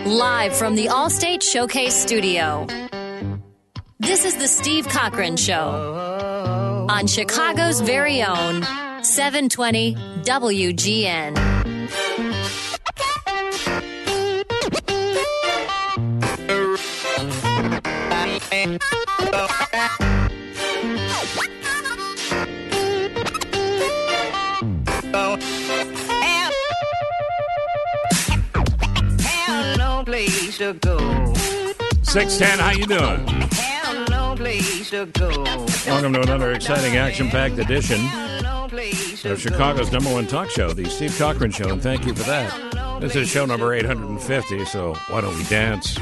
Live from the Allstate Showcase Studio. This is the Steve Cochran Show on Chicago's very own 720 WGN. No place to go. 610, how you doing? No place to go. Welcome to another exciting action-packed edition of Chicago's number one talk show, the Steve Cochran Show, and thank you for that. This is show number 850, so why don't we dance?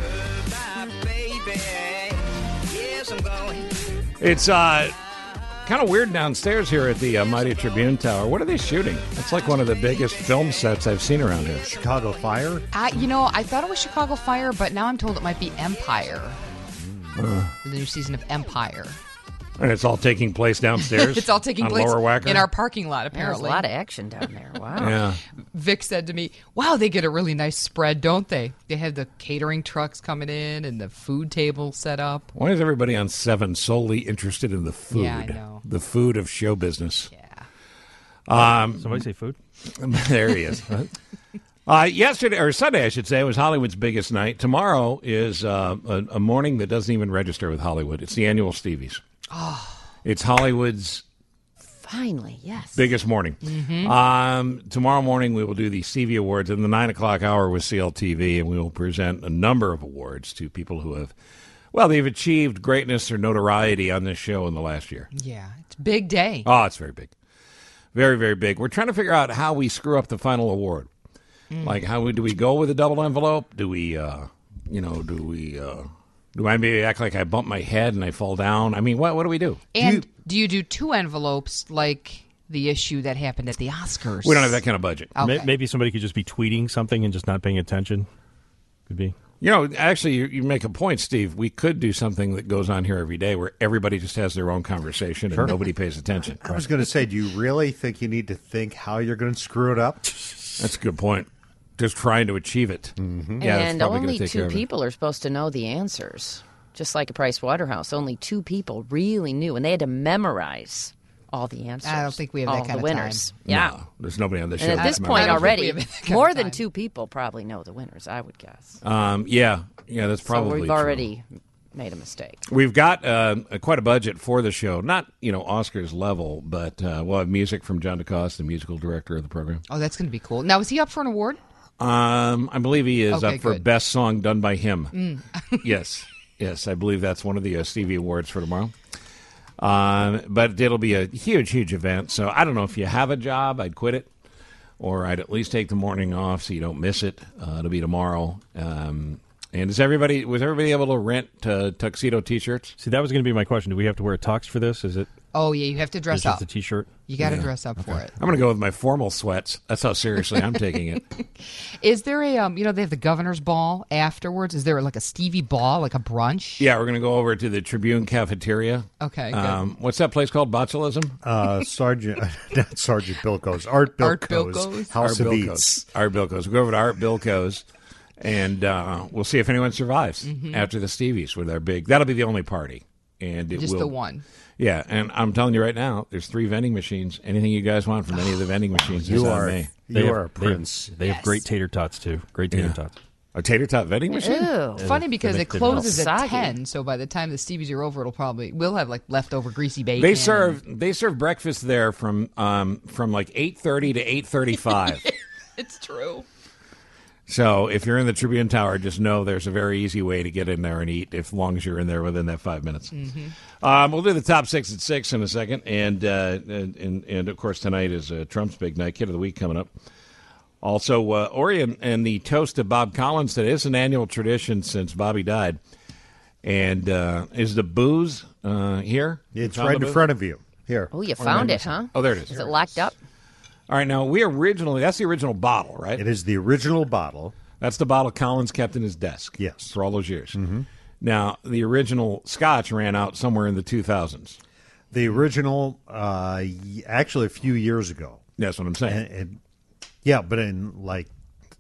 It's kind of weird downstairs here at the Mighty Tribune Tower. What are they shooting? It's like one of the biggest film sets I've seen around here. Chicago Fire? I thought it was Chicago Fire, but now I'm told it might be Empire. The new season of Empire. And it's all taking place downstairs? It's all taking on place Lower Wacker? in our parking lot, apparently. There's a lot of action down there. Wow. Yeah. Vic said to me, wow, they get a really nice spread, don't they? They have the catering trucks coming in and the food table set up. Why is everybody on 7 solely interested in the food? Yeah, I know. The food of show business. Yeah. Somebody say food? There he is. Yesterday, or Sunday, I should say, was Hollywood's biggest night. Tomorrow is a morning that doesn't even register with Hollywood. It's the annual Stevies. Oh. It's Hollywood's Finally, yes. biggest morning. Tomorrow morning, we will do the Stevie Awards in the 9 o'clock hour with CLTV, and we will present a number of awards to people who have, well, they've achieved greatness or notoriety on this show in the last year. Yeah, it's a big day. Oh, it's very big. Very, very big. We're trying to figure out how we screw up the final award. Like, do we go with a double envelope? Do we, do I maybe act like I bump my head and I fall down? I mean, what do we do? And do you do 2 envelopes like the issue that happened at the Oscars? We don't have that kind of budget. Okay. Maybe somebody could just be tweeting something and just not paying attention. Could be. You know, actually, you make a point, Steve. We could do something that goes on here every day where everybody just has their own conversation and nobody pays attention. I was going to say, do you really think you need to think how you're going to screw it up? That's a good point. Just trying to achieve it. Mm-hmm. Yeah, that's And probably gonna only take care 2 of it. people are supposed to know the answers. Just like a Price Waterhouse, only 2 people really knew, and they had to memorize all the answers. I don't think we have all that kind the of winners. time. Yeah. No, there's nobody on the show. And at this that's point I don't think already, we have that kind more of than time. 2 people probably know the winners, I would guess. Yeah, that's probably so we've true. already made a mistake. We've got quite a budget for the show. Not, Oscars level, but we'll have music from John DeCoste, the musical director of the program. Oh, that's going to be cool. Now, is he up for an award? I believe he is Okay, up for good. Best Song Done by Him. Yes, I believe that's one of the Stevie Awards for tomorrow. But it'll be a huge, huge event. So I don't know if you have a job, I'd quit it, or I'd at least take the morning off so you don't miss it. It'll be tomorrow. And was everybody able to rent tuxedo T-shirts? See, that was going to be my question. Do we have to wear a tux for this? Is it Oh, yeah, you have to dress up. just a T-shirt? You got to dress up for it. I'm going to go with my formal sweats. That's how seriously I'm taking it. Is there a, they have the governor's ball afterwards. Is there like a Stevie ball, like a brunch? Yeah, we're going to go over to the Tribune cafeteria. Okay, good. What's that place called? Botulism? Not Sergeant Bilko's. Art Bilko's. House of Eats. Art Bilko's. We'll go over to Art Bilko's, and we'll see if anyone survives after the Stevies with our big. That'll be the only party, and it Just will, the one. Yeah, and I'm telling you right now, there's 3 vending machines. Anything you guys want from any of the vending machines is on me. You are a prince. They have great tater tots, too. Great tater tots. A tater tot vending machine? Ew. Funny because it they closes at soggy. 10, so by the time the Stevies are over, we'll have like leftover greasy bacon. They serve breakfast there from like 8:30 to 8:35. It's true. So if you're in the Tribune Tower, just know there's a very easy way to get in there and eat, as long as you're in there within that 5 minutes. We'll do the top 6 at 6 in a second, and of course tonight is Trump's big night, Kid of the Week coming up. Also, Ori and the toast of Bob Collins today is an annual tradition since Bobby died. And is the booze here? It's Found right the in booze? front of you. Here. Oh, you found it, huh? Oh, there it is. Is it locked up? All right, now, that's the original bottle, right? It is the original bottle. That's the bottle Collins kept in his desk. Yes. For all those years. Mm-hmm. Now, the original scotch ran out somewhere in the 2000s. The original, actually a few years ago. That's what I'm saying. Yeah, but in like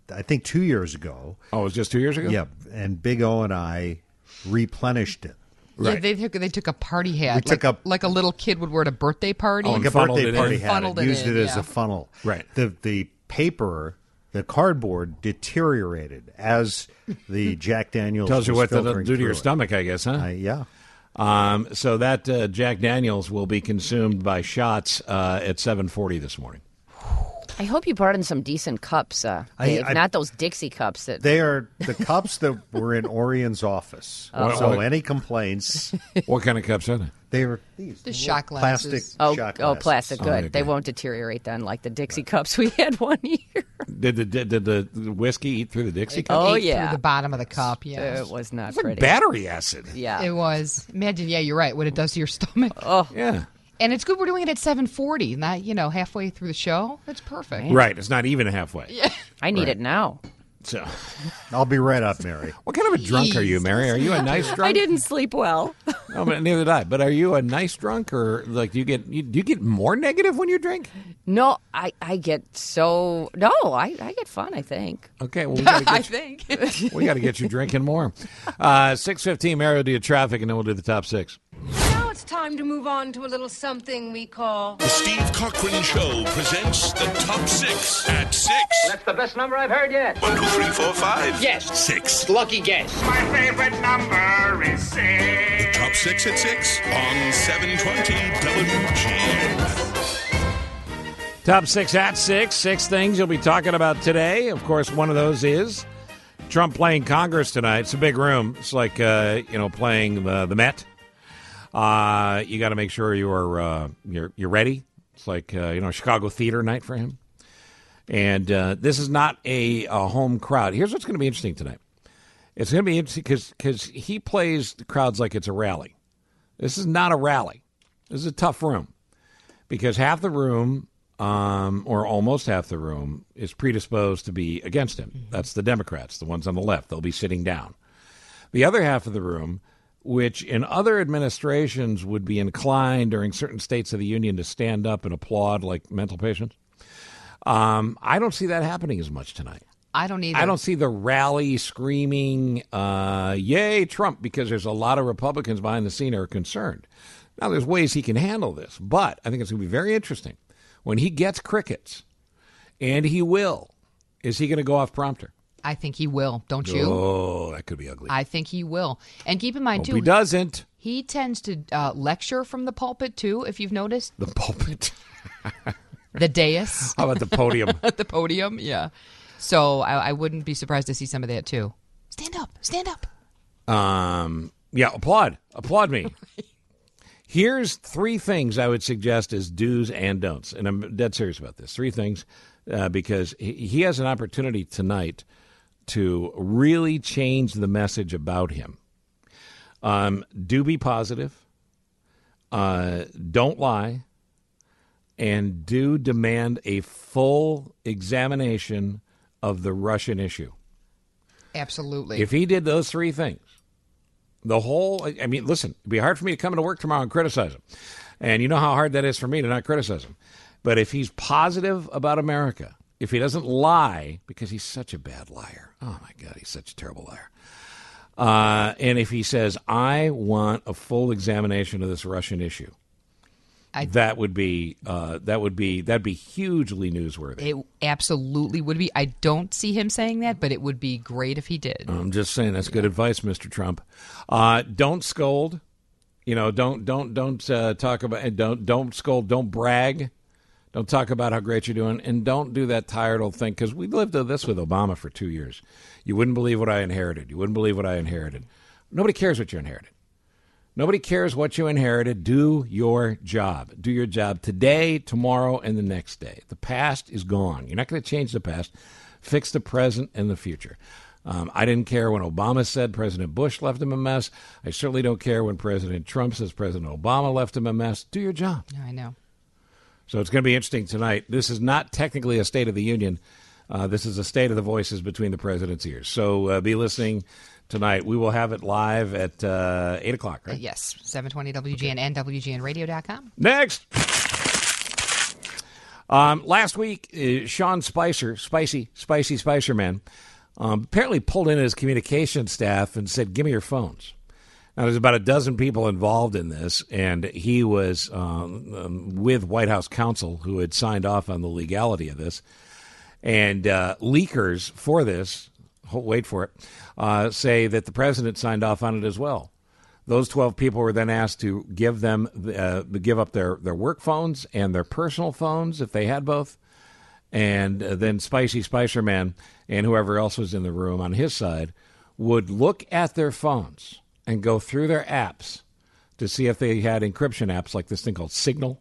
I think 2 years ago. Oh, it was just 2 years ago? Yeah, and Big O and I replenished it. Yeah, they took a party hat, We took a- like a little kid would wear at a birthday party. Oh, and Like a funneled birthday it in. party hat. Funneled it Used in, it as yeah. a funnel. Right. The paper, the cardboard deteriorated as the Jack Daniels Tells you was what that'll filtering do to your through it. stomach, I guess, huh? Yeah. So that Jack Daniels will be consumed by shots at 7:40 this morning. I hope you brought in some decent cups, Dave, not those Dixie cups. They are the cups that were in Orion's office. So any complaints, What kind of cups are they? they were these The little shot glasses. plastic shot glasses. Plastic, good. okay. They won't deteriorate then like the Dixie cups we had one year. Did the whiskey eat through the Dixie cup? Oh, Ate yeah. through the bottom of the cup. Yeah, It was not It's like pretty. battery acid. Yeah. it was. Imagine, yeah, you're right. What it does to your stomach. Yeah. And it's good we're doing it at 7:40, not halfway through the show. That's perfect. Right. It's not even halfway. I need it now. So, I'll be right up, Mary. what kind of a drunk are you, Mary? Are you a nice drunk? I didn't sleep well. No, but neither did I. But are you a nice drunk, or like do you get more negative when you drink? No, I get so... No, I get fun, I think. Okay, well we got to I get think. we got to get you drinking more. 6:15, Mary will do traffic, and then we'll do the top six. Now it's time to move on to a little something we call... The Steve Cochran Show presents the Top 6 at 6. That's the best number I've heard yet. 1, 2, 3, 4, 5. Yes. 6. Lucky guess. My favorite number is 6. Top 6 at 6 on 720 WGN. Top six at 6. 6 things you'll be talking about today. Of course, one of those is Trump playing Congress tonight. It's a big room. It's like playing the Met. You got to make sure you're ready. It's like Chicago theater night for him. And this is not a home crowd. Here's what's going to be interesting tonight. It's going to be interesting because he plays the crowds like it's a rally. This is not a rally. This is a tough room because half the room, or almost half the room, is predisposed to be against him. That's the Democrats, the ones on the left. They'll be sitting down. The other half of the room, which in other administrations would be inclined during certain states of the union to stand up and applaud like mental patients, I don't see that happening as much tonight. I don't either. I don't see the rally screaming, yay, Trump, because there's a lot of Republicans behind the scene who are concerned. Now, there's ways he can handle this, but I think it's going to be very interesting. When he gets crickets, and he will, is he going to go off prompter? I think he will. Don't you? Oh, that could be ugly. I think he will. And keep in mind, Hope too, he doesn't. he tends to lecture from the pulpit, too, if you've noticed. The pulpit. The dais. How about the podium? The podium, yeah. So I wouldn't be surprised to see some of that, too. Stand up. Stand up. Yeah, applaud me. Here's 3 things I would suggest as do's and don'ts, and I'm dead serious about this. 3 things, because he has an opportunity tonight to really change the message about him. Do be positive. Don't lie. And do demand a full examination of the Russian issue. Absolutely. If he did those 3 things, listen, it'd be hard for me to come into work tomorrow and criticize him. And you know how hard that is for me to not criticize him. But if he's positive about America, if he doesn't lie, because he's such a bad liar. Oh, my God, he's such a terrible liar. And if he says, I want a full examination of this Russian issue, that'd be hugely newsworthy. It absolutely would be. I don't see him saying that, but it would be great if he did. I'm just saying that's good advice, Mr. Trump. Don't scold. Don't talk about. Don't scold. Don't brag. Don't talk about how great you're doing, and don't do that tired old thing. Because we lived this with Obama for 2 years. You wouldn't believe what I inherited. Nobody cares what you inherited. Nobody cares what you inherited. Do your job. Do your job today, tomorrow, and the next day. The past is gone. You're not going to change the past. Fix the present and the future. I didn't care when Obama said President Bush left him a mess. I certainly don't care when President Trump says President Obama left him a mess. Do your job. I know. So it's going to be interesting tonight. This is not technically a State of the Union. This is a State of the Voices between the president's ears. So be listening tonight. We will have it live at 8 o'clock, right? Yes, 720 WGN and WGNradio.com. Next. Last week, Sean Spicer, Spicy Spicer Man, apparently pulled in his communication staff and said, "Give me your phones." Now, there's about a dozen people involved in this, and he was with White House counsel who had signed off on the legality of this. And leakers for this, wait for it, say that the president signed off on it as well. Those 12 people were then asked to give up their work phones and their personal phones if they had both. And then Spicy Spicer Man and whoever else was in the room on his side would look at their phones and go through their apps to see if they had encryption apps like this thing called Signal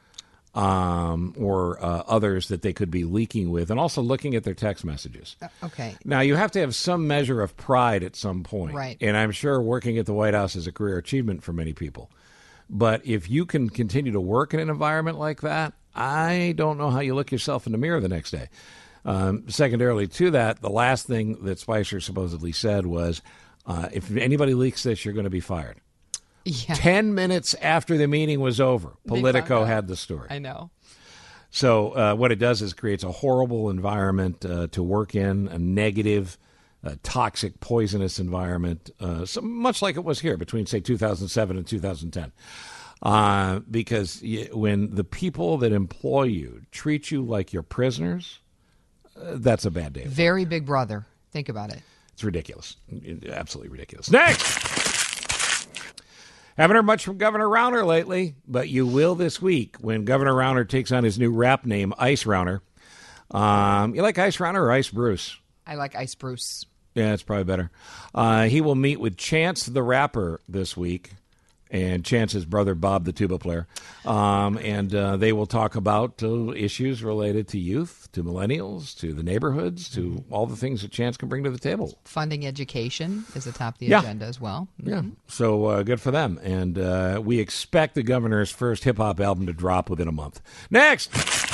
or others that they could be leaking with, and also looking at their text messages. Okay. Now, you have to have some measure of pride at some point. Right. And I'm sure working at the White House is a career achievement for many people. But if you can continue to work in an environment like that, I don't know how you look yourself in the mirror the next day. Secondarily to that, the last thing that Spicer supposedly said was, if anybody leaks this, you're going to be fired. Yeah. 10 minutes after the meeting was over, Politico had the story. I know. So what it does is creates a horrible environment to work in, a negative, toxic, poisonous environment, so much like it was here between, say, 2007 and 2010. Because when the people that employ you treat you like you're prisoners, that's a bad day. Very Big Brother. Think about it. It's ridiculous. Absolutely ridiculous. Next! Haven't heard much from Governor Rauner lately, but you will this week when Governor Rauner takes on his new rap name, Ice Rauner. You like Ice Rauner or Ice Bruce? I like Ice Bruce. Yeah, it's probably better. He will meet with Chance the Rapper this week, and Chance's brother, Bob, the tuba player. And they will talk about issues related to youth, to millennials, to the neighborhoods, to all the things that Chance can bring to the table. Funding education is atop the agenda as well. Mm-hmm. Yeah, so good for them. And we expect the governor's first hip-hop album to drop within a month. Next!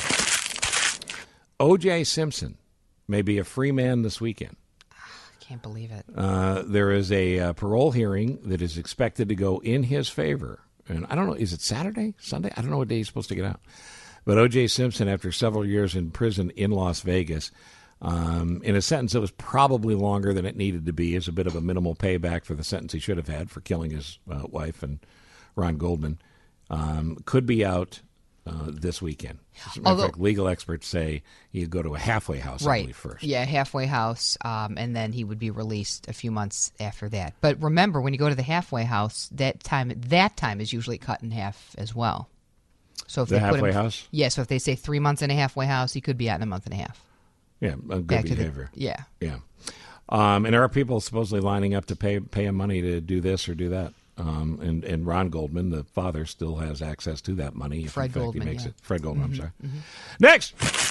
O.J. Simpson may be a free man this weekend. Can't believe it. There is a parole hearing that is expected to go in his favor. And I don't know, is it Saturday? Sunday? I don't know what day he's supposed to get out. But O.J. Simpson, after several years in prison in Las Vegas, in a sentence that was probably longer than it needed to be, is a bit of a minimal payback for the sentence he should have had for killing his wife and Ron Goldman, could be out this weekend. As a matter of fact, legal experts say he'd go to a halfway house, I believe, first. Yeah, halfway house, and then he would be released a few months after that. But remember, when you go to the halfway house, that time is usually cut in half as well. So if the halfway house? Yeah, so if they say 3 months in a halfway house, he could be out in a month and a half. Yeah, a good behavior. Yeah. And there are people supposedly lining up to pay him money to do this or do that. And Ron Goldman, the father, still has access to that money. If Fred in fact Goldman, he makes yeah. it. Fred Goldman, I'm sorry. Mm-hmm. Next!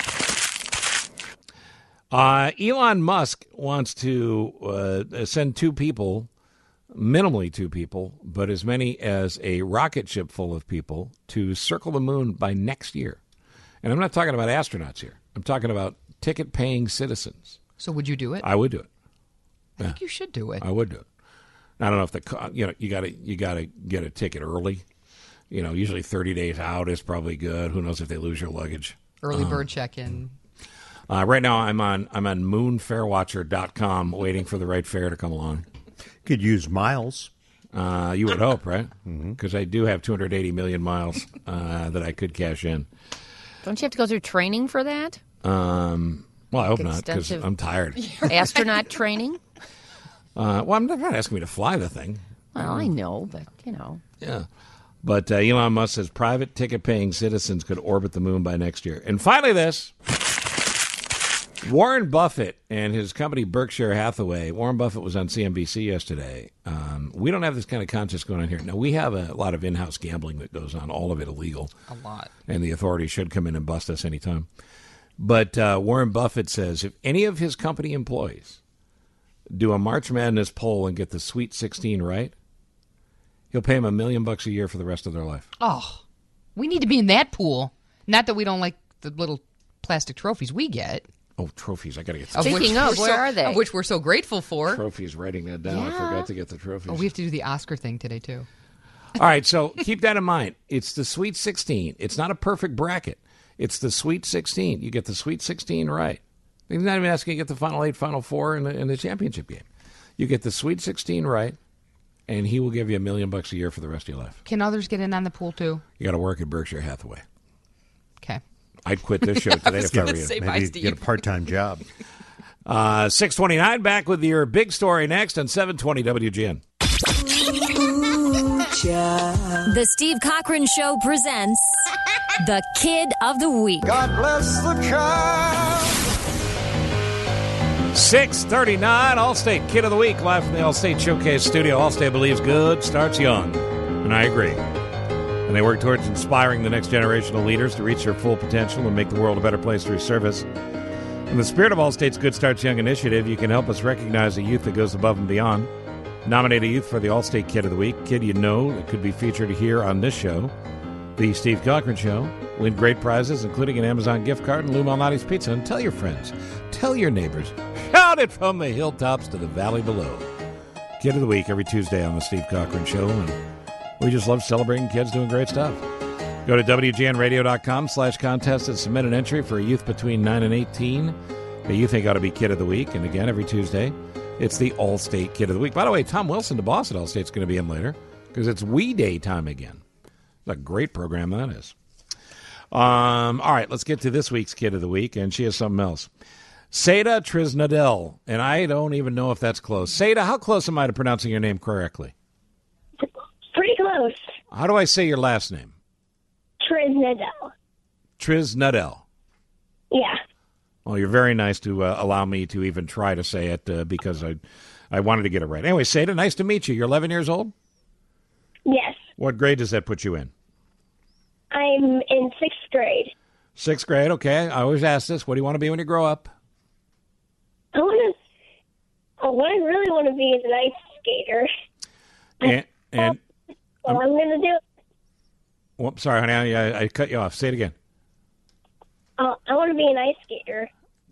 Elon Musk wants to send two people, minimally two people, but as many as a rocket ship full of people to circle the moon by next year. And I'm not talking about astronauts here. I'm talking about ticket-paying citizens. So would you do it? I would do it. I think you should do it. I would do it. I don't know if you gotta get a ticket early. Usually 30 days out is probably good. Who knows if they lose your luggage? Early bird check-in. Right now I'm on moonfairwatcher.com waiting for the right fare to come along. Could use miles. You would hope, right? Because I do have 280 million miles that I could cash in. Don't you have to go through training for that? Well, I hope not, because I'm tired. Astronaut training? Well, I'm not asking me to fly the thing. Well, I know, but, Yeah. But Elon Musk says private ticket-paying citizens could orbit the moon by next year. And finally this, Warren Buffett and his company Berkshire Hathaway. Warren Buffett was on CNBC yesterday. We don't have this kind of contest going on here. Now, we have a lot of in-house gambling that goes on, all of it illegal. A lot. And the authorities should come in and bust us anytime. But Warren Buffett says if any of his company employees do a March Madness poll and get the Sweet 16 right, he'll pay them $1 million a year for the rest of their life. Oh, we need to be in that pool. Not that we don't like the little plastic trophies we get. Oh, trophies. I got to get Speaking of, where are they? Of which we're so grateful for. Trophies, writing that down. Yeah. I forgot to get the trophies. Oh, we have to do the Oscar thing today, too. All right, so keep that in mind. It's the Sweet 16. It's not a perfect bracket. It's the Sweet 16. You get the Sweet 16 right. He's not even asking you to get the Final 8, Final 4 in the championship game. You get the Sweet 16 right, and he will give you $1 million a year for the rest of your life. Can others get in on the pool too? You got to work at Berkshire Hathaway. Okay. I'd quit this show today if I were you. Maybe get a part-time job. 6:29, back with your big story next on 720 WGN. The Steve Cochran Show presents the Kid of the Week. God bless the child. 6:39, Allstate Kid of the Week, live from the Allstate Showcase Studio. Allstate believes good starts young, and I agree. And they work towards inspiring the next generation of leaders to reach their full potential and make the world a better place through service. In the spirit of Allstate's Good Starts Young initiative, you can help us recognize a youth that goes above and beyond. Nominate a youth for the Allstate Kid of the Week. Kid you know that could be featured here on this show, The Steve Cochran Show. Win great prizes, including an Amazon gift card and Lou Malnati's Pizza. And tell your friends, tell your neighbors, shout it from the hilltops to the valley below. Kid of the Week every Tuesday on The Steve Cochran Show. And we just love celebrating kids doing great stuff. Go to WGNradio.com/contest and submit an entry for a youth between 9 and 18 that you think ought to be Kid of the Week. And again, every Tuesday, it's the Allstate Kid of the Week. By the way, Tom Wilson, the boss at Allstate's going to be in later because it's We Day time again. It's a great program that is. All right, let's get to this week's Kid of the Week, and she has something else. Seda Trisnadel, and I don't even know if that's close. Seda, how close am I to pronouncing your name correctly? Pretty close. How do I say your last name? Trisnadel. Trisnadel. Yeah. Well, you're very nice to allow me to even try to say it because I wanted to get it right. Anyway, Seda, nice to meet you. You're 11 years old? Yes. What grade does that put you in? I'm in 6th grade. 6th grade, okay. I always ask this. What do you want to be when you grow up? What I really want to be is an ice skater. And I'm going to do it. Well, sorry, honey, I cut you off. Say it again. I want to be an ice skater.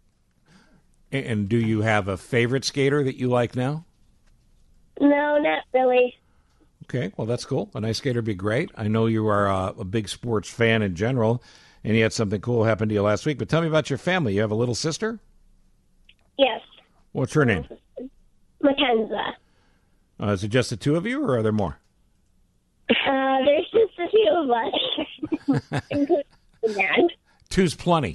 And do you have a favorite skater that you like now? No, not really. Okay, well, that's cool. An ice skater would be great. I know you are a big sports fan in general, and you had something cool happen to you last week. But tell me about your family. You have a little sister? Yes. What's her name? Mackenzie. Is it just the two of you, or are there more? There's just a few of us, including Dad. Two's plenty.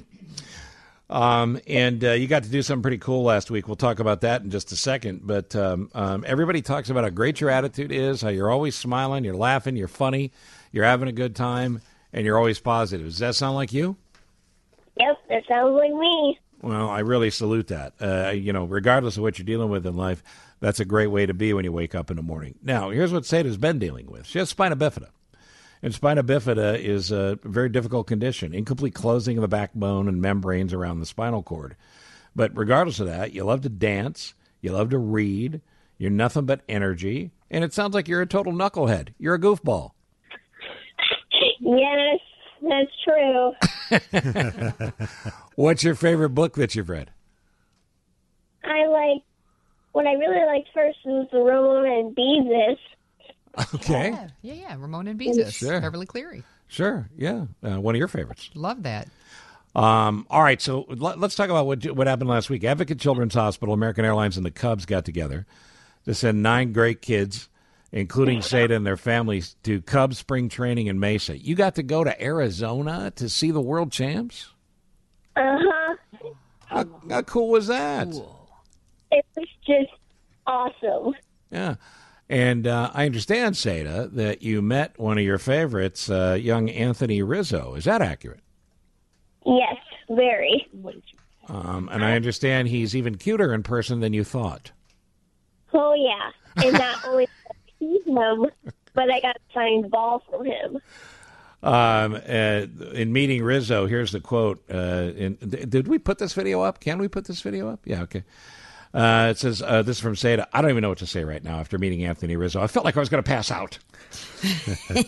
And you got to do something pretty cool last week. We'll talk about that in just a second. But everybody talks about how great your attitude is, how you're always smiling, you're laughing, you're funny, you're having a good time, and you're always positive. Does that sound like you? Yep, that sounds like me. Well, I really salute that. Regardless of what you're dealing with in life, that's a great way to be when you wake up in the morning. Now, here's what Seda's been dealing with. She has spina bifida. And spina bifida is a very difficult condition, incomplete closing of the backbone and membranes around the spinal cord. But regardless of that, you love to dance, you love to read, you're nothing but energy, and it sounds like you're a total knucklehead. You're a goofball. Yes, that's true. What's your favorite book that you've read? What I really liked first was the Ramona and Beezus. Okay. Yeah. Ramona and Beezus. Sure. Beverly Cleary. Sure, yeah. One of your favorites. Love that. All right, so let's talk about what happened last week. Advocate Children's Hospital, American Airlines, and the Cubs got together to send 9 great kids, including Seda and their families, to Cubs spring training in Mesa. You got to go to Arizona to see the world champs? Uh-huh. How cool was that? Cool. It was just awesome. Yeah. And I understand, Seda, that you met one of your favorites, young Anthony Rizzo. Is that accurate? Yes, very. And I understand he's even cuter in person than you thought. Oh, yeah. And not only did I see him, but I got a signed ball from him. In meeting Rizzo, here's the quote. Did we put this video up? Can we put this video up? Yeah, okay. It says, this is from Seda. I don't even know what to say right now after meeting Anthony Rizzo. I felt like I was going to pass out. I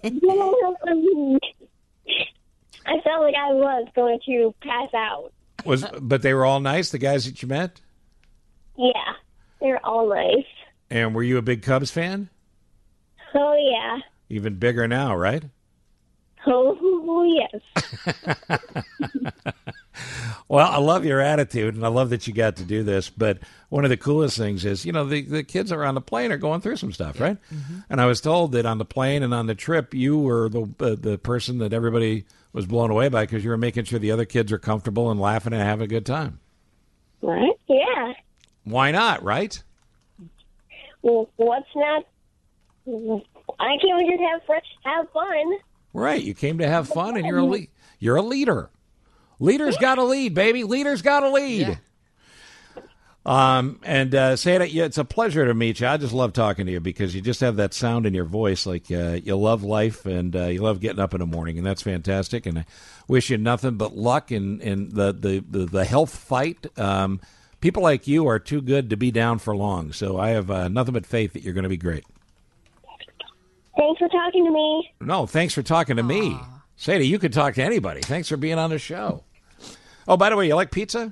felt like I was going to pass out. But they were all nice, the guys that you met? Yeah, they're all nice. And were you a big Cubs fan? Oh, yeah. Even bigger now, right? Oh, Oh, yes. Well, I love your attitude, and I love that you got to do this. But one of the coolest things is, the kids around the plane are going through some stuff, right? Mm-hmm. And I was told that on the plane and on the trip, you were the person that everybody was blown away by because you were making sure the other kids are comfortable and laughing and having a good time. Right? Yeah. Why not, right? Well, what's not? I came here to have fun. Right. You came to have fun, and you're a leader. Leaders got to lead, baby. Leaders got to lead. Yeah. Seda, it's a pleasure to meet you. I just love talking to you because you just have that sound in your voice, like you love life and you love getting up in the morning, and that's fantastic. And I wish you nothing but luck in the health fight. People like you are too good to be down for long, so I have nothing but faith that you're going to be great. Thanks for talking to me. No, thanks for talking to me. Seda, you could talk to anybody. Thanks for being on the show. Oh, by the way, you like pizza?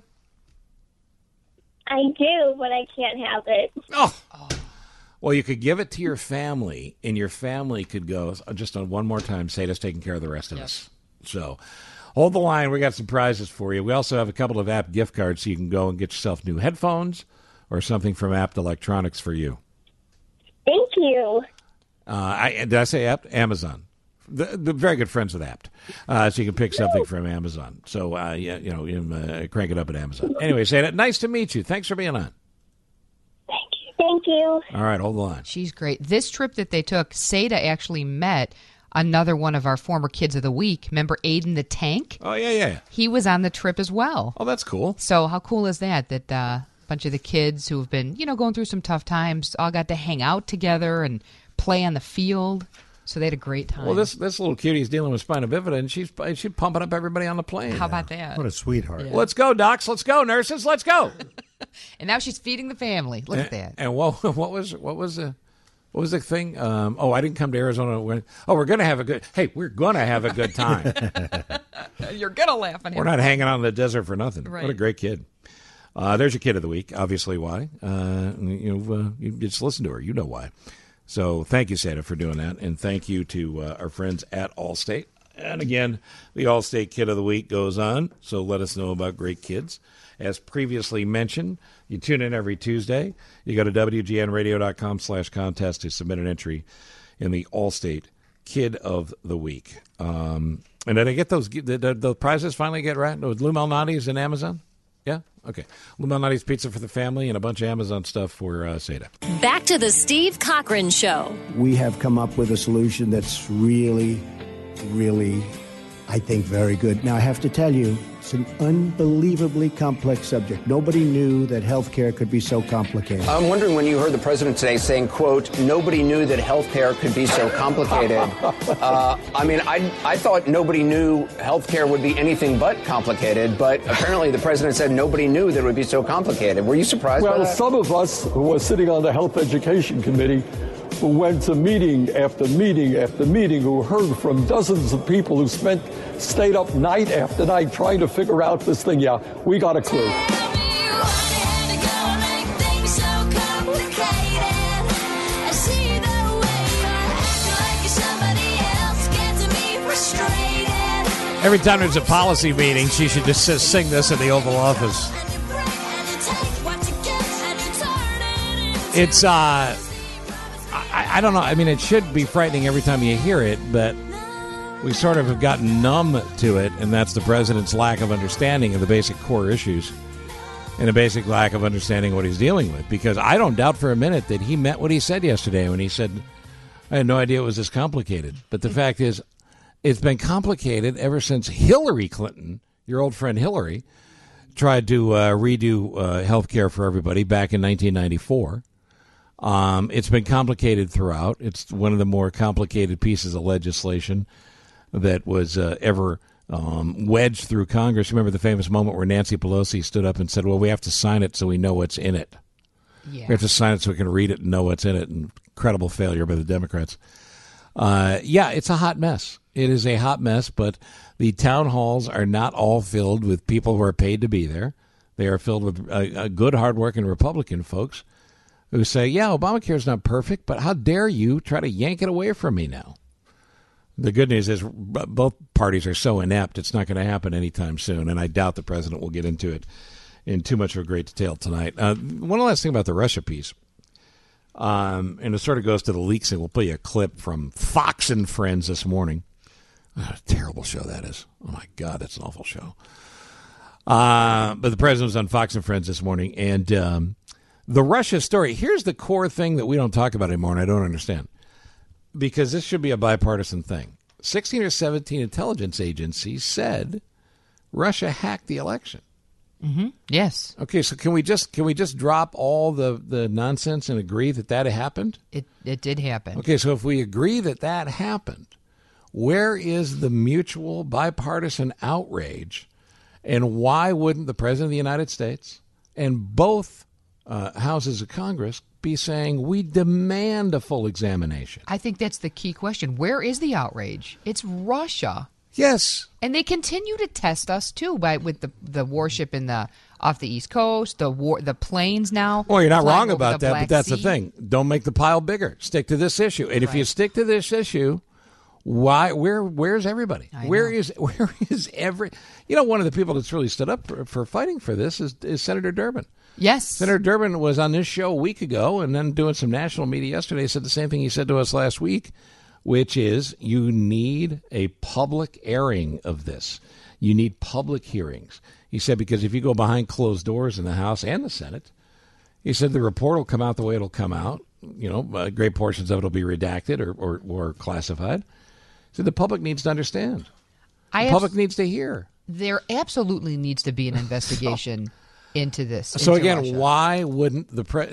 I do, but I can't have it. Oh. Well, you could give it to your family, and your family could go, just on one more time, Seda's taking care of the rest of us. So hold the line. We got some prizes for you. We also have a couple of Apt gift cards so you can go and get yourself new headphones or something from Apt Electronics for you. Thank you. Did I say Apt? Amazon. The very good friends with Apt. So you can pick something from Amazon. So, crank it up at Amazon. Anyway, Seda, nice to meet you. Thanks for being on. Thank you. All right, hold the line. She's great. This trip that they took, Seda actually met another one of our former Kids of the Week. Remember Aiden the Tank? Oh, yeah. He was on the trip as well. Oh, that's cool. So how cool is that a bunch of the kids who have been, going through some tough times all got to hang out together and play on the field. So they had a great time. Well, this little cutie is dealing with spina bifida, and she's pumping up everybody on the plane. How about that? What a sweetheart. Yeah. Let's go, docs. Let's go, nurses. Let's go. And now she's feeding the family. Look at that. And what was the thing? I didn't come to Arizona. We're going to have a good. Hey, we're going to have a good time. You're going to laugh at him. We're not hanging out in the desert for nothing. Right. What a great kid. There's your kid of the week. Obviously, why? You just listen to her. You know why. So thank you, Seda, for doing that. And thank you to our friends at Allstate. And again, the Allstate Kid of the Week goes on. So let us know about great kids. As previously mentioned, you tune in every Tuesday. You go to WGNradio.com/contest to submit an entry in the Allstate Kid of the Week. And did I get those? The prizes finally get right? With Lou Malnati's and Amazon? Yeah? Okay. Lou Malnati's Pizza for the Family and a bunch of Amazon stuff for Seda. Back to the Steve Cochran Show. We have come up with a solution that's really, really, I think, very good. Now, I have to tell you, it's an unbelievably complex subject. Nobody knew that healthcare could be so complicated. I'm wondering when you heard the president today saying, quote, nobody knew that healthcare could be so complicated. I thought nobody knew healthcare would be anything but complicated, but apparently the president said nobody knew that it would be so complicated. Were you surprised by that? Well, some of us who were sitting on the Health Education Committee who went to meeting after meeting after meeting, who heard from dozens of people who stayed up night after night trying to figure out this thing. Yeah, we got a clue. Every time there's a policy meeting, she should just sing this in the Oval Office. It's, I don't know. I mean, it should be frightening every time you hear it, but we sort of have gotten numb to it, and that's the president's lack of understanding of the basic core issues and a basic lack of understanding what he's dealing with. Because I don't doubt for a minute that he meant what he said yesterday when he said, I had no idea it was this complicated. But the fact is, it's been complicated ever since Hillary Clinton, your old friend Hillary, tried to redo health care for everybody back in 1994. It's been complicated throughout. It's one of the more complicated pieces of legislation that was ever wedged through Congress. Remember the famous moment where Nancy Pelosi stood up and said, well, we have to sign it so we know what's in it. Yeah. We have to sign it so we can read it and know what's in it. Incredible failure by the Democrats. It's a hot mess. It is a hot mess, but the town halls are not all filled with people who are paid to be there. They are filled with good, hardworking Republican folks who say, yeah, Obamacare is not perfect, but how dare you try to yank it away from me now? The good news is both parties are so inept, it's not going to happen anytime soon, and I doubt the president will get into it in too much of a great detail tonight. One last thing about the Russia piece, and it sort of goes to the leaks, and we'll play you a clip from Fox and Friends this morning. A terrible show that is. Oh, my God, that's an awful show. But the president was on Fox and Friends this morning, and the Russia story, here's the core thing that we don't talk about anymore, and I don't understand. Because this should be a bipartisan thing. 16 or 17 intelligence agencies said Russia hacked the election. Mm-hmm. Yes. Okay, so can we just drop all the nonsense and agree that happened? It did happen. Okay, so if we agree that happened, where is the mutual bipartisan outrage, and why wouldn't the President of the United States and both houses of Congress be saying we demand a full examination? I think that's the key question. Where is the outrage? It's Russia. Yes. And they continue to test us too with the warship off the East Coast, the planes now. Well, you're not wrong over about the that, Black but that's Sea. the thing. Don't make the pile bigger. Stick to this issue. And if you stick to this issue, where's everybody? Where is every? One of the people that's really stood up for fighting for this is Senator Durbin. Yes. Senator Durbin was on this show a week ago and then doing some national media yesterday. He said the same thing he said to us last week, which is you need a public airing of this. You need public hearings. He said because if you go behind closed doors in the House and the Senate, he said the report will come out the way it'll come out. Great portions of it will be redacted or classified. So the public needs to understand. The public needs to hear. There absolutely needs to be an investigation into this. So again, Russia. why wouldn't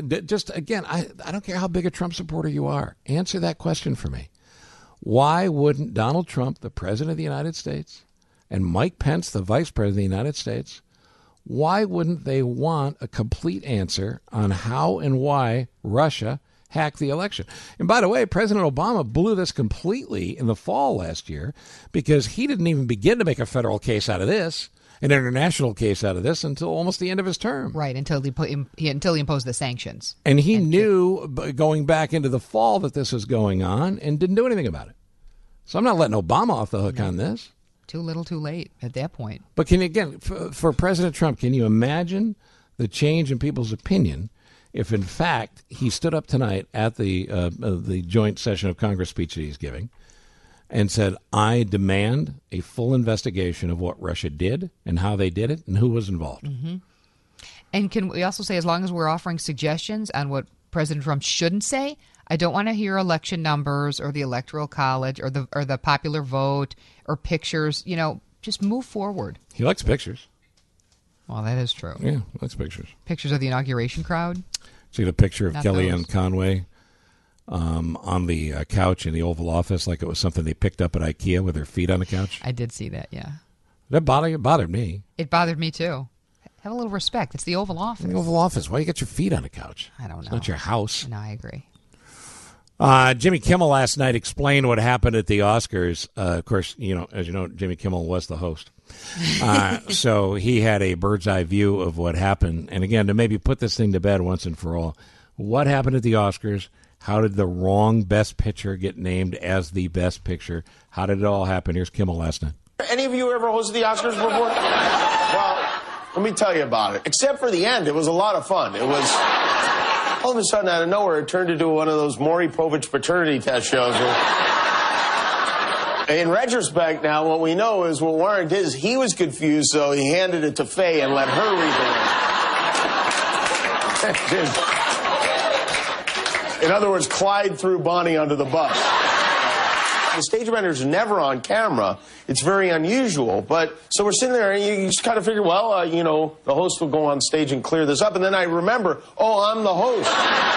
I don't care how big a Trump supporter you are. Answer that question for me. Why wouldn't Donald Trump, the President of the United States, and Mike Pence, the Vice President of the United States, why wouldn't they want a complete answer on how and why Russia hacked the election? And by the way, President Obama blew this completely in the fall last year because he didn't even begin to make a federal case out of this, an international case out of this, until almost the end of his term. Right, until he imposed the sanctions. And he knew going back into the fall that this was going on and didn't do anything about it. So I'm not letting Obama off the hook on this. Too little, too late at that point. But for President Trump, can you imagine the change in people's opinion if, in fact, he stood up tonight at the joint session of Congress speech that he's giving and said, I demand a full investigation of what Russia did and how they did it and who was involved. Mm-hmm. And can we also say, as long as we're offering suggestions on what President Trump shouldn't say, I don't want to hear election numbers or the Electoral College or the popular vote or pictures. Just move forward. He likes pictures. Well, that is true. Yeah, he likes pictures. Pictures of the inauguration crowd. See the picture of Not Kellyanne those. Conway on the couch in the Oval Office like it was something they picked up at IKEA with her feet on the couch? I did see that, yeah. Did that bother you? It bothered me. It bothered me, too. Have a little respect. It's the Oval Office. The Oval Office. Why you got your feet on the couch? I don't know. It's not your house. No, I agree. Jimmy Kimmel last night explained what happened at the Oscars. Of course, as you know, Jimmy Kimmel was the host. So he had a bird's eye view of what happened. And again, to maybe put this thing to bed once and for all, what happened at the Oscars? How did the wrong Best Picture get named as the Best Picture? How did it all happen? Here's Kimmel last night. Any of you ever hosted the Oscars before? Well, let me tell you about it. Except for the end, it was a lot of fun. It was... All of a sudden, out of nowhere, it turned into one of those Maury Povich paternity test shows. In retrospect, now, what we know is what Warren did is he was confused, so he handed it to Faye and let her read the list. In other words, Clyde threw Bonnie under the bus. The stage manager's never on camera. It's very unusual. But so we're sitting there, and you just kind of figure, well, the host will go on stage and clear this up. And then I remember, I'm the host.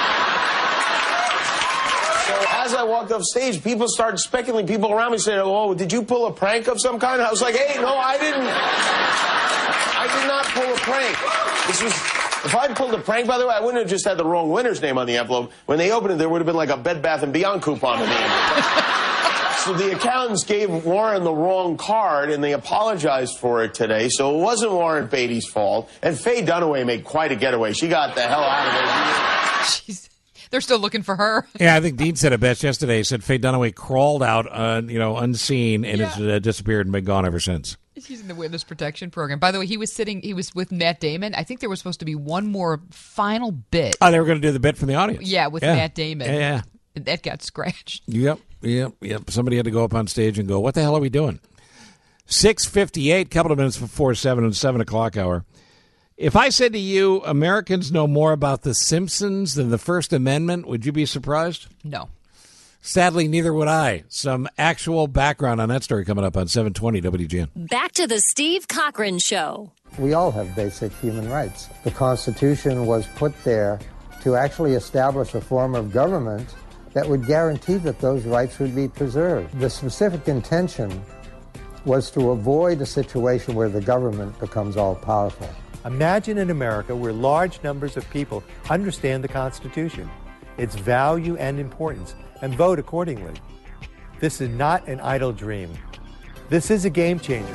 So as I walked off stage, people started speculating. People around me saying, "Oh, did you pull a prank of some kind?" I was like, "Hey, no, I didn't. I did not pull a prank. This was." If I'd pulled a prank, by the way, I wouldn't have just had the wrong winner's name on the envelope. When they opened it, there would have been like a Bed Bath & Beyond coupon on the envelope. So the accountants gave Warren the wrong card, and they apologized for it today. So it wasn't Warren Beatty's fault. And Faye Dunaway made quite a getaway. She got the hell out of there. They're still looking for her. Yeah, I think Dean said it best yesterday. He said Faye Dunaway crawled out, unseen, and has disappeared and been gone ever since. He's using the witness protection program. By the way, he was with Matt Damon. I think there was supposed to be one more final bit. Oh, they were going to do the bit from the audience. Yeah, with Matt Damon. Yeah. That got scratched. Yep. Somebody had to go up on stage and go, what the hell are we doing? 6:58, couple of minutes before 7 and 7 o'clock hour. If I said to you, Americans know more about The Simpsons than the First Amendment, would you be surprised? No. Sadly, neither would I. Some actual background on that story coming up on 720 WGN. Back to the Steve Cochran Show. We all have basic human rights. The Constitution was put there to actually establish a form of government that would guarantee that those rights would be preserved. The specific intention was to avoid a situation where the government becomes all-powerful. Imagine an America where large numbers of people understand the Constitution, its value and importance, and vote accordingly. This is not an idle dream. This is a game changer.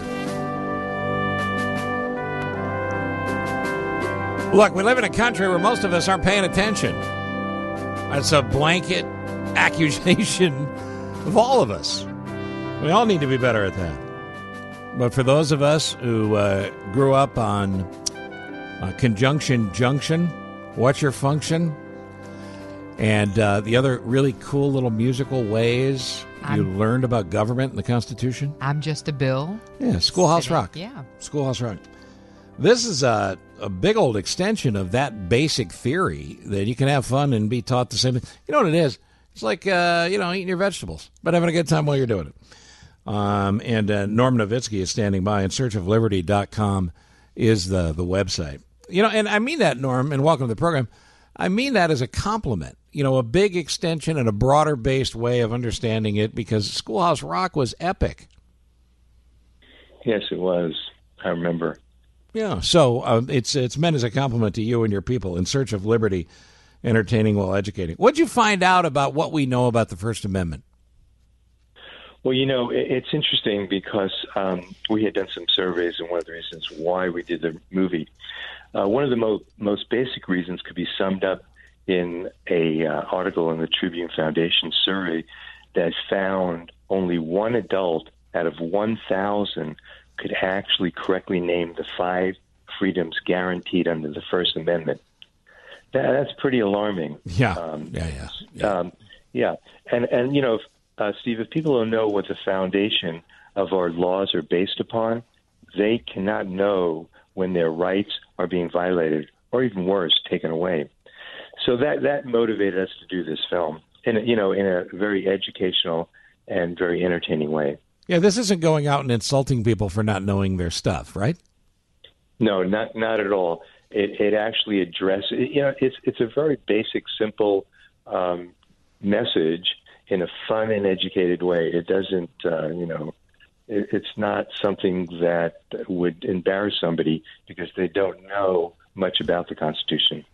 Look, we live in a country where most of us aren't paying attention. That's a blanket accusation of all of us. We all need to be better at that. But for those of us who grew up on conjunction junction, what's your function? And the other really cool little musical ways you learned about government and the Constitution. I'm just a bill. Yeah, Schoolhouse Rock. Yeah. Schoolhouse Rock. This is a big old extension of that basic theory that you can have fun and be taught the same thing. You know what it is? It's like, eating your vegetables, but having a good time while you're doing it. And Norm Nowitzki is standing by, and searchofliberty.com is the website. And I mean that, Norm, and welcome to the program. I mean that as a compliment. A big extension and a broader-based way of understanding it, because Schoolhouse Rock was epic. Yes, it was. I remember. Yeah, so it's meant as a compliment to you and your people. In Search of Liberty, entertaining while educating. What'd you find out about what we know about the First Amendment? Well, it's interesting because we had done some surveys, and one of the reasons why we did the movie. One of the most basic reasons could be summed up in a article in the Tribune Foundation survey that found only one adult out of 1,000 could actually correctly name the 5 freedoms guaranteed under the First Amendment. That's pretty alarming. Yeah. Yeah. And Steve, if people don't know what the foundation of our laws are based upon, they cannot know when their rights are being violated, or even worse, taken away. So that motivated us to do this film in a very educational and very entertaining way. Yeah, this isn't going out and insulting people for not knowing their stuff, right? No, not at all. It actually addresses. It's a very basic, simple message in a fun and educated way. It doesn't, it's not something that would embarrass somebody because they don't know much about the Constitution.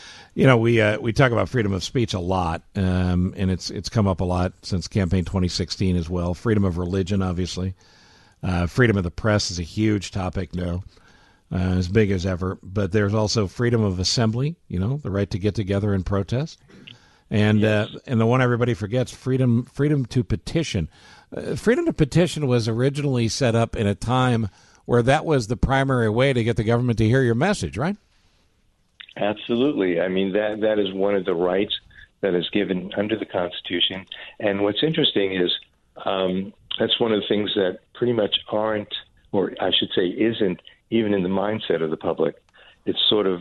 We talk about freedom of speech a lot, and it's come up a lot since campaign 2016 as well. Freedom of religion, obviously. Freedom of the press is a huge topic now, as big as ever. But there's also freedom of assembly, the right to get together and protest. And and the one everybody forgets, freedom to petition. Freedom to petition was originally set up in a time where that was the primary way to get the government to hear your message, right? Absolutely. I mean, that is one of the rights that is given under the Constitution. And what's interesting is that's one of the things that pretty much aren't, or I should say isn't, even in the mindset of the public. It's sort of,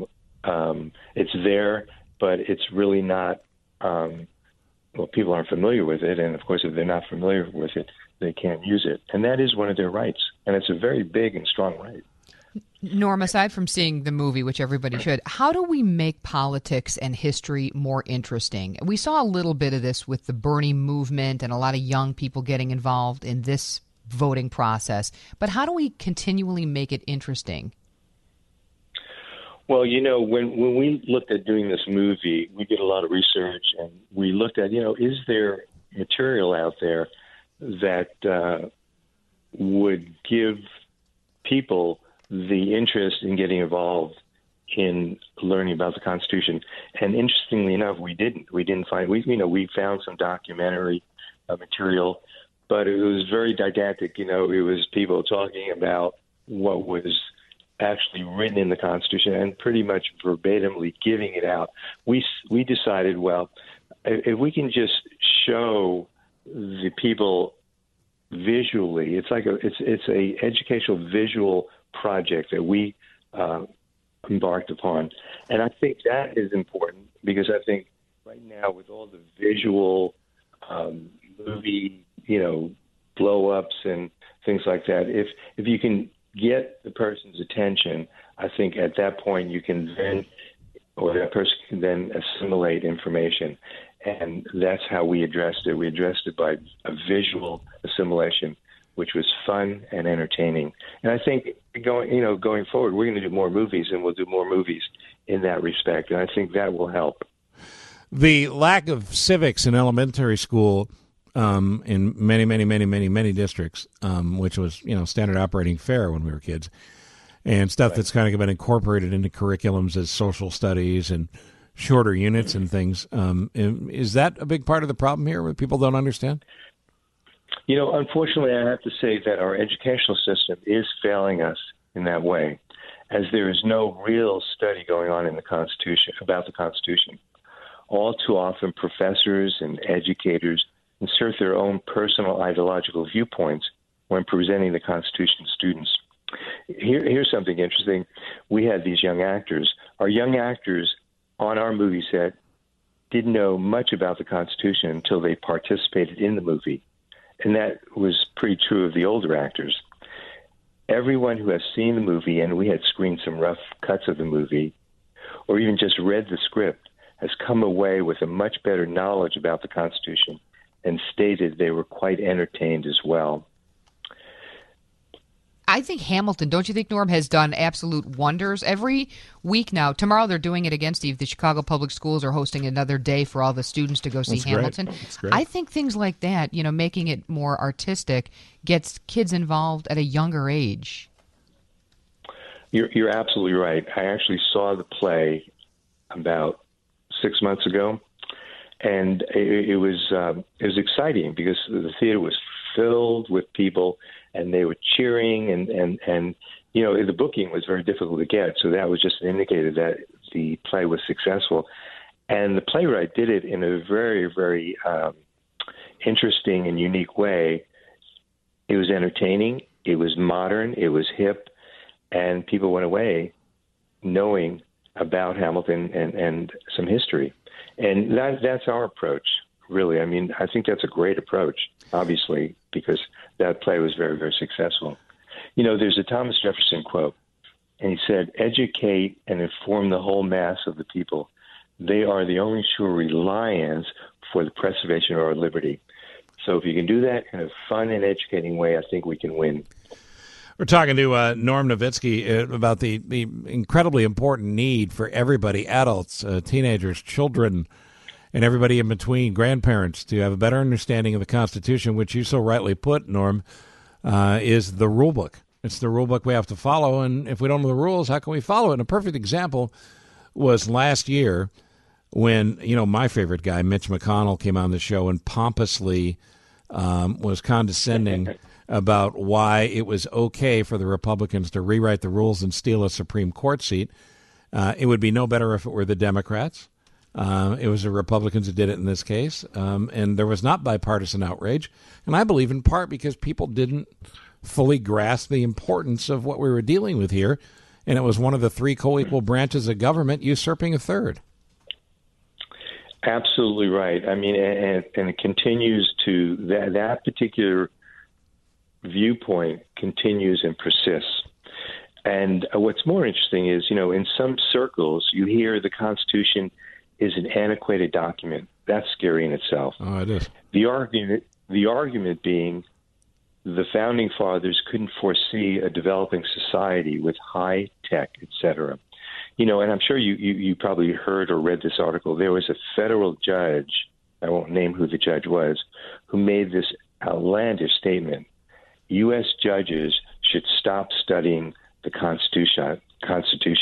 it's there, but it's really not, people aren't familiar with it. And, of course, if they're not familiar with it, they can't use it. And that is one of their rights. And it's a very big and strong right. Norm, aside from seeing the movie, which everybody should, how do we make politics and history more interesting? We saw a little bit of this with the Bernie movement and a lot of young people getting involved in this voting process. But how do we continually make it interesting? Well, when we looked at doing this movie, we did a lot of research, and we looked at, is there material out there that would give people the interest in getting involved in learning about the Constitution. And interestingly enough, we didn't find, we found some documentary material, but it was very didactic. It was people talking about what was actually written in the Constitution and pretty much verbatimly giving it out. We decided, well, if we can just show the people visually, it's a educational visual project that we embarked upon. And I think that is important because I think right now with all the visual movie, blow-ups and things like that, if you can get the person's attention, I think at that point you can then, or that person can then assimilate information. And that's how we addressed it. We addressed it by a visual assimilation, which was fun and entertaining. And I think going forward, we're going to do more movies, and we'll do more movies in that respect. And I think that will help. The lack of civics in elementary school in many districts, which was studied operating fare when we were kids, and stuff that's kind of been incorporated into curriculums as social studies and shorter units and things. Is that a big part of the problem here, where people don't understand? Unfortunately, I have to say that our educational system is failing us in that way, as there is no real study going on in the Constitution about the Constitution. All too often, professors and educators insert their own personal ideological viewpoints when presenting the Constitution to students. Here's something interesting. We had these young actors. Our young actors on our movie set didn't know much about the Constitution until they participated in the movie. And that was pretty true of the older actors. Everyone who has seen the movie, and we had screened some rough cuts of the movie, or even just read the script, has come away with a much better knowledge about the Constitution and stated they were quite entertained as well. I think Hamilton, don't you think, Norm, has done absolute wonders every week now. Tomorrow they're doing it again, Steve. The Chicago Public Schools are hosting another day for all the students to go see Hamilton. That's great. I think things like that, making it more artistic, gets kids involved at a younger age. You're absolutely right. I actually saw the play about 6 months ago, and it was exciting because the theater was filled with people, and they were cheering, and the booking was very difficult to get, so that was just an indicator that the play was successful. And the playwright did it in a very, very interesting and unique way. It was entertaining, it was modern, it was hip, and people went away knowing about Hamilton and some history. And that's our approach, really. I mean, I think that's a great approach, obviously, because that play was very, very successful. There's a Thomas Jefferson quote, and he said, "Educate and inform the whole mass of the people. They are the only sure reliance for the preservation of our liberty." So if you can do that in a fun and educating way, I think we can win. We're talking to Norm Nowitzki about the incredibly important need for everybody, adults, teenagers, children, and everybody in between, grandparents, to have a better understanding of the Constitution, which you so rightly put, Norm, is the rule book. It's the rule book we have to follow, and if we don't know the rules, how can we follow it? And a perfect example was last year when, my favorite guy, Mitch McConnell, came on the show and pompously was condescending about why it was okay for the Republicans to rewrite the rules and steal a Supreme Court seat. It would be no better if it were the Democrats. It was the Republicans who did it in this case, and there was not bipartisan outrage. And I believe in part because people didn't fully grasp the importance of what we were dealing with here, and it was one of the three co-equal branches of government usurping a third. Absolutely right. I mean, and it continues to, that particular viewpoint continues and persists. And what's more interesting is, in some circles, you hear the Constitution is an antiquated document. That's scary in itself. Oh, it is. The argument being the founding fathers couldn't foresee a developing society with high tech, et cetera. And I'm sure you probably heard or read this article. There was a federal judge, I won't name who the judge was, who made this outlandish statement. U.S. judges should stop studying the Constitution,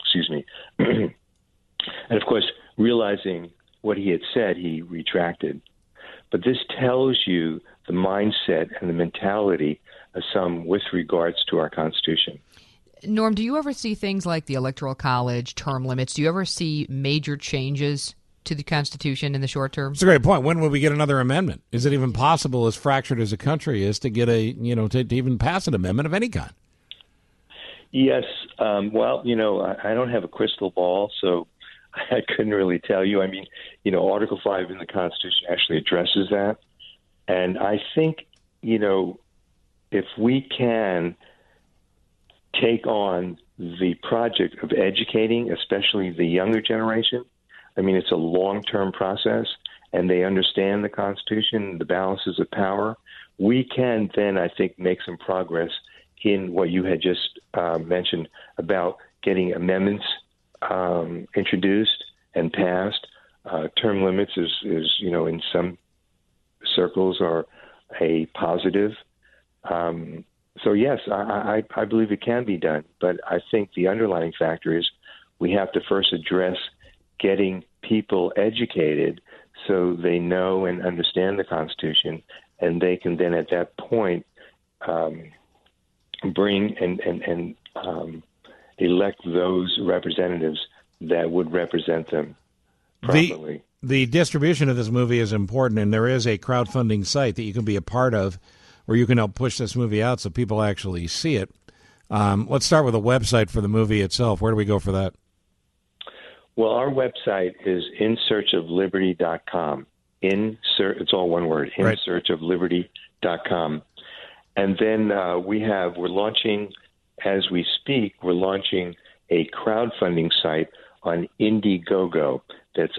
Excuse me. And, of course, realizing what he had said, he retracted. But this tells you the mindset and the mentality of some with regards to our Constitution. Norm, do you ever see things like the Electoral College, term limits? Do you ever see major changes to the Constitution in the short term? It's a great point. When will we get another amendment? Is it even possible, as fractured as a country is, to get to even pass an amendment of any kind? Yes. Well, I don't have a crystal ball, so I couldn't really tell you. I mean, Article 5 in the Constitution actually addresses that. And I think, if we can take on the project of educating, especially the younger generation, I mean, it's a long-term process, and they understand the Constitution, the balances of power. We can then, I think, make some progress in what you had just mentioned about getting amendments introduced and passed. Term limits is in some circles are a positive. So yes, I believe it can be done, but I think the underlying factor is we have to first address getting people educated so they know and understand the Constitution, and they can then at that point bring and elect those representatives that would represent them properly. The distribution of this movie is important, and there is a crowdfunding site that you can be a part of where you can help push this movie out so people actually see it. Let's start with a website for the movie itself. Where do we go for that? Well, our website is insearchofliberty.com. It's all one word, insearchofliberty.com. And then we're launching, as we speak, we're launching a crowdfunding site on Indiegogo. That's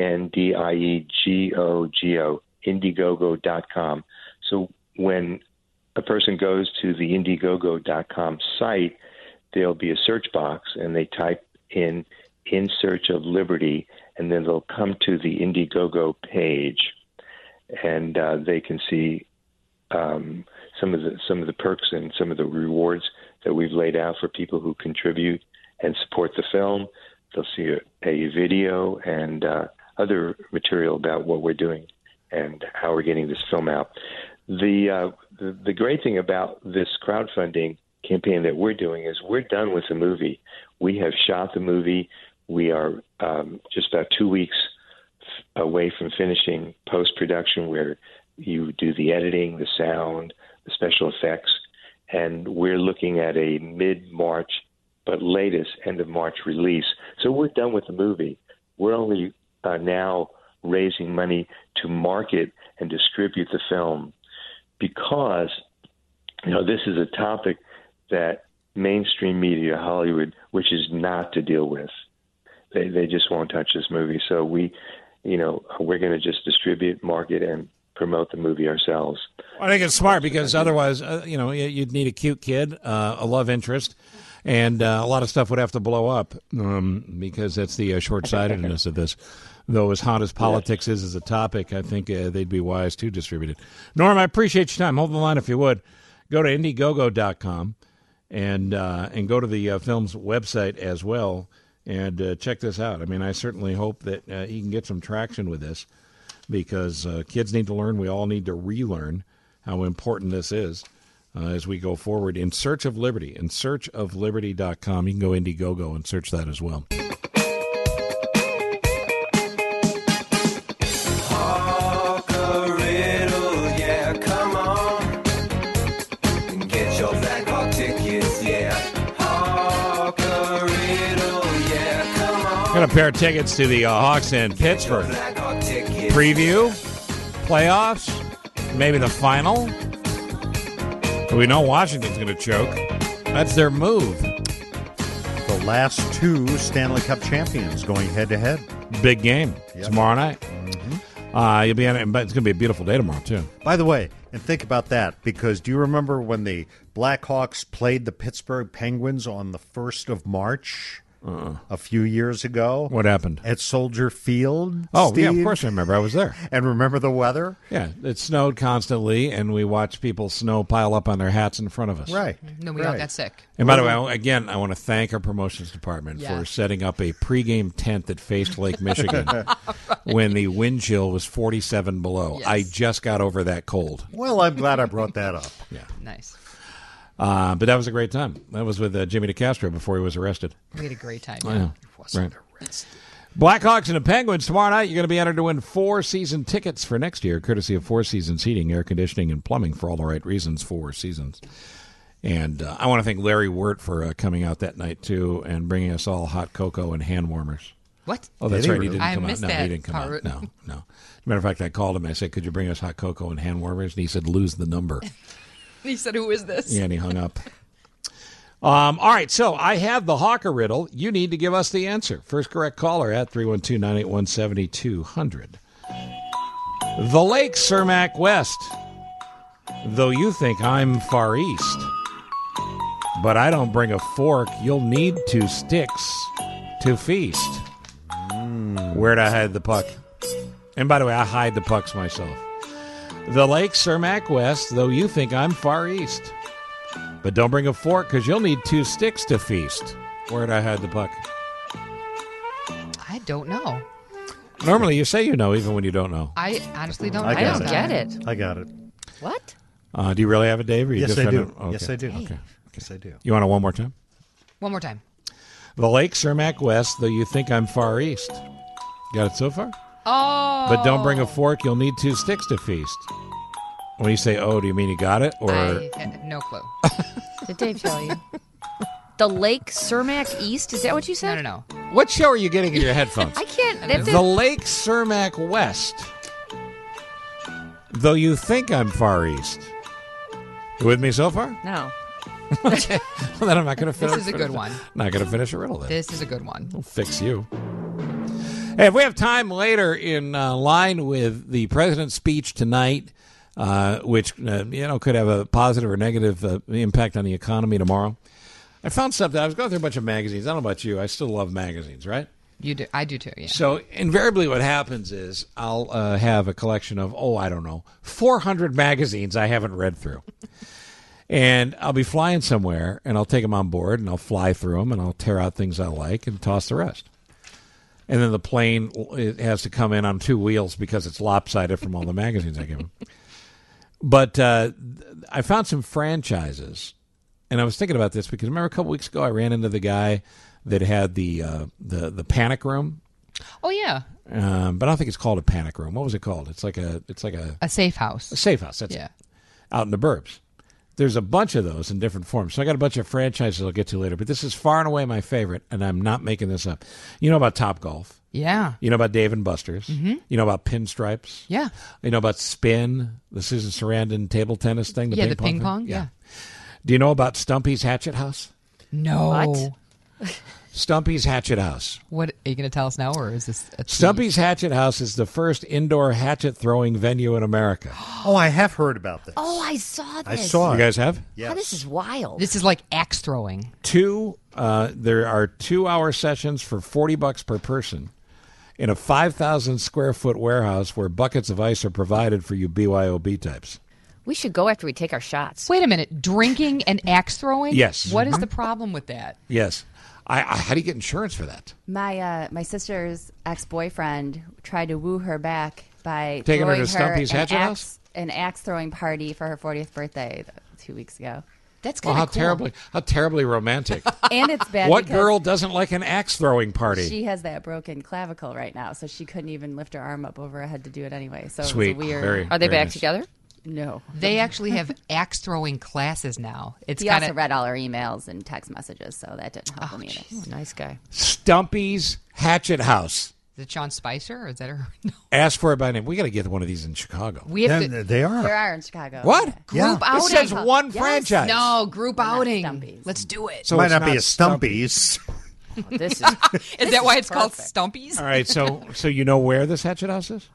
INDIEGOGO, Indiegogo.com. So when a person goes to the Indiegogo.com site, there'll be a search box, and they type in Search of Liberty, and then they'll come to the Indiegogo page, and they can see some of the perks and some of the rewards that we've laid out for people who contribute and support the film. They'll see a video and other material about what we're doing and how we're getting this film out. The great thing about this crowdfunding campaign that we're doing is we're done with the movie. We have shot the movie. We are just about 2 weeks away from finishing post-production, where you do the editing, the sound, the special effects, and we're looking at a mid-March, but latest end of March release. So we're done with the movie. We're only now raising money to market and distribute the film, because this is a topic that mainstream media, Hollywood, wishes not to deal with. They just won't touch this movie. So we're going to just distribute, market, and promote the movie ourselves. I think it's smart, because otherwise, you'd need a cute kid, a love interest, and a lot of stuff would have to blow up, because that's the short-sightedness of this. Though as hot as politics is as a topic, I think they'd be wise to distribute it. Norm, I appreciate your time. Hold the line if you would. Go to Indiegogo.com and go to the film's website as well, and check this out. I mean, I certainly hope that he can get some traction with this, because kids need to learn. We all need to relearn how important this is as we go forward. In Search of Liberty, in searchofliberty.com. You can go Indiegogo and search that as well. Got a pair of tickets to the Hawks in Pittsburgh. Preview, playoffs, maybe the final. We know Washington's going to choke. That's their move. The last two Stanley Cup champions going head-to-head. Big game tomorrow night. Mm-hmm. You'll be on it, but it's going to be a beautiful day tomorrow, too. By the way, and think about that, because do you remember when the Blackhawks played the Pittsburgh Penguins on the 1st of March? a few years ago. What happened? At Soldier Field, Oh, Steve? yeah, of course I remember. I was there. And remember the weather? Yeah, it snowed constantly, and we watched people snow pile up on their hats in front of us. Right. No, we all got sick. And by the way, again, I want to thank our promotions department Yeah. for setting up a pregame tent that faced Lake Michigan when the wind chill was 47 below. Yes. I just got over that cold. Well, I'm glad I brought that up. Yeah. Nice. But that was a great time. That was with Jimmy DeCastro before he was arrested. We had a great time. I know. Right. Blackhawks and the Penguins tomorrow night. You're going to be entered to win 4-season tickets for next year, courtesy of Four Seasons Heating, Air Conditioning, and Plumbing for all the right reasons. 4 seasons. And I want to thank Larry Wirt for coming out that night too and bringing us all hot cocoa and hand warmers. What? Oh, that's right. He didn't I come out. missed No, that he didn't come part. out. No. As a matter of fact, I called him and I said, "Could you bring us hot cocoa and hand warmers?" And he said, "Lose the number." He said, "Who is this?" Yeah, and he hung up. All right, so I have the Hawker riddle. You need to give us the answer. First correct caller at 312-981-7200. The Lake Cermak West. Though you think I'm far east, but I don't bring a fork. You'll need 2 sticks to feast. Where'd I hide the puck? And by the way, I hide the pucks myself. The Lake Cermak West, though you think I'm far east. But don't bring a fork because you'll need 2 sticks to feast. Where'd I hide the puck? I don't know. Normally you say you know even when you don't know. I honestly don't. I don't get it. I got it. What? Do you really have it, Dave? Or you Yes, just I trying do. to- okay. Yes, I do. Okay. Yes, I do. You want it one more time? One more time. The Lake Cermak West, though you think I'm far east. Got it so far? Oh. But don't bring a fork. You'll need 2 sticks to feast. When you say, "Oh," do you mean you got it? Or I had no clue. Did Dave tell you? The Lake Cermak East? Is that what you said? No. what show are you getting in your headphones? I can't. The Lake Cermak West. Though you think I'm far east. You with me so far? No. Okay. Well, then I'm not going to finish. This is a good one. Not going to finish a riddle then. This is a good one. I'll fix you. Hey, if we have time later in line with the president's speech tonight, which could have a positive or negative impact on the economy tomorrow, I found something. I was going through a bunch of magazines. I don't know about you. I still love magazines, right? You do. I do too. Yeah. So invariably, what happens is I'll have a collection of 400 magazines I haven't read through. And I'll be flying somewhere, and I'll take them on board, and I'll fly through them, and I'll tear out things I like and toss the rest. And then the plane it has to come in on 2 wheels because it's lopsided from all the magazines I give them. But I found some franchises, and I was thinking about this because remember a couple weeks ago I ran into the guy that had the panic room. Oh yeah. But I don't think it's called a panic room. What was it called? It's like a safe house. A safe house. That's yeah. it. Out in the burbs. There's a bunch of those in different forms. So I got a bunch of franchises I'll get to later. But this is far and away my favorite, and I'm not making this up. You know about Topgolf. Yeah. You know about Dave & Buster's. Mm-hmm. You know about Pinstripes. Yeah. You know about Spin, the Susan Sarandon table tennis thing. The ping pong. Yeah. Do you know about Stumpy's Hatchet House? No. What? Stumpy's Hatchet House. What are you going to tell us now, or is this a tease? Stumpy's Hatchet House is the first indoor hatchet throwing venue in America. Oh, I have heard about this. Oh, I saw this. I saw You it. guys have? Yes. Oh, this is wild. This is like axe throwing. There are 2-hour sessions for $40 per person in a 5,000 square foot warehouse where buckets of ice are provided for you BYOB types. We should go after we take our shots. Wait a minute. Drinking and axe throwing? Yes. What is the problem with that? Yes. How do you get insurance for that? My sister's ex-boyfriend tried to woo her back by Taking her throwing to Stumpy's Hatchet House? an axe throwing party for her 40th birthday 2 weeks ago. That's Well, kind of cool. how terribly romantic. And it's bad What because girl doesn't like an axe throwing party? she has that broken clavicle right now, so she couldn't even lift her arm up over her head to do it anyway. So Sweet. it was a weird. Very- Are they very back nice. together? No. They actually have axe throwing classes now. It's He kind also of read all her emails and text messages, so that didn't help him either. Oh, nice guy. Stumpy's Hatchet House. Is it Sean Spicer or is that her? No. Ask for it by name. We got to get one of these in Chicago. We have Yeah, to they are. There are in Chicago. What? group It outing. says one Yes. franchise. No, group outing. Stumpy's. Let's do it. So Might it's not be a Stumpy. Stumpy's. This is Is that why it's called perfect. Stumpies? All right, so you know where this Hatchet House is?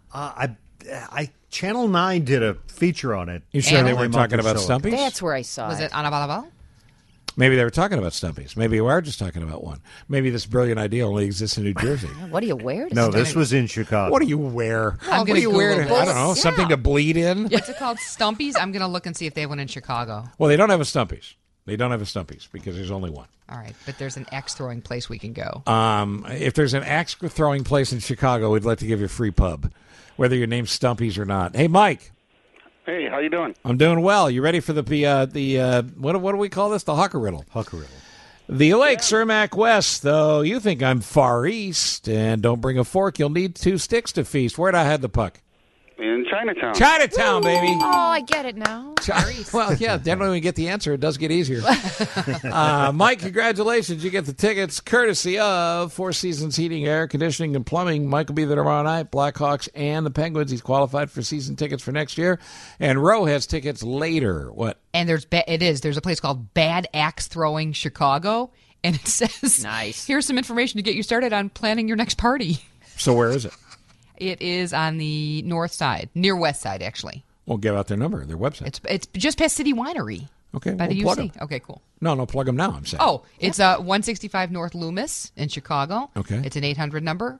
I Channel 9 did a feature on it. You sure And- they Only weren't a month talking or about so. Stumpy's? that's where I saw Was it. it Anabalabal? Maybe they were talking about Stumpies. Maybe we are just talking about one. Maybe this brilliant idea only exists in New Jersey. What do you wear? No, this was in Chicago. What do you wear? I'm What do you wear? Google I don't know. this. Something to bleed in? What's it called? Stumpies? I'm going to look and see if they have one in Chicago. Well, they don't have a Stumpies. They don't have a Stumpies because there's only one. All right, but there's an axe throwing place we can go. If there's an axe throwing place in Chicago, we'd like to give you a free pub, whether your name's Stumpies or not. Hey, Mike. Hey, how you doing? I'm doing well. You ready for the what do we call this? The Hucker Riddle. Hucker Riddle. The Lake Cermak West, though you think I'm far east, and don't bring a fork, you'll need 2 sticks to feast. Where'd I have the puck? In Chinatown. Chinatown, baby. Oh, I get it now. Well, yeah, definitely when we get the answer, it does get easier. Mike, congratulations. You get the tickets courtesy of Four Seasons Heating, Air Conditioning, and Plumbing. Mike will be there tomorrow night. Blackhawks and the Penguins. He's qualified for season tickets for next year. And Roe has tickets later. What? And there's a place called Bad Axe Throwing Chicago, and it says, nice. Here's some information to get you started on planning your next party. So where is it? It is on the north side, near west side, actually. We'll give out their number, their website. It's just past City Winery. Okay, by the plug UC. 'em. Okay, cool. No, plug them now, I'm saying. Oh, it's 165 North Loomis in Chicago. Okay. It's an 800 number,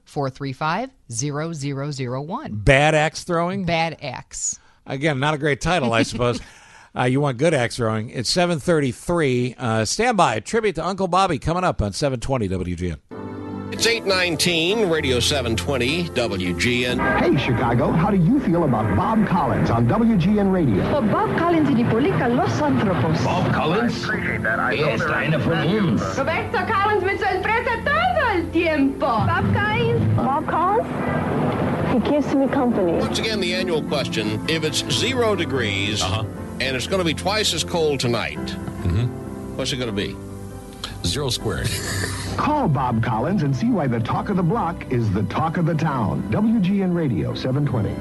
435-0001. Bad axe throwing? Bad Axe. Again, not a great title, I suppose. You want good axe throwing. It's 7:33. Stand by. Tribute to Uncle Bobby coming up on 720 WGN. It's 8:19, Radio 720, WGN. Hey, Chicago, how do you feel about Bob Collins on WGN Radio? For Bob Collins y Polica Los Antropos. Bob Collins? I appreciate that. Yes, einer von uns. Roberto Collins mit sorpresa todo el tiempo. Bob Collins? Bob Collins? He keeps me company. Once again, the annual question, if it's 0 degrees and it's going to be twice as cold tonight, what's it going to be? 0 squared. Call Bob Collins and see why the talk of the block is the talk of the town. WGN Radio, 720.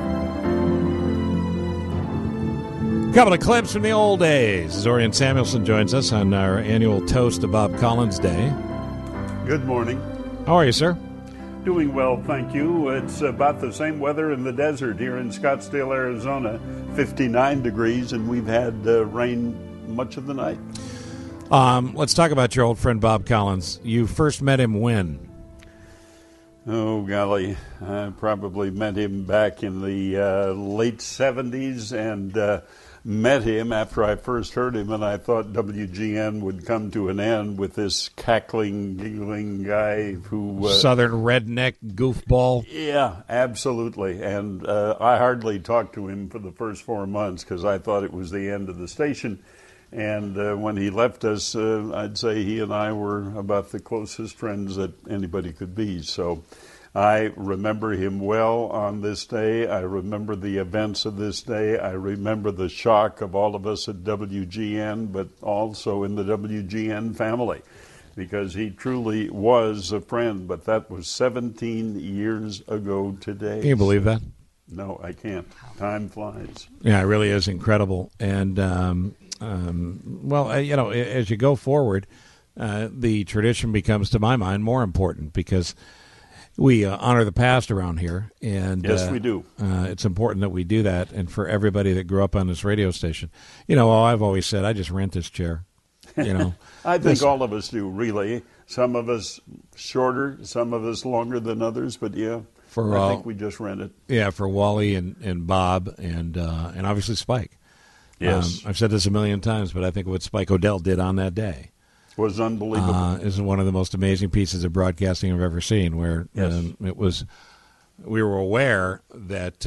Couple of clips from the old days. Zorian Samuelson joins us on our annual Toast to Bob Collins Day. Good morning. How are you, sir? Doing well, thank you. It's about the same weather in the desert here in Scottsdale, Arizona, 59 degrees, and we've had rain much of the night. Let's talk about your old friend Bob Collins. You first met him when? Oh, golly. I probably met him back in the late 70s and met him after I first heard him, and I thought WGN would come to an end with this cackling, giggling guy who... Southern redneck goofball. Yeah, absolutely. And I hardly talked to him for the first 4 months because I thought it was the end of the station. And when he left us, I'd say he and I were about the closest friends that anybody could be. So I remember him well on this day. I remember the events of this day. I remember the shock of all of us at WGN, but also in the WGN family, because he truly was a friend. But that was 17 years ago today. Can you believe that? No, I can't. Time flies. Yeah, it really is incredible. And, as you go forward, the tradition becomes, to my mind, more important because we honor the past around here. And yes, we do. It's important that we do that. And for everybody that grew up on this radio station, I've always said, I just rent this chair. I think all of us do, really. Some of us shorter, some of us longer than others, but yeah. I think we just rent it. Yeah, for Wally and Bob and obviously Spike. Yes. I've said this a million times, but I think what Spike O'Dell did on that day was unbelievable. Is one of the most amazing pieces of broadcasting I've ever seen, where we were aware that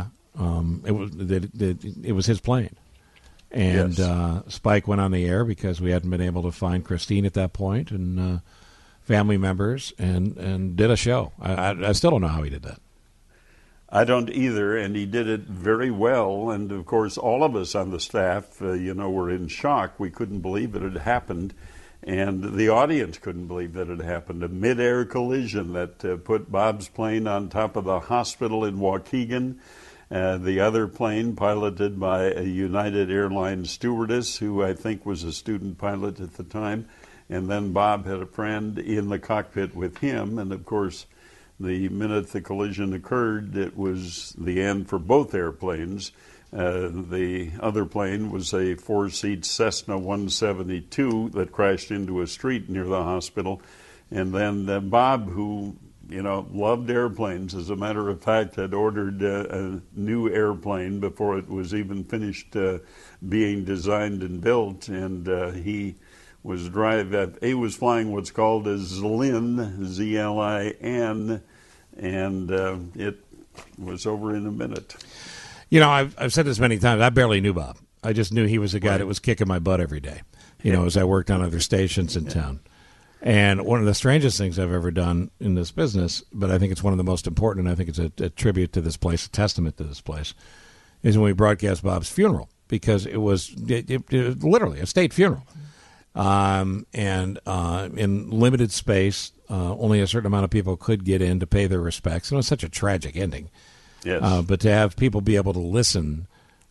it was his plane. And Spike went on the air because we hadn't been able to find Christine at that point, and family members, and did a show. I still don't know how he did that. I don't either, and he did it very well. And, of course, all of us on the staff, were in shock. We couldn't believe it had happened, and the audience couldn't believe that it happened. A mid-air collision that put Bob's plane on top of the hospital in Waukegan. The other plane, piloted by a United Airlines stewardess, who I think was a student pilot at the time. And then Bob had a friend in the cockpit with him. And, of course, the minute the collision occurred, it was the end for both airplanes. The other plane was a 4-seat Cessna 172 that crashed into a street near the hospital. And then Bob, who loved airplanes, as a matter of fact, had ordered a new airplane before it was even finished being designed and built, and he was flying what's called a Zlin, Z-L-I-N, and it was over in a minute. I've said this many times. I barely knew Bob. I just knew he was a guy that was kicking my butt every day, as I worked on other stations in town. And one of the strangest things I've ever done in this business, but I think it's one of the most important, and I think it's a tribute to this place, a testament to this place, is when we broadcast Bob's funeral, because it was literally a state funeral. And in limited space, only a certain amount of people could get in to pay their respects. And it was such a tragic ending. Yes. But to have people be able to listen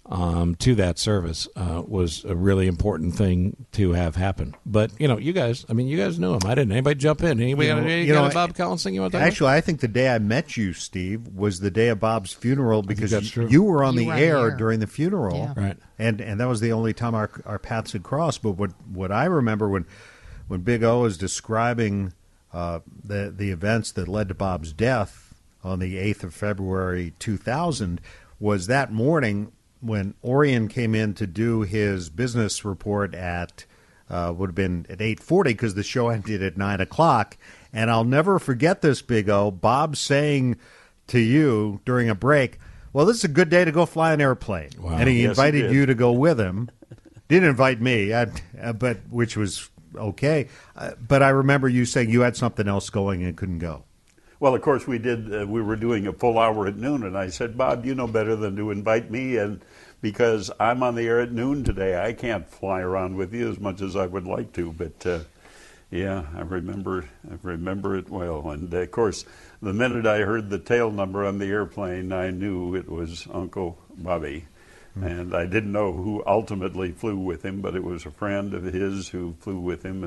to that service was a really important thing to have happen. But, you guys knew him. I didn't. Anybody jump in? Anybody got a Bob Collins thing you want to talk Actually, I think the day I met you, Steve, was the day of Bob's funeral, because you were on the air during the funeral. Yeah. Right. And that was the only time our paths had crossed. But what I remember when Big O was describing the events that led to Bob's death on the 8th of February 2000 was that morning when Orion came in to do his business report at would have been at 8:40, because the show ended at 9 o'clock. And I'll never forget this, Big O, Bob saying to you during a break, well, this is a good day to go fly an airplane. Wow. And he Yes, invited he did. you to go with him. Didn't invite me, but which was okay. But I remember you saying you had something else going and couldn't go. Well, of course, we did. We were doing a full hour at noon, and I said, Bob, you know better than to invite me, and because I'm on the air at noon today, I can't fly around with you as much as I would like to. But yeah, I remember it well. And of course, the minute I heard the tail number on the airplane, I knew it was Uncle Bobby. And I didn't know who ultimately flew with him, but it was a friend of his who flew with him,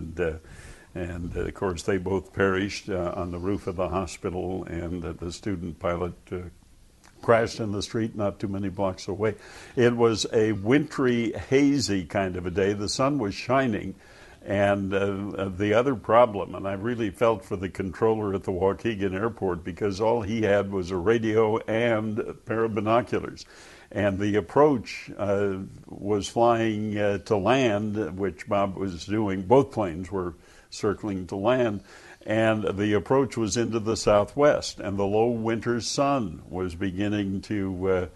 and of course, they both perished on the roof of the hospital, and the student pilot crashed in the street not too many blocks away. It was a wintry, hazy kind of a day. The sun was shining, and the other problem, and I really felt for the controller at the Waukegan airport, because all he had was a radio and a pair of binoculars. And the approach was flying to land, which Bob was doing. Both planes were circling to land, and the approach was into the southwest, and the low winter sun was beginning to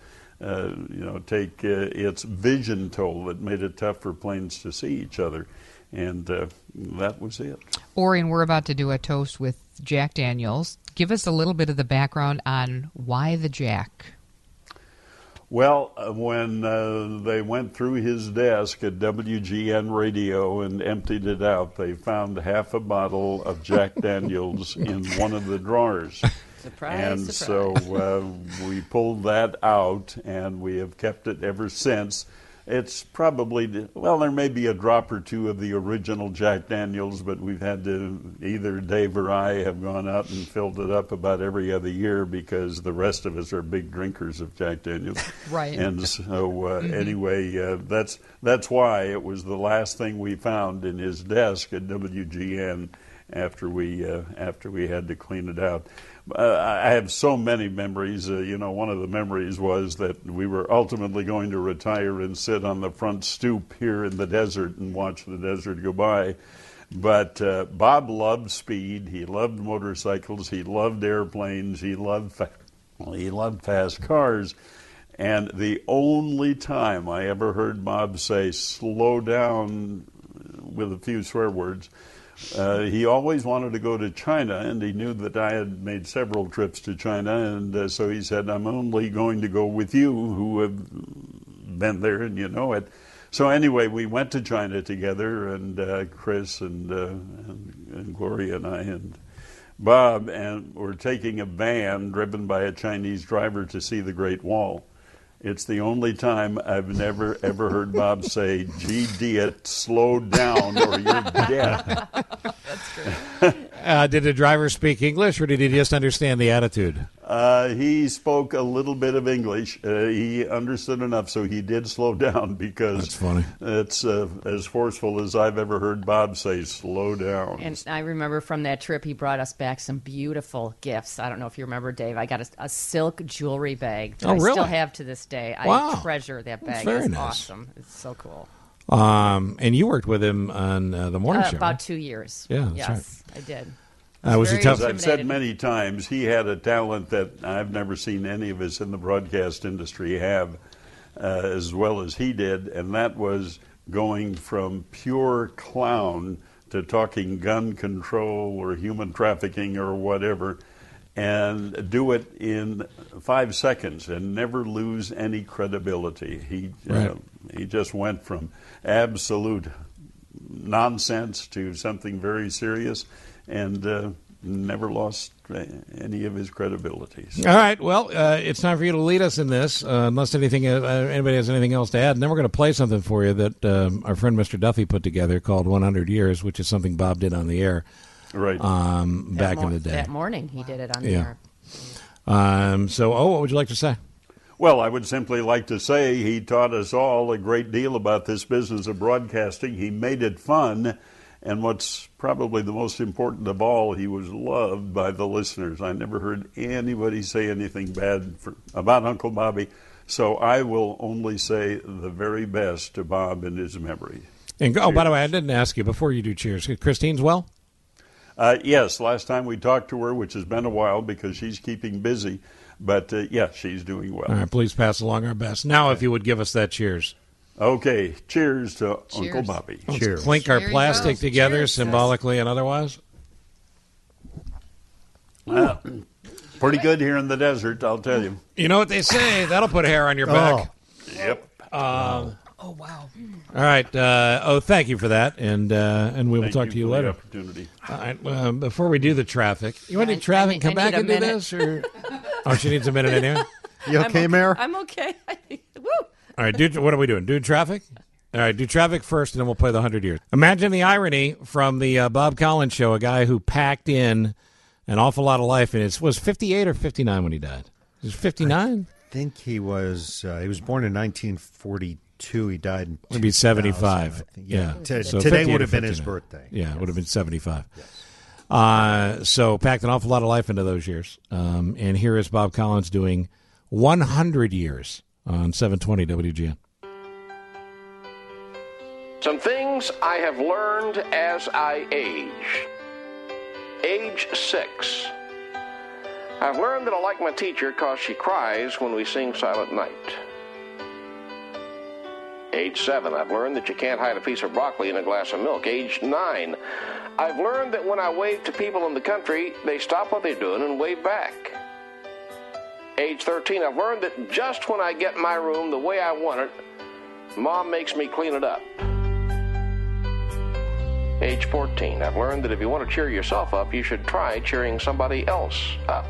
take its vision toll that made it tough for planes to see each other, and that was it. Orion, we're about to do a toast with Jack Daniels. Give us a little bit of the background on why the Jack. Well, when they went through his desk at WGN Radio and emptied it out, they found half a bottle of Jack Daniels in one of the drawers. Surprise, and surprise. So we pulled that out, and we have kept it ever since. It's probably, there may be a drop or two of the original Jack Daniels, but we've had to, either Dave or I have gone out and filled it up about every other year, because the rest of us are big drinkers of Jack Daniels. Right. And so anyway, that's why it was the last thing we found in his desk at WGN after we had to clean it out. I have so many memories. One of the memories was that we were ultimately going to retire and sit on the front stoop here in the desert and watch the desert go by. But Bob loved speed. He loved motorcycles. He loved airplanes. He loved fast cars. And the only time I ever heard Bob say, slow down, with a few swear words, he always wanted to go to China, and he knew that I had made several trips to China, and so he said, I'm only going to go with you, who have been there and you know it. So anyway, we went to China together, and Chris and Gloria and I and Bob, and we're taking a van driven by a Chinese driver to see the Great Wall. It's the only time I've never, ever heard Bob say, gee, Diet, slow down or you're dead. That's great. Did the driver speak English, or did he just understand the attitude? He spoke a little bit of English. He understood enough, so he did slow down because that's funny. It's as forceful as I've ever heard Bob say, slow down. And I remember from that trip, he brought us back some beautiful gifts. I don't know if you remember, Dave. I got a silk jewelry bag that I still have to this day. Wow. I treasure that bag. Very It's nice. awesome. It's so cool. And you worked with him on the morning show, About right? 2 years. Yeah, that's yes, I did. Was he tough? As I've said many times, he had a talent that I've never seen any of us in the broadcast industry have as well as he did, and that was going from pure clown to talking gun control or human trafficking or whatever, and do it in 5 seconds and never lose any credibility. He just went from absolute nonsense to something very serious, and never lost any of his credibilities. All right, well, it's time for you to lead us in this, unless anybody has anything else to add. And then we're going to play something for you that our friend Mr. Duffy put together called 100 Years, which is something Bob did on the air back in the day. That morning he did it on the air. So, what would you like to say? Well, I would simply like to say he taught us all a great deal about this business of broadcasting. He made it fun. And what's probably the most important of all, he was loved by the listeners. I never heard anybody say anything bad about Uncle Bobby. So I will only say the very best to Bob in his memory. And by the way, I didn't ask you before you do cheers. Christine's well? Yes, last time we talked to her, which has been a while because she's keeping busy. But, she's doing well. All right, please pass along our best. Now, if you would give us that cheers. Okay, cheers to Uncle Bobby. Let's Cheers. clink our plastic together symbolically and otherwise. Pretty good here in the desert, I'll tell you. You know what they say, that'll put hair on your back. Yep. Oh, wow. All right. Thank you for that, and we will talk to you for later. the opportunity. All right. Before we do the traffic, you want to do traffic? Come back and do this, or she needs a minute in here. You okay, Mayor? I'm okay. Woo! All right. What are we doing? Do traffic. All right. Do traffic first, and then we'll play the 100 Years. Imagine the irony from the Bob Collins show. A guy who packed in an awful lot of life, and it was 58 or 59 when he died. He was 59. I think he was. He was born in 1942. He died in. Would be 75. Yeah. So Today 58 would or have been his 59. birthday. Yeah, it would have been 75. Yes. So packed an awful lot of life into those years. And here is Bob Collins doing 100 years on 720 WGN. Some things I have learned as I age. Age 6. I've learned that I like my teacher because she cries when we sing Silent Night. Age 7. I've learned that you can't hide a piece of broccoli in a glass of milk. Age 9. I've learned that when I wave to people in the country, they stop what they're doing and wave back. Age 13. I've learned that just when I get my room the way I want it, Mom makes me clean it up. Age 14. I've learned that if you want to cheer yourself up, you should try cheering somebody else up.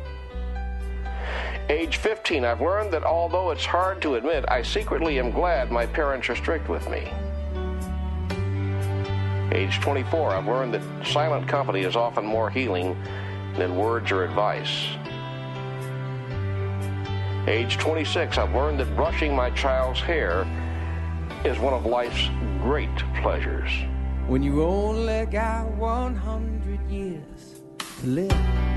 Age 15. I've learned that although it's hard to admit, I secretly am glad my parents are strict with me. Age 24. I've learned that silent company is often more healing than words or advice. Age 26. I've learned that brushing my child's hair is one of life's great pleasures. When you only got 100 years to live.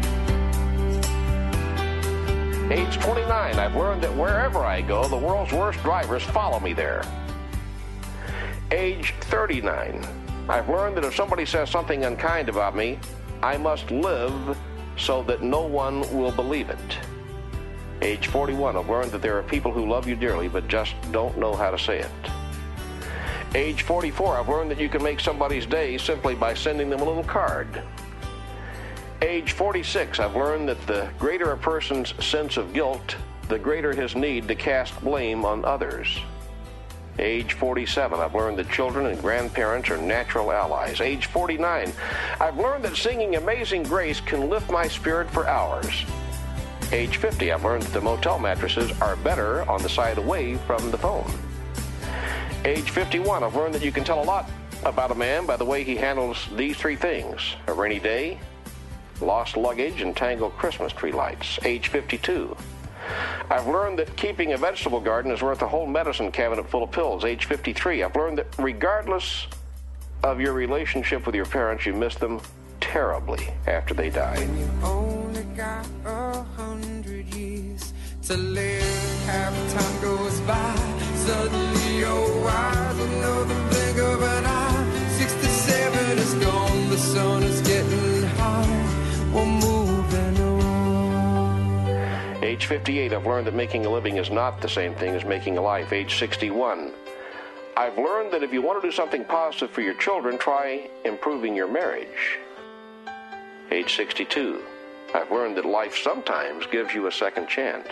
Age 29, I've learned that wherever I go, the world's worst drivers follow me there. Age 39, I've learned that if somebody says something unkind about me, I must live so that no one will believe it. Age 41, I've learned that there are people who love you dearly but just don't know how to say it. Age 44, I've learned that you can make somebody's day simply by sending them a little card. Age 46, I've learned that the greater a person's sense of guilt, the greater his need to cast blame on others. Age 47, I've learned that children and grandparents are natural allies. Age 49, I've learned that singing Amazing Grace can lift my spirit for hours. Age 50, I've learned that the motel mattresses are better on the side away from the phone. Age 51, I've learned that you can tell a lot about a man by the way he handles these three things: a rainy day, lost luggage and tangled Christmas tree lights. Age 52. I've learned that keeping a vegetable garden is worth a whole medicine cabinet full of pills. Age 53. I've learned that regardless of your relationship with your parents, you miss them terribly after they die. Only got 100 years to live. Half time goes by. Suddenly you're wise. Another blink of an eye. 67 is gone. The sun is getting high. We're moving on. Age 58. I've learned that making a living is not the same thing as making a life. Age 61. I've learned that if you want to do something positive for your children, try improving your marriage. Age 62. I've learned that life sometimes gives you a second chance.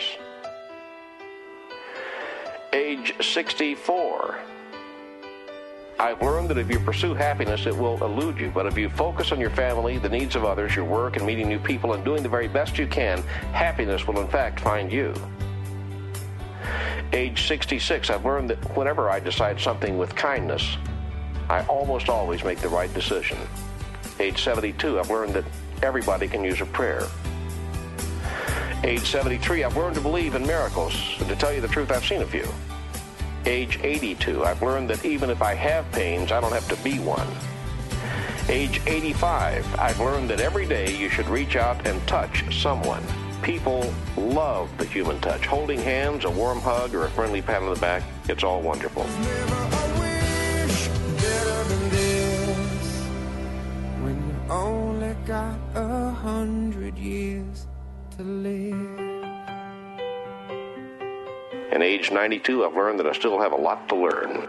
Age 64. I've learned that if you pursue happiness, it will elude you. But if you focus on your family, the needs of others, your work, and meeting new people, and doing the very best you can, happiness will in fact find you. Age 66. I've learned that whenever I decide something with kindness, I almost always make the right decision. Age 72. I've learned that everybody can use a prayer. Age 73, I've learned to believe in miracles, and to tell you the truth, I've seen a few. Age 82, I've learned that even if I have pains, I don't have to be one. Age 85, I've learned that every day you should reach out and touch someone. People love the human touch. Holding hands, a warm hug, or a friendly pat on the back, it's all wonderful. When you only got 100 years to live. And age 92, I've learned that I still have a lot to learn.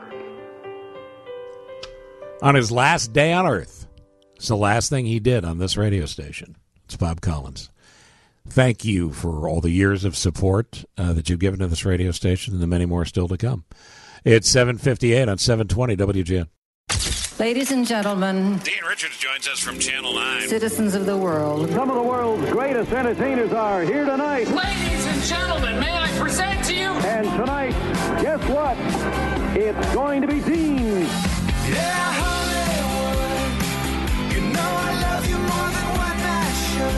On his last day on Earth, it's the last thing he did on this radio station. It's Bob Collins. Thank you for all the years of support that you've given to this radio station and the many more still to come. It's 7:58 on 720 WGN. Ladies and gentlemen, Dean Richards joins us from Channel 9. Citizens of the world. Some of the world's greatest entertainers are here tonight. Ladies and gentlemen, may I present to you? And tonight, guess what? It's going to be Dean. Yeah, Hollywood, you know I love you more than one night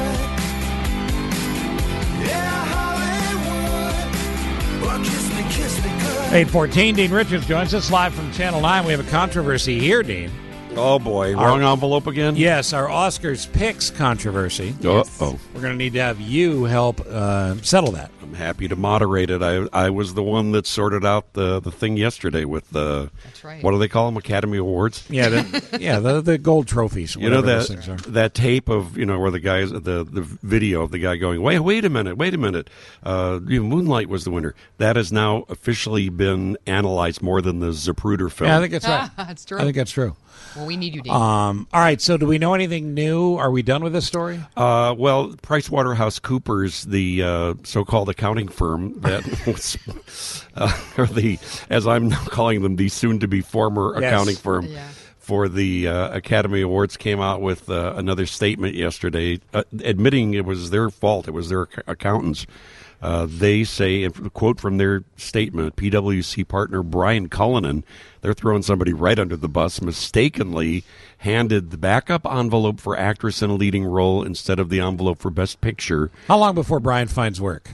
should. Yeah, Hollywood, well, kiss me good. 8:14, Dean Richards joins us live from Channel 9. We have a controversy here, Dean. Oh, boy. Wrong envelope again? Yes, our Oscars picks controversy. Uh-oh. We're going to need to have you help settle that. I'm happy to moderate it. I was the one that sorted out the thing yesterday with the, that's right. What do they call them, Academy Awards? Yeah, the gold trophies. You know that that tape of, where the guys, the video of the guy going, wait a minute. Moonlight was the winner. That has now officially been analyzed more than the Zapruder film. Yeah, I think that's right. That's true. I think that's true. Well, we need you, Dean. All right, so do we know anything new? Are we done with this story? Well, PricewaterhouseCoopers, the so-called accounting firm that was, or as I'm now calling them, the soon-to-be former accounting firm for the Academy Awards, came out with another statement yesterday admitting it was their fault. It was their accountants. They say, and quote from their statement, PwC partner Brian Cullinan, they're throwing somebody right under the bus, mistakenly handed the backup envelope for actress in a leading role instead of the envelope for Best Picture. How long before Brian finds work?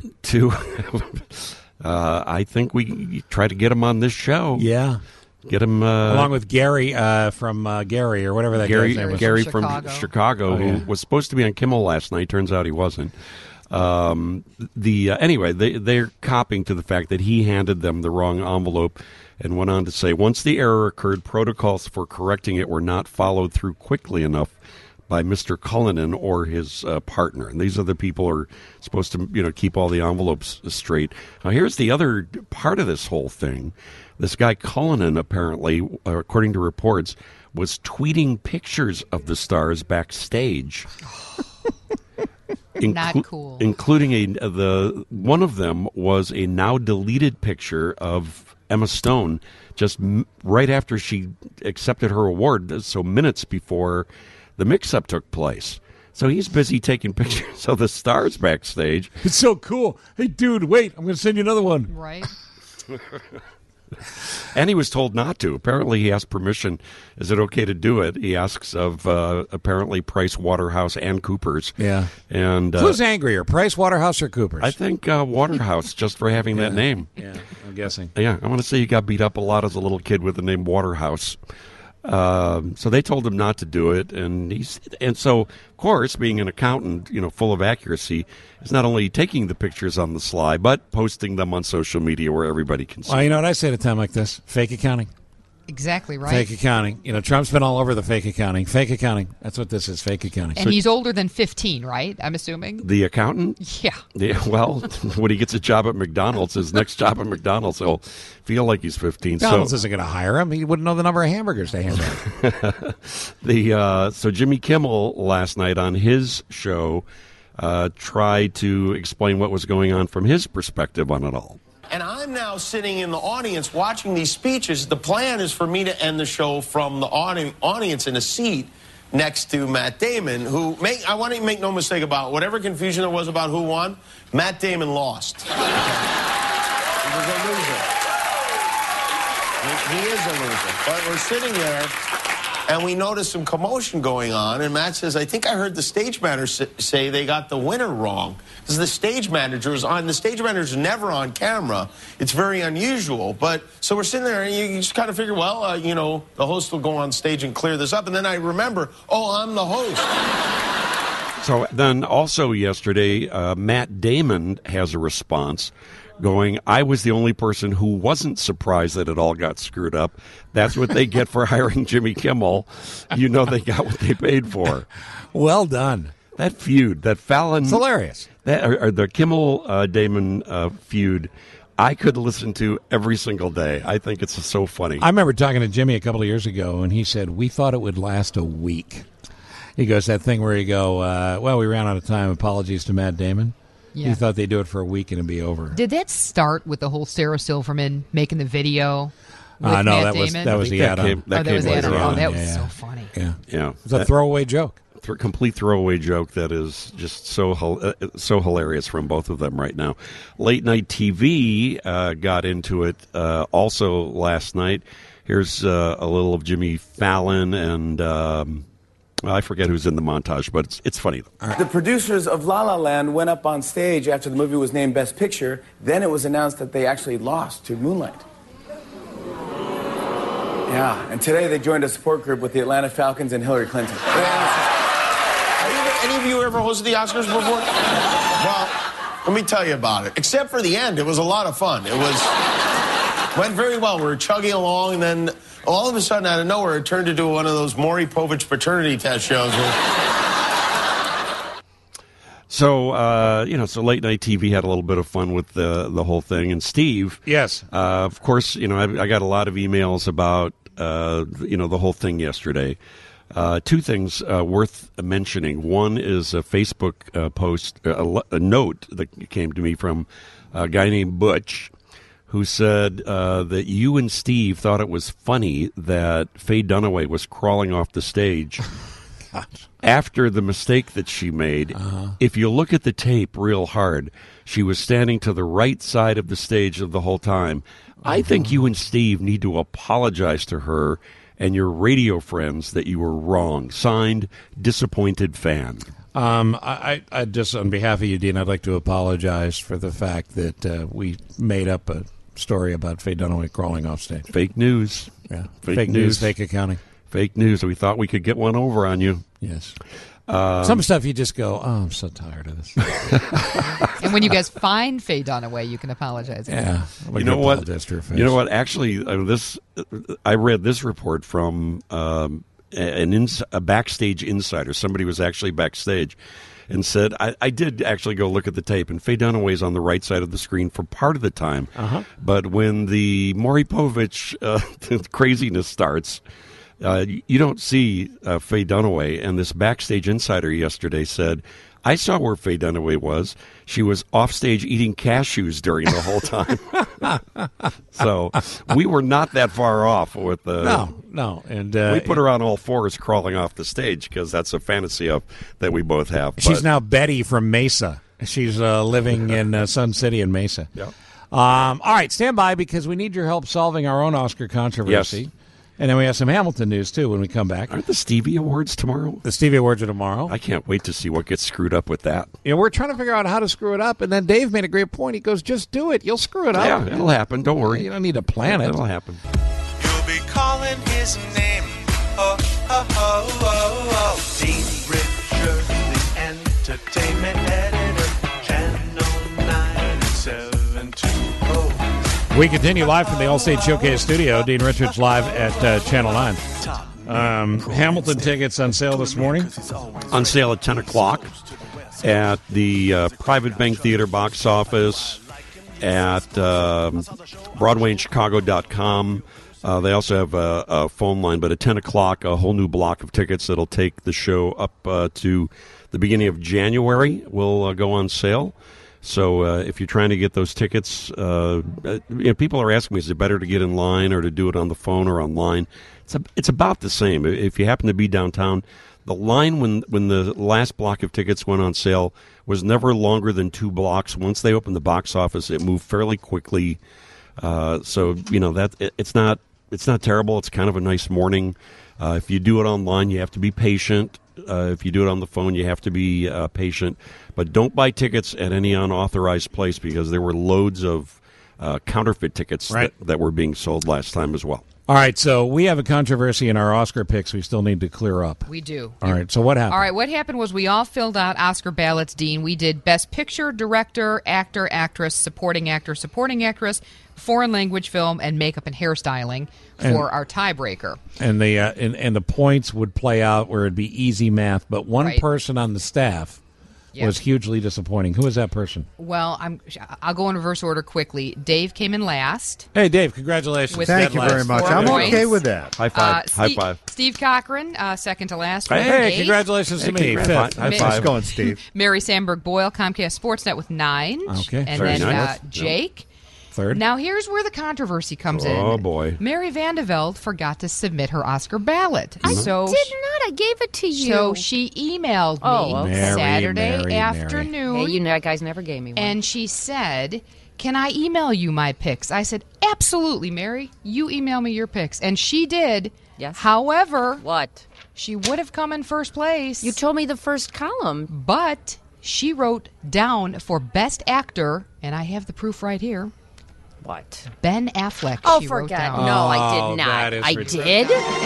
I think we try to get him on this show. Yeah. Get him along with Gary from Gary or whatever that guy's name was. Gary from Chicago, who was supposed to be on Kimmel last night. Turns out he wasn't. Anyway, they're copying to the fact that he handed them the wrong envelope and went on to say, once the error occurred, protocols for correcting it were not followed through quickly enough by Mr. Cullinan or his partner. And these are the people who are supposed to, keep all the envelopes straight. Now, here's the other part of this whole thing. This guy Cullinan, apparently, according to reports, was tweeting pictures of the stars backstage. Not cool. Including one of them was a now deleted picture of Emma Stone just right after she accepted her award, so minutes before the mix-up took place. So he's busy taking pictures of the stars backstage. It's so cool. Hey, dude, wait, I'm going to send you another one. Right. And he was told not to. Apparently, he asked permission. Is it okay to do it? He asks of apparently Price Waterhouse and Coopers. Yeah. And who's angrier, Price Waterhouse or Coopers? I think Waterhouse, just for having that name. Yeah, I'm guessing. Yeah, I want to say he got beat up a lot as a little kid with the name Waterhouse. So they told him not to do it, and so of course, being an accountant, full of accuracy, is not only taking the pictures on the sly, but posting them on social media where everybody can see. Well, you know what I say at a time like this? Fake accounting. Exactly right. Fake accounting. Trump's been all over the fake accounting. Fake accounting. That's what this is, fake accounting. And he's older than 15, right? I'm assuming. The accountant? Yeah. Well, when he gets a job at McDonald's, his next job at McDonald's, he'll feel like he's 15. McDonald's isn't going to hire him. He wouldn't know the number of hamburgers they hand out. So Jimmy Kimmel last night on his show tried to explain what was going on from his perspective on it all. And I'm now sitting in the audience watching these speeches. The plan is for me to end the show from the audience in a seat next to Matt Damon, I want to make no mistake about it, whatever confusion there was about who won, Matt Damon lost. He was a loser. He is a loser. But we're sitting there, and we notice some commotion going on, and Matt says, I think I heard the stage manager say they got the winner wrong. Because the stage manager is on. The stage manager is never on camera. It's very unusual. But so we're sitting there, and you just kind of figure, well, the host will go on stage and clear this up. And then I remember, I'm the host. So then also yesterday, Matt Damon has a response going, I was the only person who wasn't surprised that it all got screwed up. That's what they get for hiring Jimmy Kimmel. They got what they paid for. Well done. That feud, that Fallon... It's hilarious. The Kimmel-Damon feud, I could listen to every single day. I think it's so funny. I remember talking to Jimmy a couple of years ago, and he said, we thought it would last a week. He goes, that thing where you go, we ran out of time. Apologies to Matt Damon. Yeah. He thought they'd do it for a week and it'd be over. Did that start with the whole Sarah Silverman making the video? No, that was the add-on. That was the add-on. Oh, that was so funny. Yeah. It's a throwaway joke. Complete throwaway joke that is just so hilarious from both of them right now. Late night TV got into it also last night. Here's a little of Jimmy Fallon and I forget who's in the montage, but it's funny. The producers of La La Land went up on stage after the movie was named Best Picture. Then it was announced that they actually lost to Moonlight. Yeah, and today they joined a support group with the Atlanta Falcons and Hillary Clinton. Any of you ever hosted the Oscars before? Well, let me tell you about it. Except for the end, it was a lot of fun. Went very well. We were chugging along, and then all of a sudden, out of nowhere, it turned into one of those Maury Povich paternity test shows. So, so late night TV had a little bit of fun with the whole thing. And Steve, yes, of course, I got a lot of emails about the whole thing yesterday. Two things worth mentioning. One is a Facebook post, a note that came to me from a guy named Butch, who said that you and Steve thought it was funny that Faye Dunaway was crawling off the stage after the mistake that she made. If you look at the tape real hard, she was standing to the right side of the stage the whole time. I think you and Steve need to apologize to her and your radio friends that you were wrong. Signed, Disappointed Fan. I just, on behalf of you, Dean, I'd like to apologize for the fact that we made up a story about Faye Dunaway crawling off stage. Fake news. Yeah. Fake news, fake accounting. Fake news. We thought we could get one over on you. Yes. Some stuff you just go, I'm so tired of this. And when you guys find Faye Dunaway, you can apologize. Yeah. You know what? Actually, I read this report from a backstage insider. Somebody was actually backstage and said, I did actually go look at the tape, and Faye Dunaway's on the right side of the screen for part of the time. But when the Maury Povich craziness starts, you don't see Faye Dunaway. And this backstage insider yesterday said, I saw where Faye Dunaway was. She was off stage eating cashews during the whole time. So we were not that far off with the... No. And we put her on all fours crawling off the stage because that's a fantasy that we both have. She's now Betty from Mesa. She's living in Sun City in Mesa. Yeah. All right, stand by because we need your help solving our own Oscar controversy. Yes. And then we have some Hamilton news, too, when we come back. Aren't the Stevie Awards tomorrow? The Stevie Awards are tomorrow. I can't wait to see what gets screwed up with that. Yeah, we're trying to figure out how to screw it up. And then Dave made a great point. He goes, just do it. You'll screw it up. Yeah, it'll happen. Don't worry. You don't need to plan it. It'll happen. You'll be calling his name. Oh, oh, oh, oh, oh. Dean Richard, the entertainment editor, Channel 9720. We continue live from the Allstate Showcase studio. Dean Richards live at Channel 9. Hamilton tickets on sale this morning. On sale at 10 o'clock at the Private Bank Theater box office, at BroadwayInChicago.com. They also have a phone line, but at 10 o'clock, a whole new block of tickets that'll take the show up to the beginning of January will go on sale. So if you're trying to get those tickets, people are asking me, is it better to get in line or to do it on the phone or online? It's about the same. If you happen to be downtown, the line when the last block of tickets went on sale was never longer than 2 blocks. Once they opened the box office, it moved fairly quickly. So that it's not terrible. It's kind of a nice morning. If you do it online, you have to be patient. If you do it on the phone, you have to be patient. But don't buy tickets at any unauthorized place because there were loads of counterfeit tickets that were being sold last time as well. All right, so we have a controversy in our Oscar picks we still need to clear up. We do. All right, so what happened? All right, what happened was we all filled out Oscar ballots, Dean. We did Best Picture, Director, Actor, Actress, Supporting Actress, Foreign Language Film, and Makeup and Hairstyling for our tiebreaker. And the points would play out where it'd be easy math, but one person on the staff was hugely disappointing. Who is that person? Well, I'll go in reverse order quickly. Dave came in last. Hey, Dave, congratulations. Thank you very much. I'm okay with that. High five. High five. Steve Cochran, second to last. Hey, congratulations to me. Fifth. High five. Nice going, Steve. Mary Sandberg Boyle, Comcast Sportsnet with 9. Okay. And Very then nice. Jake. Third. Now, here's where the controversy comes in. Oh, boy. Mary Vandevelde forgot to submit her Oscar ballot. I did not. I gave it to you. So she emailed me Saturday afternoon. Hey, you guys never gave me one. And she said, can I email you my picks? I said, absolutely, Mary. You email me your picks. And she did. Yes. However, what? She would have come in first place. You told me the first column. But she wrote down for Best Actor, and I have the proof right here. What? Ben Affleck. Oh, she wrote forget. down. No, I did not. That is I ridiculous. did?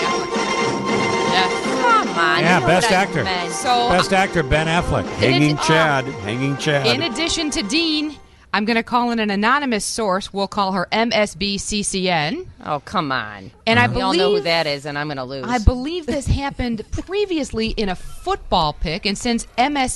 Come on. Yeah, you know Best what I Actor. meant. So, Best Actor, Ben Affleck. Hanging Chad. Hanging Chad. in addition to Dean, I'm going to call in an anonymous source. We'll call her MSBCCN. Oh, come on. And I We all know who believe that is, and I'm going to lose. I believe this happened previously in a football pick, and since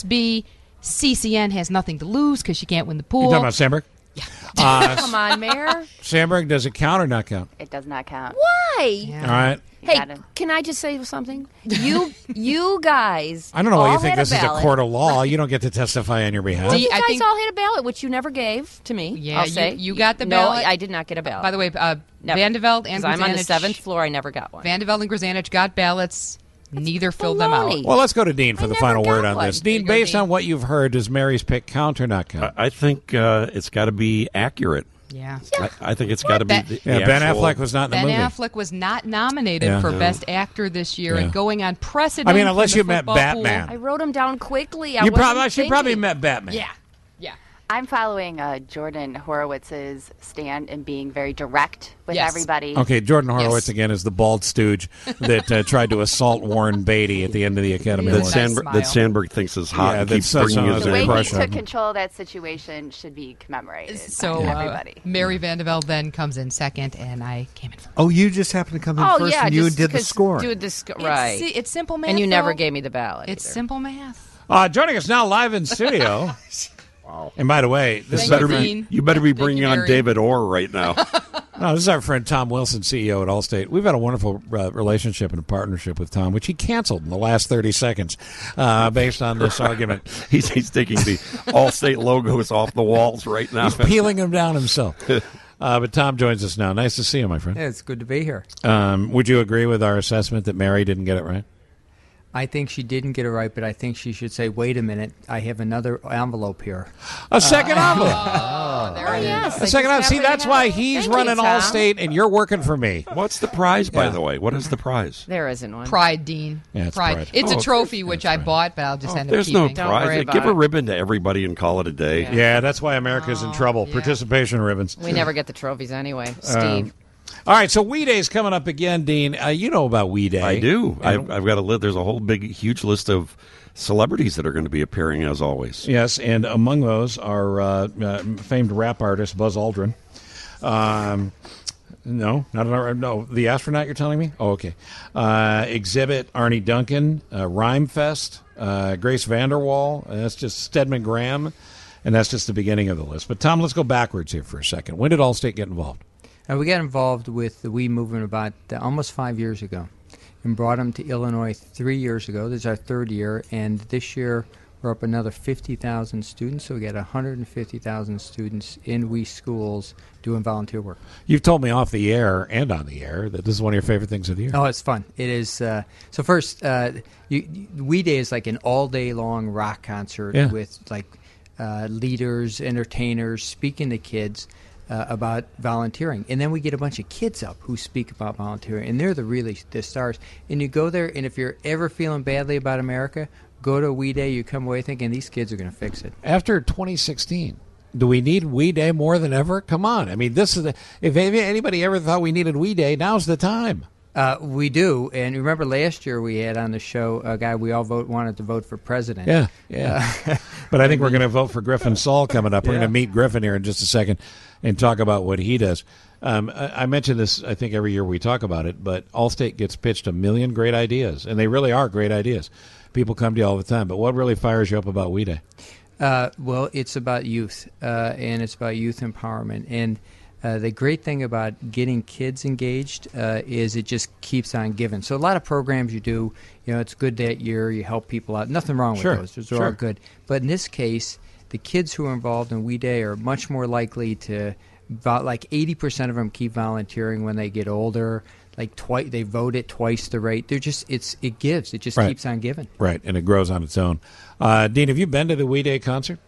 MSBCCN has nothing to lose because she can't win the pool. You talking about Sandberg? Come on, Mayor. Sandberg, does it count or not count? It does not count. Why? All right. Hey, can I just say something? You guys. I don't know why you all think had this is a ballot. court of law. You don't get to testify on your behalf. You guys all had a ballot, which you never gave to me. Yeah, I'll say you got the ballot. No, I did not get a ballot. By the way, Never. Vandevelde and 'Cause I'm on the Grzanich- 7th floor. I never got one. Vandevelde and Grzanich got ballots. Neither filled them out. Well, let's go to Dean for the final word on one. this. Dean, based on what you've heard, does Mary's pick count or not count? I think it's got to be accurate. Yeah. I think it's got to be. The Ben actual- Affleck was not in the Ben movie. Affleck was not nominated Yeah. for No. Best Actor this year, Yeah. and going on precedent. I mean, unless from you the met football Batman. pool. I wrote them down quickly. She probably met Batman. Yeah. I'm following Jordan Horowitz's stand and being very direct with everybody. Okay, Jordan Horowitz again is the bald stooge that tried to assault Warren Beatty at the end of the Academy That Awards. Sandberg thinks is hot Yeah, and that's keeps such bringing a- his The way in. he took control of that situation should be commemorated So by everybody. Mary Vandevelde then comes in second, and I came in first. Oh, you just happened to come in Oh, first yeah, and you just did the 'cause score. right. It's simple math. And you never though. gave me the ballot. It's either. simple math. Joining us now live in studio. Wow. And by the way, You better be bringing on David Orr right now. No, this is our friend Tom Wilson, CEO at Allstate. We've had a wonderful relationship and a partnership with Tom, which he canceled in the last 30 seconds based on this argument. He's taking the Allstate logos off the walls right now. He's peeling them down himself. But Tom joins us now. Nice to see you, my friend. Yeah, it's good to be here. Would you agree with our assessment that Mary didn't get it right? I think she didn't get it right, but I think she should say, wait a minute, I have another envelope here. A second envelope. Yes. A second envelope. See, that's why he's running Allstate and you're working for me. What's the prize, by the way? What is the prize? There isn't one. Pride, Dean. Yeah, it's Pride. It's a trophy, which I bought, but I'll just end up There's keeping. no prize. Give a ribbon to everybody and call it a day. Yeah, that's why America's in trouble. Participation ribbons. We never get the trophies anyway, Steve. All right, so WE Day's coming up again, Dean. You know about WE Day. I do. I've got a list. There's a whole big, huge list of celebrities that are going to be appearing, as always. Yes, and among those are famed rap artist Buzz Aldrin. No, the astronaut you're telling me? Oh, okay. Exhibit, Arnie Duncan, Rhymefest, Grace VanderWaal, that's just Stedman Graham, and that's just the beginning of the list. But, Tom, let's go backwards here for a second. When did Allstate get involved? We got involved with the WE movement about almost 5 years ago and brought them to Illinois 3 years ago. This is our third year, and this year we're up another 50,000 students, so we got 150,000 students in WE schools doing volunteer work. You've told me off the air and on the air that this is one of your favorite things of the year. Oh, it's fun. It is. So first, WE Day is like an all-day-long rock concert with like leaders, entertainers, speaking to kids about volunteering. And then we get a bunch of kids up who speak about volunteering, and they're the stars. And you go there, and if you're ever feeling badly about America, go to WE Day, you come away thinking these kids are going to fix it. After 2016, do we need WE Day more than ever? Come on. I mean, this is if anybody ever thought we needed WE Day, now's the time. We do. And remember last year we had on the show a guy we all wanted to vote for president. Yeah. But I think we're going to vote for Griffin Saul coming up. We're going to meet Griffin here in just a second and talk about what he does. I mention this, I think, every year we talk about it, but Allstate gets pitched a million great ideas, and they really are great ideas. People come to you all the time. But what really fires you up about WE Day? Well, it's about youth, and it's about youth empowerment. And the great thing about getting kids engaged is it just keeps on giving. So a lot of programs you do, it's good that you help people out. Nothing wrong with those. Those are all good. But in this case, the kids who are involved in WE Day are much more likely to, about like 80% of them keep volunteering when they get older. Like they vote at twice the rate. They're just it gives. It just keeps on giving. Right, and it grows on its own. Dean, have you been to the WE Day concert?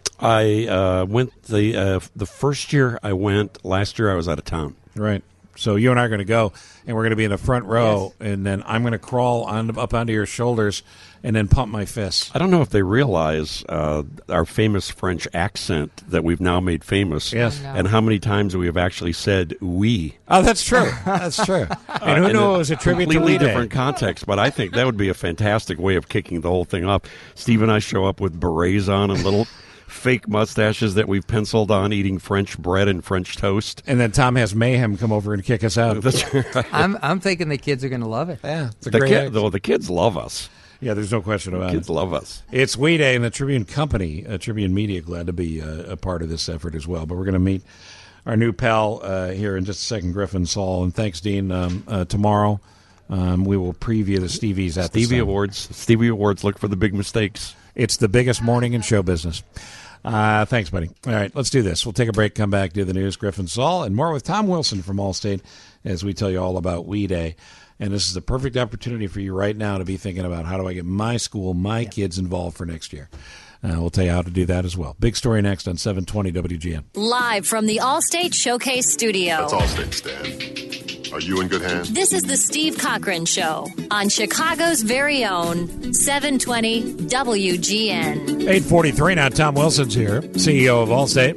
I went the first year I went. Last year I was out of town. Right. So you and I are going to go, and we're going to be in the front row, and then I'm going to crawl up onto your shoulders and then pump my fists. I don't know if they realize our famous French accent that we've now made famous, and how many times we have actually said "oui." Oh, that's true. That's true. And who knew it was a tribute to WE Day? Completely different context, but I think that would be a fantastic way of kicking the whole thing off. Steve and I show up with berets on and little fake mustaches that we've penciled on, eating French bread and French toast. And then Tom has Mayhem come over and kick us out. That's right. I'm thinking the kids are going to love it. Yeah, it's a great idea. The kids love us. Yeah, there's no question about it. Kids love us. It's WE Day, and the Tribune Company, Tribune Media, glad to be a part of this effort as well. But we're going to meet our new pal here in just a second, Griffin Saul. And thanks, Dean. Tomorrow we will preview the Stevies at the Stevie Awards. Stevie Awards, look for the big mistakes. It's the biggest morning in show business. Thanks, buddy. All right, let's do this. We'll take a break, come back, do the news, Griffin Saul, and more with Tom Wilson from Allstate as we tell you all about WE Day. And this is the perfect opportunity for you right now to be thinking about how do I get my school, my kids involved for next year. We'll tell you how to do that as well. Big story next on 720 WGN. Live from the Allstate Showcase Studio. That's Allstate, Stan. Are you in good hands? This is the Steve Cochran Show on Chicago's very own 720 WGN. 8:43 now. Tom Wilson's here, CEO of Allstate.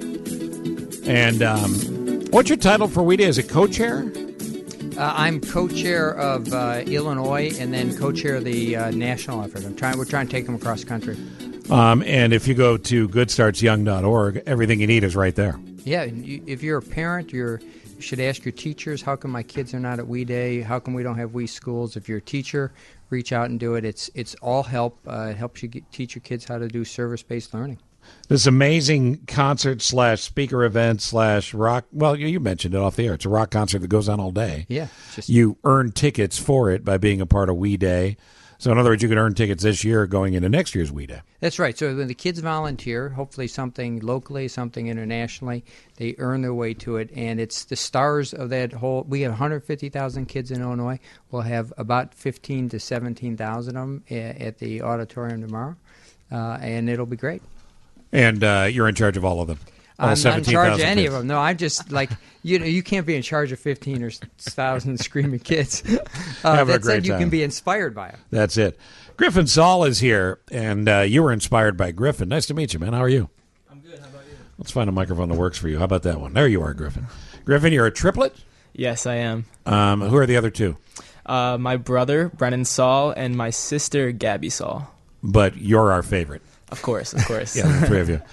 And what's your title for WE Day? Is it co-chair? I'm co-chair of Illinois and then co-chair of the national effort. We're trying to take them across the country. And if you go to goodstartsyoung.org, everything you need is right there. Yeah, if you're a parent, you should ask your teachers, how come my kids are not at WE Day? How come we don't have WE schools? If you're a teacher, reach out and do it. It's all help. It helps you teach your kids how to do service-based learning. This amazing concert / speaker event / rock. Well, you mentioned it off the air. It's a rock concert that goes on all day. Yeah. You earn tickets for it by being a part of WE Day. So in other words, you could earn tickets this year going into next year's WE Day. That's right. So when the kids volunteer, hopefully something locally, something internationally, they earn their way to it. And it's the stars of that whole – we have 150,000 kids in Illinois. We'll have about 15 to 17,000 of them at the auditorium tomorrow, and it'll be great. And you're in charge of all of them? I'm not in charge of any of them. No, I'm just like, you can't be in charge of 15 or 1,000 screaming kids. Have a great time. You can be inspired by them. That's it. Griffin Saul is here, and you were inspired by Griffin. Nice to meet you, man. How are you? I'm good. How about you? Let's find a microphone that works for you. How about that one? There you are, Griffin. Griffin, you're a triplet? Yes, I am. Who are the other two? My brother, Brennan Saul, and my sister, Gabby Saul. But you're our favorite. Of course. Yeah, the three of you.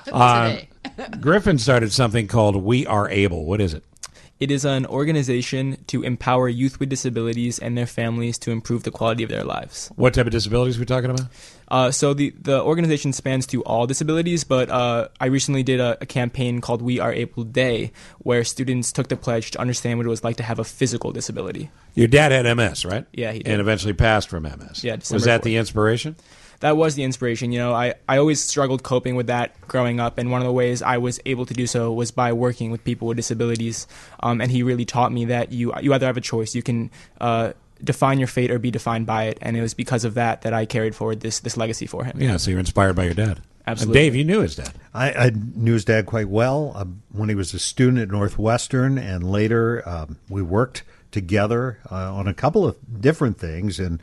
Griffin started something called We Are Able. What is it? It is an organization to empower youth with disabilities and their families to improve the quality of their lives. What type of disabilities are we talking about? So the organization spans to all disabilities, but I recently did a campaign called We Are Able Day, where students took the pledge to understand what it was like to have a physical disability. Your dad had MS, right? Yeah, he did. And eventually passed from MS. Yeah, Was that 4th. the inspiration? That was the inspiration. I always struggled coping with that growing up, and one of the ways I was able to do so was by working with people with disabilities. And he really taught me that you either have a choice. You can define your fate or be defined by it, and it was because of that I carried forward this legacy for him. Yeah, so you're inspired by your dad. Absolutely. And Dave, you knew his dad. I knew his dad quite well when he was a student at Northwestern, and later we worked together on a couple of different things, and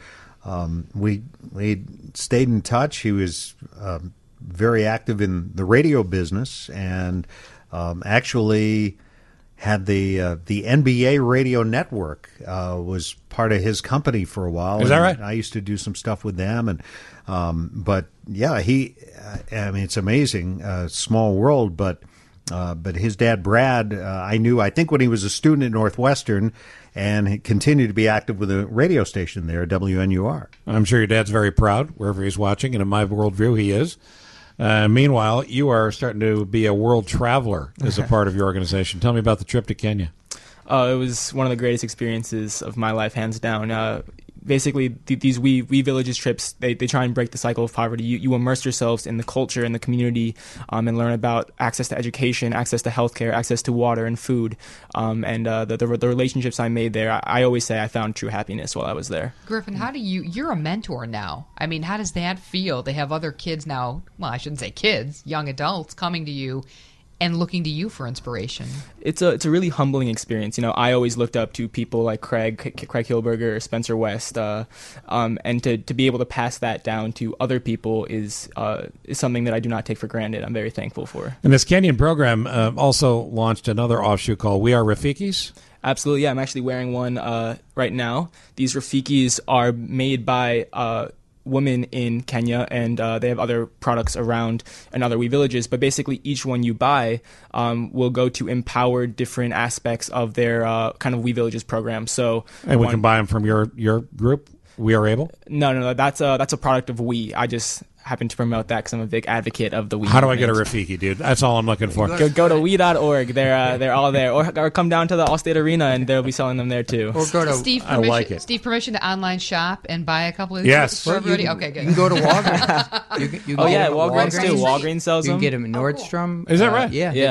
we stayed in touch. He was very active in the radio business, and actually had the NBA radio network was part of his company for a while. Is that right? I used to do some stuff with them, and but yeah, I mean, it's amazing, small world, but his dad Brad, I think when he was a student at Northwestern, and he continued to be active with a radio station there, WNUR. I'm sure your dad's very proud wherever he's watching, and in my worldview, he is. Meanwhile, you are starting to be a world traveler as a part of your organization. Tell me about the trip to Kenya. It was one of the greatest experiences of my life, hands down. Basically, these We Villages trips, they try and break the cycle of poverty. You immerse yourselves in the culture and the community, and learn about access to education, access to healthcare, access to water and food. And the relationships I made there, I always say I found true happiness while I was there. Griffin, you're a mentor now. I mean, how does that feel to have other kids now, well, I shouldn't say kids, young adults coming to you and looking to you for inspiration? It's a really humbling experience. I always looked up to people like Craig Hilberger or Spencer West, and to be able to pass that down to other people is something that I do not take for granted. I'm very thankful for. And this Kenyan program also launched another offshoot called We Are Rafikis? Absolutely, yeah. I'm actually wearing one right now. These Rafikis are made by women in Kenya, and they have other products around and other We Villages, but basically each one you buy will go to empower different aspects of their kind of We Villages program. So, and we can buy them from your group, We Are Able? No, that's a product of We. I just happen to promote that because I'm a big advocate of the We. How do I get a Rafiki, dude? That's all I'm looking for. Go to we.org. They're all there. Or come down to the Allstate Arena, and they'll be selling them there too. Or go to Steve, I like it. Steve, permission to online shop and buy a couple of these Yes. for everybody? Okay, good. You can go to Walgreens. You can Walgreens too. Walgreens sells you them. You can get them at Nordstrom. Is that right? Yeah.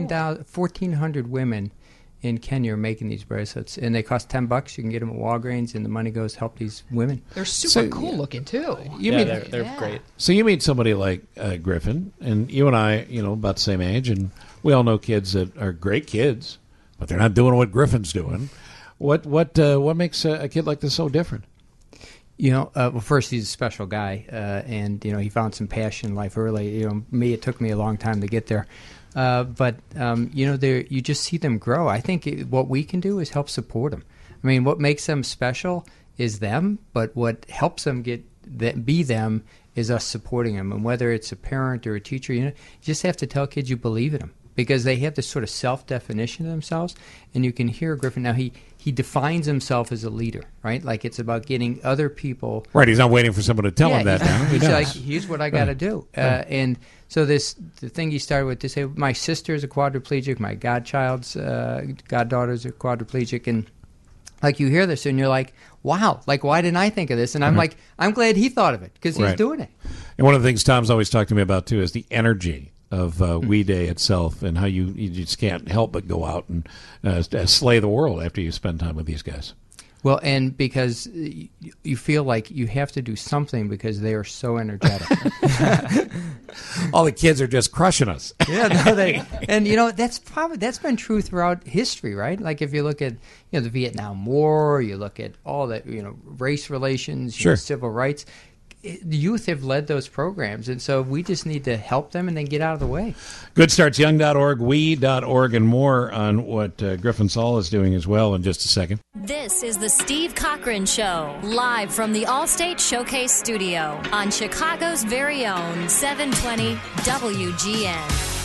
1,400 women in Kenya are making these bracelets, and they cost $10. You can get them at Walgreens, and the money goes to help these women. They're super cool looking too. They're great. So you meet somebody like Griffin, and you and I, about the same age, and we all know kids that are great kids, but they're not doing what Griffin's doing. What makes a kid like this so different? Well, first, he's a special guy, and he found some passion in life early. It took me a long time to get there. But you just see them grow. I think what we can do is help support them. I mean, what makes them special is them, but what helps them be them is us supporting them. And whether it's a parent or a teacher, you just have to tell kids you believe in them, because they have this sort of self-definition of themselves. And you can hear Griffin now, he defines himself as a leader, right? Like, it's about getting other people. Right, he's not waiting for someone to tell him that now. He's like, here's what I got to do. And so the thing he started with to say, my sister's a quadriplegic, my goddaughter's a quadriplegic, and like you hear this and you're like, wow, like why didn't I think of this? And I'm like, I'm glad he thought of it because he's doing it. And one of the things Tom's always talked to me about too is the energy of We Day itself, and how you just can't help but go out and slay the world after you spend time with these guys. Well, and because you feel like you have to do something because they are so energetic. All the kids are just crushing us. And that's been true throughout history, right? Like if you look at the Vietnam War, you look at all that race relations, civil rights. The youth have led those programs, and so we just need to help them and then get out of the way. GoodStartsYoung.org, we.org, and more on what Griffin Saul is doing as well in just a second. This is the Steve Cochran Show, live from the Allstate Showcase Studio on Chicago's very own 720 WGN.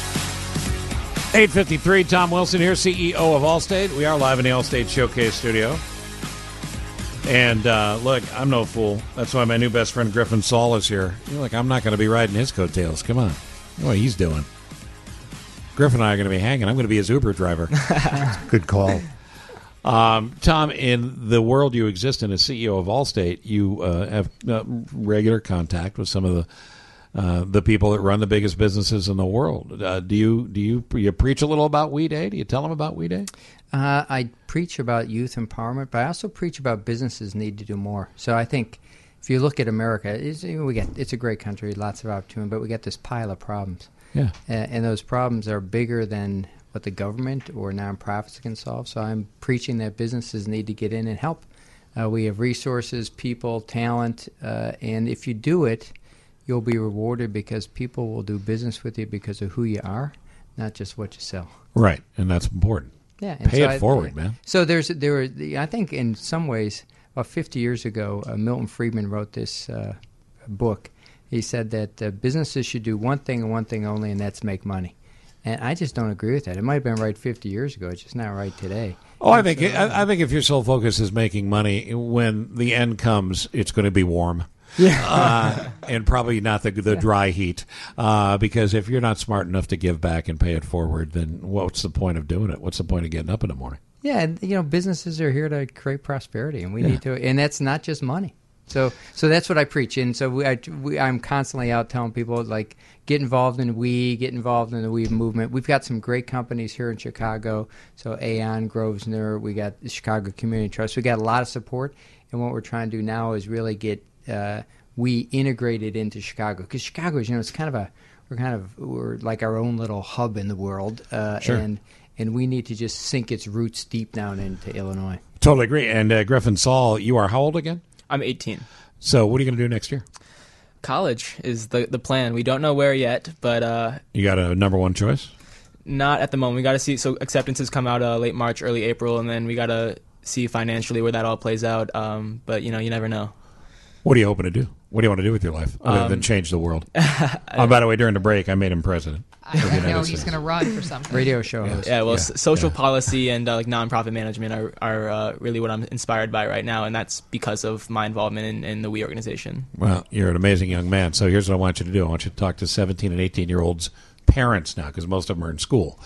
8:53, Tom Wilson here, CEO of Allstate. We are live in the Allstate Showcase Studio. And look, I'm no fool. That's why my new best friend Griffin Saul is here. I'm not going to be riding his coattails. Come on. You know what he's doing. Griffin and I are going to be hanging. I'm going to be his Uber driver. Good call. Tom, in the world you exist in as CEO of Allstate, you have regular contact with some of the people that run the biggest businesses in the world. Do you preach a little about We Day? Do you tell them about We Day? I preach about youth empowerment, but I also preach about businesses need to do more. So I think if you look at America, it's a great country, lots of opportunity, but we got this pile of problems. Yeah. And those problems are bigger than what the government or nonprofits can solve. So I'm preaching that businesses need to get in and help. We have resources, people, talent, and if you do it, you'll be rewarded because people will do business with you because of who you are, not just what you sell. Right, and that's important. Yeah, Pay it forward, man. So I think in some ways, about 50 years ago, Milton Friedman wrote this book. He said that businesses should do one thing and one thing only, and that's make money. And I just don't agree with that. It might have been right 50 years ago. It's just not right today. Oh, I think if your sole focus is making money, when the end comes, it's going to be warm. Yeah. And probably not the dry heat. Because if you're not smart enough to give back and pay it forward, then what's the point of doing it? What's the point of getting up in the morning? Yeah, and businesses are here to create prosperity, and we need to, and that's not just money. So that's what I preach, and so I'm constantly out telling people get involved in get involved in the We movement. We've got some great companies here in Chicago. So Aon, Grosvenor, we got the Chicago Community Trust. We got a lot of support, and what we're trying to do now is really get We integrated into Chicago because Chicago is it's we're like our own little hub in the world, Sure. And we need to just sink its roots deep down into Illinois. Totally agree. And Griffin Saul, you are how old again? I'm 18. So what are you going to do next year? College is the plan. We don't know where yet, but... you got a number one choice? Not at the moment. We got to see. So acceptances come out late March, early April, and then we got to see financially where that all plays out. But, you never know. What are you hoping to do? What do you want to do with your life other than change the world? By the way, during the break, I made him president. I know he's going to run for something. Radio show host. Yeah, well, social policy and nonprofit management are really what I'm inspired by right now, and that's because of my involvement in the We organization. Well, you're an amazing young man. So here's what I want you to do. I want you to talk to 17 and 18-year-olds' parents now, because most of them are in school.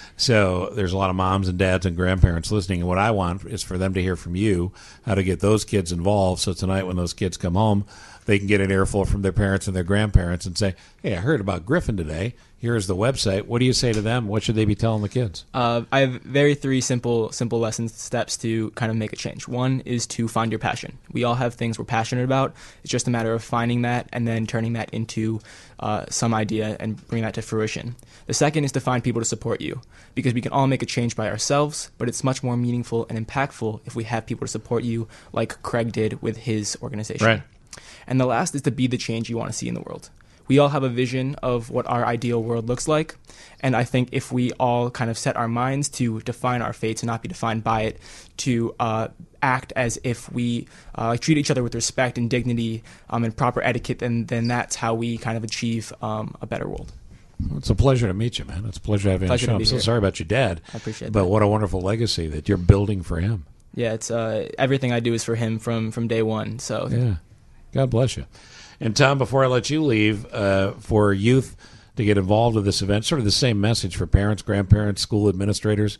So there's a lot of moms and dads and grandparents listening, and what I want is for them to hear from you how to get those kids involved, so tonight when those kids come home, they can get an earful from their parents and their grandparents and say, hey, I heard about Griffin today. Here's the website. What do you say to them? What should they be telling the kids? I have three simple lessons, steps to kind of make a change. One is to find your passion. We all have things we're passionate about. It's just a matter of finding that and then turning that into some idea and bring that to fruition. The second is to find people to support you, because we can all make a change by ourselves, but it's much more meaningful and impactful if we have people to support you, like Craig did with his organization. Right. And the last is to be the change you want to see in the world. We all have a vision of what our ideal world looks like, and I think if we all kind of set our minds to define our fate, to not be defined by it, to act as if we treat each other with respect and dignity and proper etiquette, then that's how we kind of achieve a better world. Well, it's a pleasure to meet you, man. It's a pleasure having you on the show. I'm so sorry about your dad. I appreciate but that. But what a wonderful legacy that you're building for him. Yeah, it's everything I do is for him from day one. So yeah, God bless you. And Tom, before I let you leave, for youth to get involved with this event, sort of the same message for parents, grandparents, school administrators,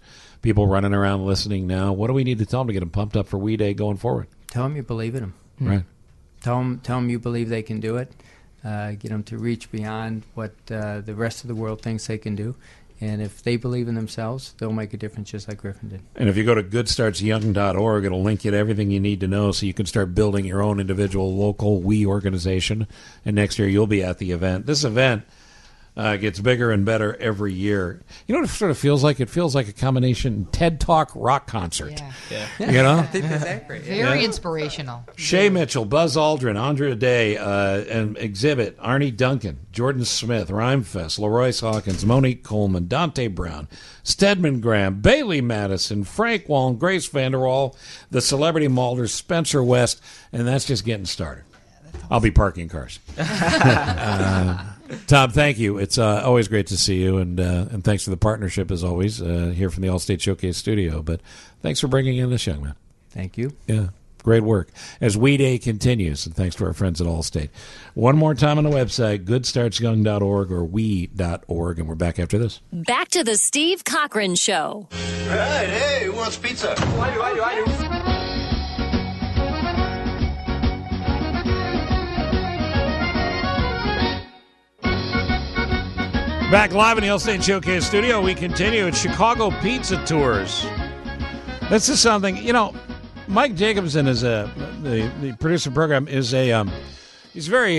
people running around listening now. What do we need to tell them to get them pumped up for We Day going forward? Tell them you believe in them. Right. Tell them you believe they can do it. Get them to reach beyond what the rest of the world thinks they can do. And if they believe in themselves, they'll make a difference just like Griffin did. And if you go to goodstartsyoung.org, it'll link you to everything you need to know so you can start building your own individual local We organization. And next year you'll be at the event. This event gets bigger and better every year. You know what it sort of feels like? It feels like a combination TED Talk rock concert. Yeah. You know? I think that's accurate. Very inspirational. Shay Mitchell, Buzz Aldrin, Andrea Day, and Exhibit, Arnie Duncan, Jordan Smith, Rhymefest, Leroyce Hawkins, Monique Coleman, Dante Brown, Stedman Graham, Bailey Madison, Frank Wallen, Grace Vanderwall, the Celebrity Malders, Spencer West, and that's just getting started. I'll be parking cars. Tom, thank you. It's always great to see you, and thanks for the partnership, as always, here from the Allstate Showcase studio. But thanks for bringing in this young man. Thank you. Yeah, great work. As We Day continues, and thanks to our friends at Allstate. One more time on the website, goodstartsyoung.org or we.org, and we're back after this. Back to the Steve Cochran Show. Right, hey, who wants pizza? I do. Back live in the Allstate Showcase studio, we continue at Chicago Pizza Tours. This is something, Mike Jacobson is the producer of the program is he's very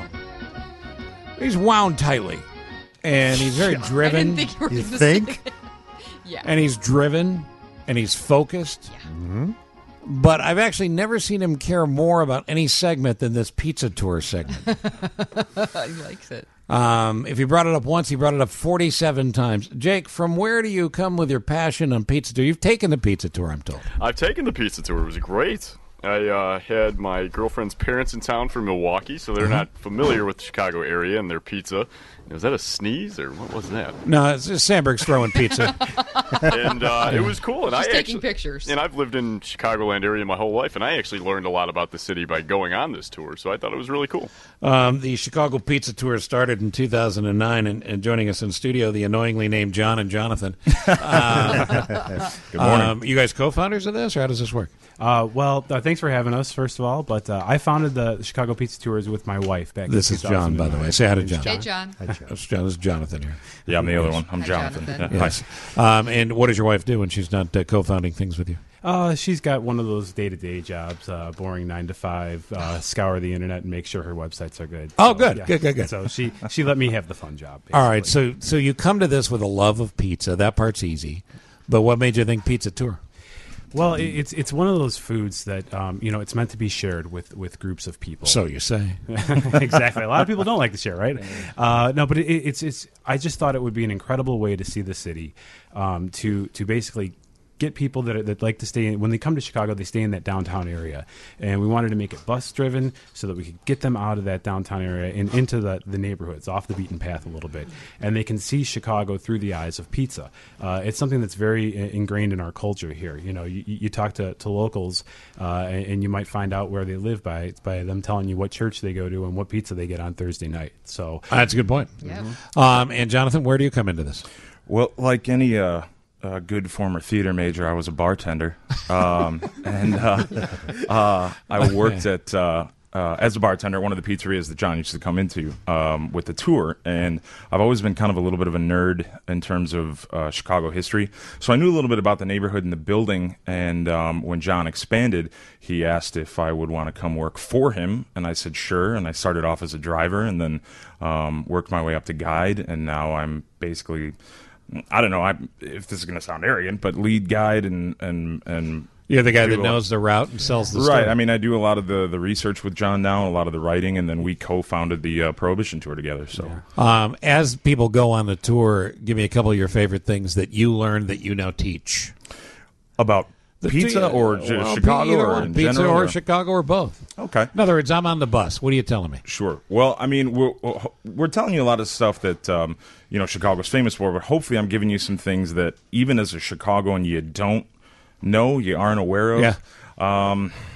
he's wound tightly, and he's very driven. I didn't think you were You gonna think? say- Yeah. And he's driven, and he's focused. Yeah. Mm-hmm. But I've actually never seen him care more about any segment than this pizza tour segment. He likes it. If he brought it up once, he brought it up 47 times. Jake, from where do you come with your passion on pizza tour? You've taken the pizza tour, I'm told. I've taken the pizza tour. It was great. I had my girlfriend's parents in town from Milwaukee, so they're not familiar with the Chicago area and their pizza. Was that a sneeze, or what was that? No, it's just Sandberg's throwing pizza. And it was cool. And Just I taking actually, pictures. And I've lived in Chicagoland area my whole life, and I actually learned a lot about the city by going on this tour, so I thought it was really cool. The Chicago Pizza Tour started in 2009, and joining us in studio, the annoyingly named John and Jonathan. Good morning. You guys co-founders of this, or how does this work? Thanks for having us, first of all. But I founded the Chicago Pizza Tours with my wife back in 2009. This is John, by the way. Say hi to John. Hey, John. Hi, John. This is Jonathan here. Yeah, I'm the other one. I'm Hi, Jonathan. Jonathan. Yeah. Yes. And what does your wife do when she's not co-founding things with you? She's got one of those day-to-day jobs, boring 9 to 5, scour the internet and make sure her websites are good. Oh, good. Good. So she let me have the fun job, basically. All right, so you come to this with a love of pizza. That part's easy. But what made you think pizza tour? Well, it's one of those foods that it's meant to be shared with groups of people. So you say. Exactly. A lot of people don't like to share, right? No, but it's. I just thought it would be an incredible way to see the city, to basically get people that like to stay in, when they come to Chicago, they stay in that downtown area. And we wanted to make it bus driven so that we could get them out of that downtown area and into the neighborhoods, off the beaten path a little bit. And they can see Chicago through the eyes of pizza. It's something that's very ingrained in our culture here. You talk to locals and you might find out where they live by them telling you what church they go to and what pizza they get on Thursday night. So that's a good point. Yeah. And Jonathan, where do you come into this? Well, like any good former theater major, I was a bartender, and I worked at as a bartender at one of the pizzerias that John used to come into with the tour. And I've always been kind of a little bit of a nerd in terms of Chicago history, so I knew a little bit about the neighborhood and the building. And when John expanded, he asked if I would want to come work for him, and I said sure. And I started off as a driver, and then worked my way up to guide, and now I'm basically, I don't know if this is going to sound arrogant, but lead guide and you're the guy that knows the route and sells the right. story. I mean, I do a lot of the research with John now, a lot of the writing, and then we co-founded the Prohibition Tour together. So, as people go on the tour, give me a couple of your favorite things that you learned that you now teach about pizza or Chicago or in pizza general, or Chicago or both. Okay. In other words, I'm on the bus. What are you telling me? Sure. Well, I mean, we're telling you a lot of stuff that Chicago's famous for, but hopefully, I'm giving you some things that even as a Chicagoan, you don't know, you aren't aware of. Yeah.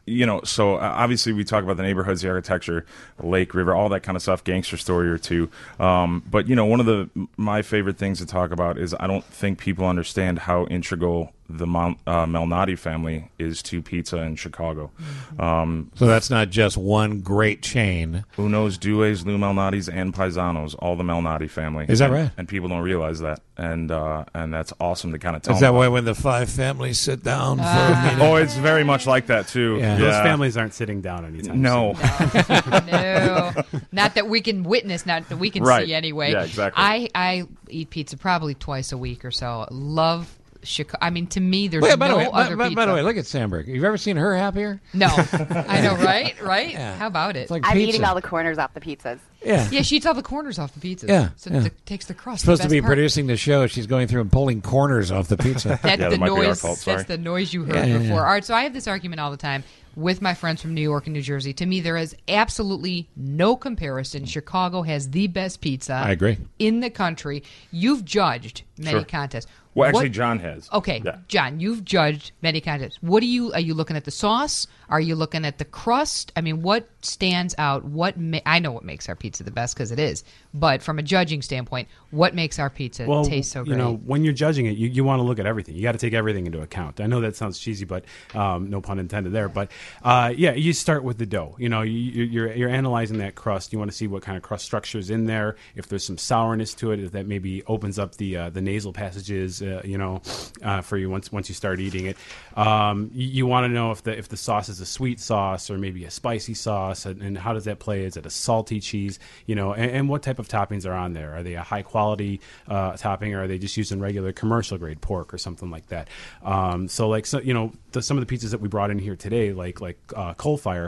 So obviously we talk about the neighborhoods, the architecture, the lake, river, all that kind of stuff, gangster story or two. But, one of my favorite things to talk about is I don't think people understand how integral the Malnati family is to pizza in Chicago. So that's not just one great chain. Uno's, Due's, Lou Malnati's, and Paisanos, all the Malnati family. Is that right? And people don't realize that. And that's awesome to kind of tell Is that them why about. when the five families sit down for a meeting? Oh, it's very much like that, too. Yeah. Those families aren't sitting down anytime No. soon. No, not that we can witness, not that we can Right. see anyway. Yeah, exactly. I eat pizza probably twice a week or so. Love Chicago. I mean, to me, there's Wait, by the no way, other by pizza. the way, look at Sandberg. You've ever seen her happier? No, I know, right? Right? Yeah. How about it? It's like I'm pizza. eating all the corners off the pizzas. Yeah. Yeah, she eats all the corners off the pizzas. Yeah, So yeah. it takes the crust. Supposed the to be best part. producing the show. She's going through and pulling corners off the pizza. That's Yeah, the that might be our noise. fault, sorry. That's the noise you heard Yeah, yeah, before. yeah. All right, so I have this argument all the time with my friends from New York and New Jersey. To me, there is absolutely no comparison. Chicago has the best pizza. I agree. In the country. You've judged many Sure. contests. Well, actually, What- John has. Okay, Yeah. John, you've judged many contests. Are you looking at the sauce? Are you looking at the crust? I mean, what stands out? I know what makes our pizza the best because it is. But from a judging standpoint, what makes our pizza taste so great? When you're judging it, you want to look at everything. You got to take everything into account. I know that sounds cheesy, but no pun intended there. But you start with the dough. You're analyzing that crust. You want to see what kind of crust structure is in there. If there's some sourness to it, if that maybe opens up the nasal passages. For you once you start eating it, you want to know if the sauce is a sweet sauce or maybe a spicy sauce, and how does that play? Is it a salty cheese? And what type of toppings are on there? Are they a high quality topping, or are they just using regular commercial grade pork or something like that? Some of the pizzas that we brought in here today, like Coal Fire,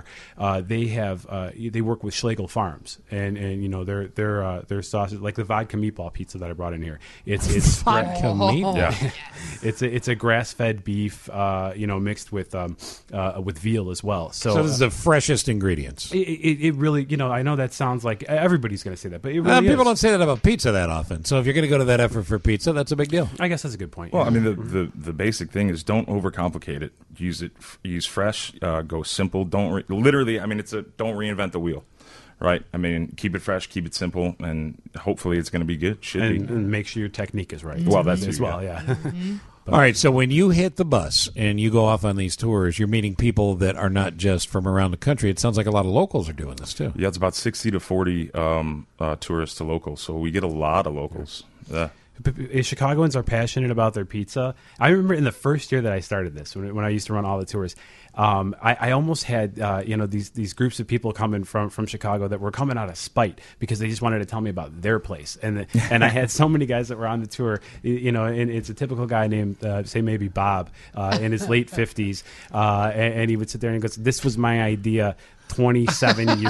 they work with Schlegel Farms, and their sausage, like the vodka meatball pizza that I brought in here. It's Vodka meatball. Yeah. it's a grass fed beef, mixed with veal as well. So this is the freshest ingredients. It really, I know that sounds like everybody's going to say that, but it really People is. don't say that about pizza that often. So if you're going to go to that effort for pizza, that's a big deal. I guess that's a good point. Well, I mean, the basic thing is don't overcomplicate it. Use fresh. Go simple. Don't reinvent the wheel. Right. I mean, keep it fresh, keep it simple, and hopefully it's going to be good. And make sure your technique is right. Well, that's as too, well. yeah. Yeah. All right, so when you hit the bus and you go off on these tours, you're meeting people that are not just from around the country. It sounds like a lot of locals are doing this too. Yeah, it's about 60 to 40 tourists to locals, so we get a lot of locals. Yeah. Chicagoans are passionate about their pizza. I remember in the first year that I started this, when I used to run all the tours, I almost had these groups of people coming from Chicago that were coming out of spite because they just wanted to tell me about their place, and I had so many guys that were on the tour, and it's a typical guy named say maybe Bob in his late 50s, and he would sit there and he goes, "This was my idea 27 years ago."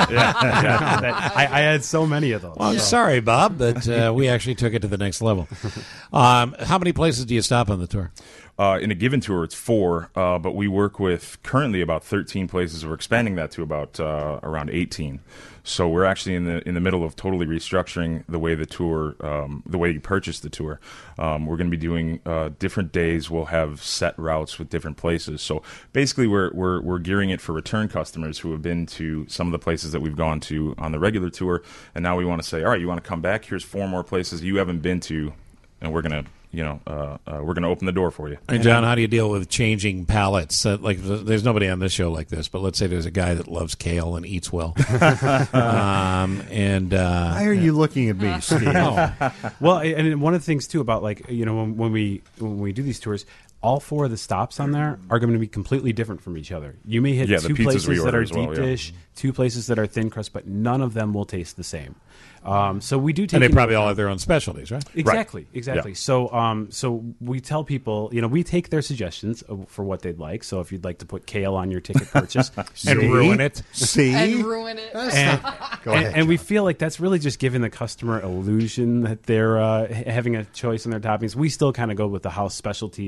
I had so many of those. Well, I'm sorry, Bob, but we actually took it to the next level. How many places do you stop on the tour? In a given tour, it's 4, but we work with currently about 13 places. We're expanding that to about around 18. So we're actually in the middle of totally restructuring the way the tour, the way you purchase the tour. We're going to be doing different days. We'll have set routes with different places. So basically, we're gearing it for return customers who have been to some of the places that we've gone to on the regular tour, and now we want to say, all right, you want to come back? Here's 4 more places you haven't been to, and we're going to. We're going to open the door for you. And John, how do you deal with changing palates? There's nobody on this show like this, but let's say there's a guy that loves kale and eats well. Why are you looking at me, Steve? Well, and one of the things too about when we do these tours, all 4 of the stops on there are going to be completely different from each other. You may hit 2 places that are deep dish, 2 places that are thin crust, but none of them will taste the same. So we do take, and they probably all have their own specialties, right? Exactly. Yeah. So we tell people, we take their suggestions for what they'd like. So if you'd like to put kale on your ticket purchase and ruin it, and we feel like that's really just giving the customer illusion that they're having a choice in their toppings. We still kind of go with the house specialties and kind of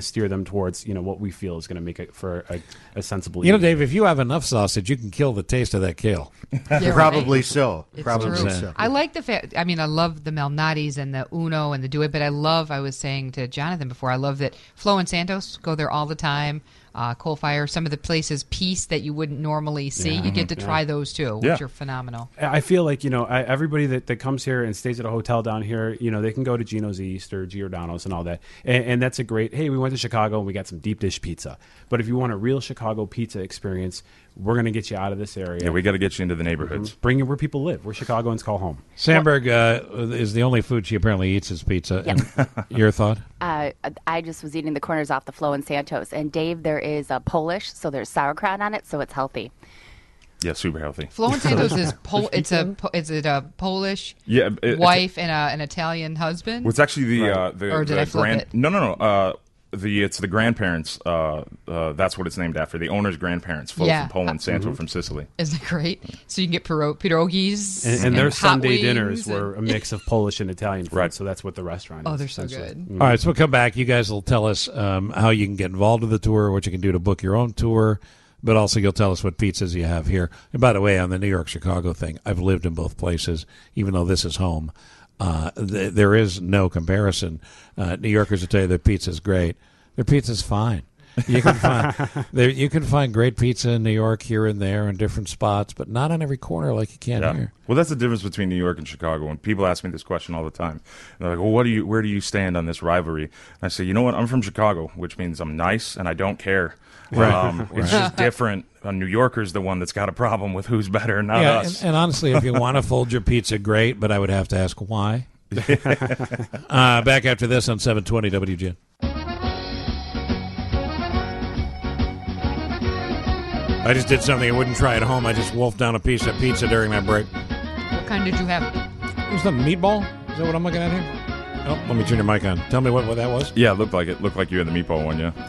steer them towards what we feel is going to make it for a sensible. You know, evening. Dave, if you have enough sausage, you can kill the taste of that kale. Yeah, Probably right? so. It's Probably true. so. I like the fact. I mean, I love the Malnati's and the Uno and the Do It, but I was saying to Jonathan before, I love that Flo and Santos go there all the time. Coal Fire, some of the places, Peace, that you wouldn't normally see. Yeah. You get to try those too, which Yeah. are phenomenal. I feel like everybody that comes here and stays at a hotel down here, they can go to Gino's East or Giordano's and all that, and that's a great. Hey, we went to Chicago and we got some deep dish pizza. But if you want a real Chicago pizza experience, we're going to get you out of this area. Yeah, we got to get you into the neighborhoods. Bring you where people live, where Chicagoans call home. Sandberg is the only food she apparently eats is pizza. Yep. And your thought? I just was eating the corners off the Flo and Santos. And Dave, there is a Polish, so there's sauerkraut on it, so it's healthy. Yeah, super healthy. Flo and Santos is is it a Polish wife and an Italian husband? Well, it's actually Or did I flip it? No. It's the grandparents. That's what it's named after. The owner's grandparents, Flo Yeah. from Poland, Santo from Sicily. Isn't it great? So you can get pierogies And their hot Sunday wings dinners and- were a mix of Polish and Italian food. Right. So that's what the restaurant is. Oh, they're so essentially. good. All right, so we'll come back. You guys will tell us how you can get involved with the tour, what you can do to book your own tour, but also you'll tell us what pizzas you have here. And by the way, on the New York-Chicago thing, I've lived in both places, even though this is home. There is no comparison. New Yorkers will tell you their pizza's great. Their pizza's fine. You can find great pizza in New York here and there in different spots, but not on every corner like you can here. Well, that's the difference between New York and Chicago. When people ask me this question all the time, they're like, "Well, where do you stand on this rivalry?" And I say, "You know what? I'm from Chicago, which means I'm nice and I don't care. Right. It's just different. New Yorker's the one that's got a problem with who's better, not Yeah, us." and honestly, if you want to fold your pizza, great, but I would have to ask why. Back after this on 720 WGN. I just did something I wouldn't try at home. I just wolfed down a piece of pizza during that break. What kind did you have? It was the meatball? Is that what I'm looking at here? Oh, let me turn your mic on. Tell me what that was. Yeah, it looked like it. Looked like you had the meatball one, yeah.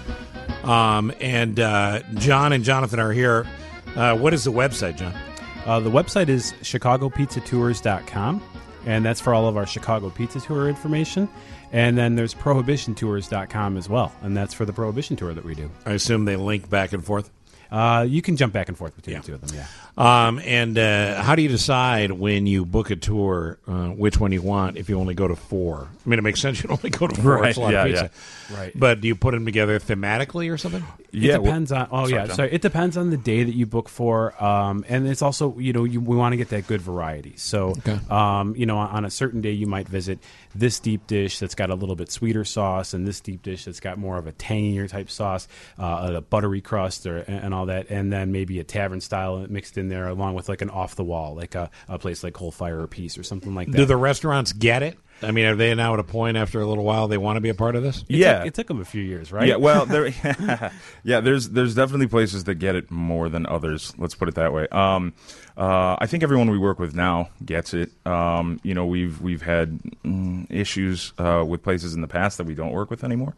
And John and Jonathan are here. What is the website, John? The website is chicagopizzatours.com, and that's for all of our Chicago Pizza Tour information. And then there's prohibitiontours.com as well, and that's for the Prohibition Tour that we do. I assume they link back and forth? You can jump back and forth between the two of them, yeah. And how do you decide when you book a tour which one you want if you only go to 4? I mean, it makes sense you'd only go to 4. Right, It's a lot of pizza. yeah. Right. But do you put them together thematically or something? It depends on. It depends on the day that you book for, and it's also we want to get that good variety. So, on a certain day you might visit this deep dish that's got a little bit sweeter sauce, and this deep dish that's got more of a tangier type sauce, a buttery crust, and all that, and then maybe a tavern style mixed in there, along with like an off the wall, like a place like Coal Fire or Peace or something like that. Do the restaurants get it? I mean, are they now at a point after a little while they want to be a part of this? It took them a few years, right? Yeah, well, there's definitely places that get it more than others. Let's put it that way. I think everyone we work with now gets it. We've had issues with places in the past that we don't work with anymore.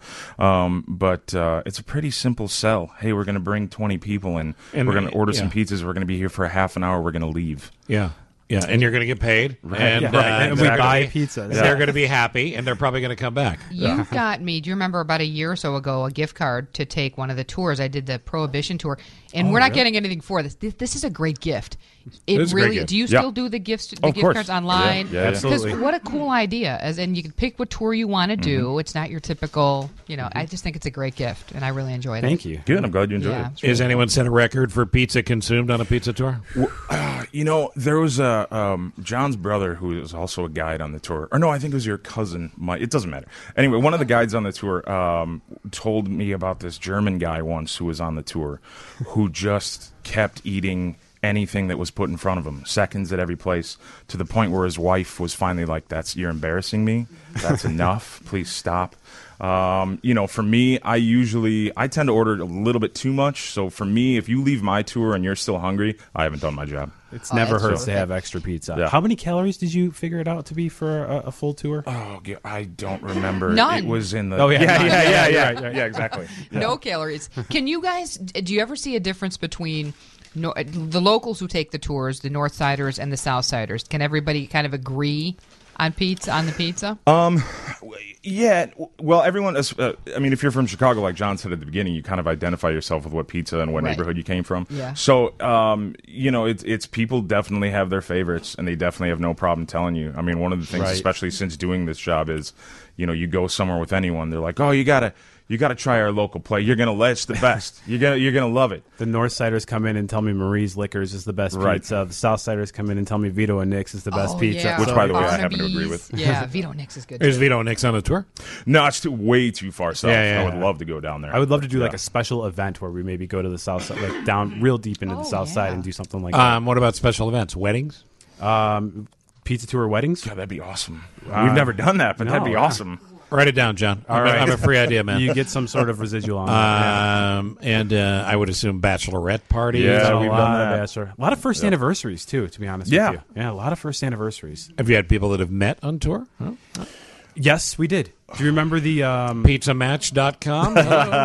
But it's a pretty simple sell. Hey, we're going to bring 20 people in. And we're going to order some pizzas. We're going to be here for a half an hour. We're going to leave. Yeah. Yeah, and you're going to get paid. Right. And, And we buy pizzas. They're going to be happy, and they're probably going to come back. You got me. Do you remember about a year or so ago a gift card to take one of the tours? I did the Prohibition tour, and we're not getting anything for this. This is a great gift. It is a great really. gift. Do you still do the gifts, the gift course. cards online? Yeah, absolutely. Because what a cool idea! And you can pick what tour you want to do. It's not your typical. I just think it's a great gift, and I really enjoyed it. Thank you. Good. I'm glad you enjoyed it. Has anyone set a record for pizza consumed on a pizza tour? There was John's brother who was also a guide on the tour. Or no, I think it was your cousin, Mike. It doesn't matter. Anyway, one of the guides on the tour told me about this German guy once who was on the tour who just kept eating anything that was put in front of him, seconds at every place, to the point where his wife was finally like, you're embarrassing me. That's enough. Please stop. For me, I tend to order a little bit too much. So for me, if you leave my tour and you're still hungry, I haven't done my job. It's never hurts to have extra pizza. Yeah. How many calories did you figure it out to be for a full tour? Oh, I don't remember. None. It was in the. Oh, yeah. Yeah, exactly. Yeah. No calories. Can you guys? Do you ever see a difference between the locals who take the tours, the North Siders and the South Siders? Can everybody kind of agree On the pizza? Yeah, well, everyone. I mean, if you're from Chicago, like John said at the beginning, you kind of identify yourself with what pizza and what neighborhood you came from. Yeah. So, it's people definitely have their favorites, and they definitely have no problem telling you. I mean, one of the things, especially since doing this job, is, you go somewhere with anyone, they're like, oh, you gotta try our local place. You're gonna it's the best. You're gonna love it. The Northsiders come in and tell me Marie's Liquors is the best pizza. The Southsiders come in and tell me Vito and Nick's is the best pizza. Yeah. Which, by the way, I happen to agree with. Yeah, Vito and Nick's is good. Is Vito and Nick's on the tour? No, it's way too far south. Yeah. I would love to go down there. I would love to do like a special event where we maybe go to the south side, like down real deep into the south side and do something like that. What about special events? Weddings? Pizza tour weddings? Yeah, that'd be awesome. We've never done that, but that'd be awesome. Write it down, John. All right. I'm a free idea, man. You get some sort of residual on that. And I would assume bachelorette parties. Yeah, we've done that. A lot of first anniversaries, too, to be honest with you. Yeah, a lot of first anniversaries. Have you had people that have met on tour? Huh? Yes, we did. Do you remember the pizzamatch.com?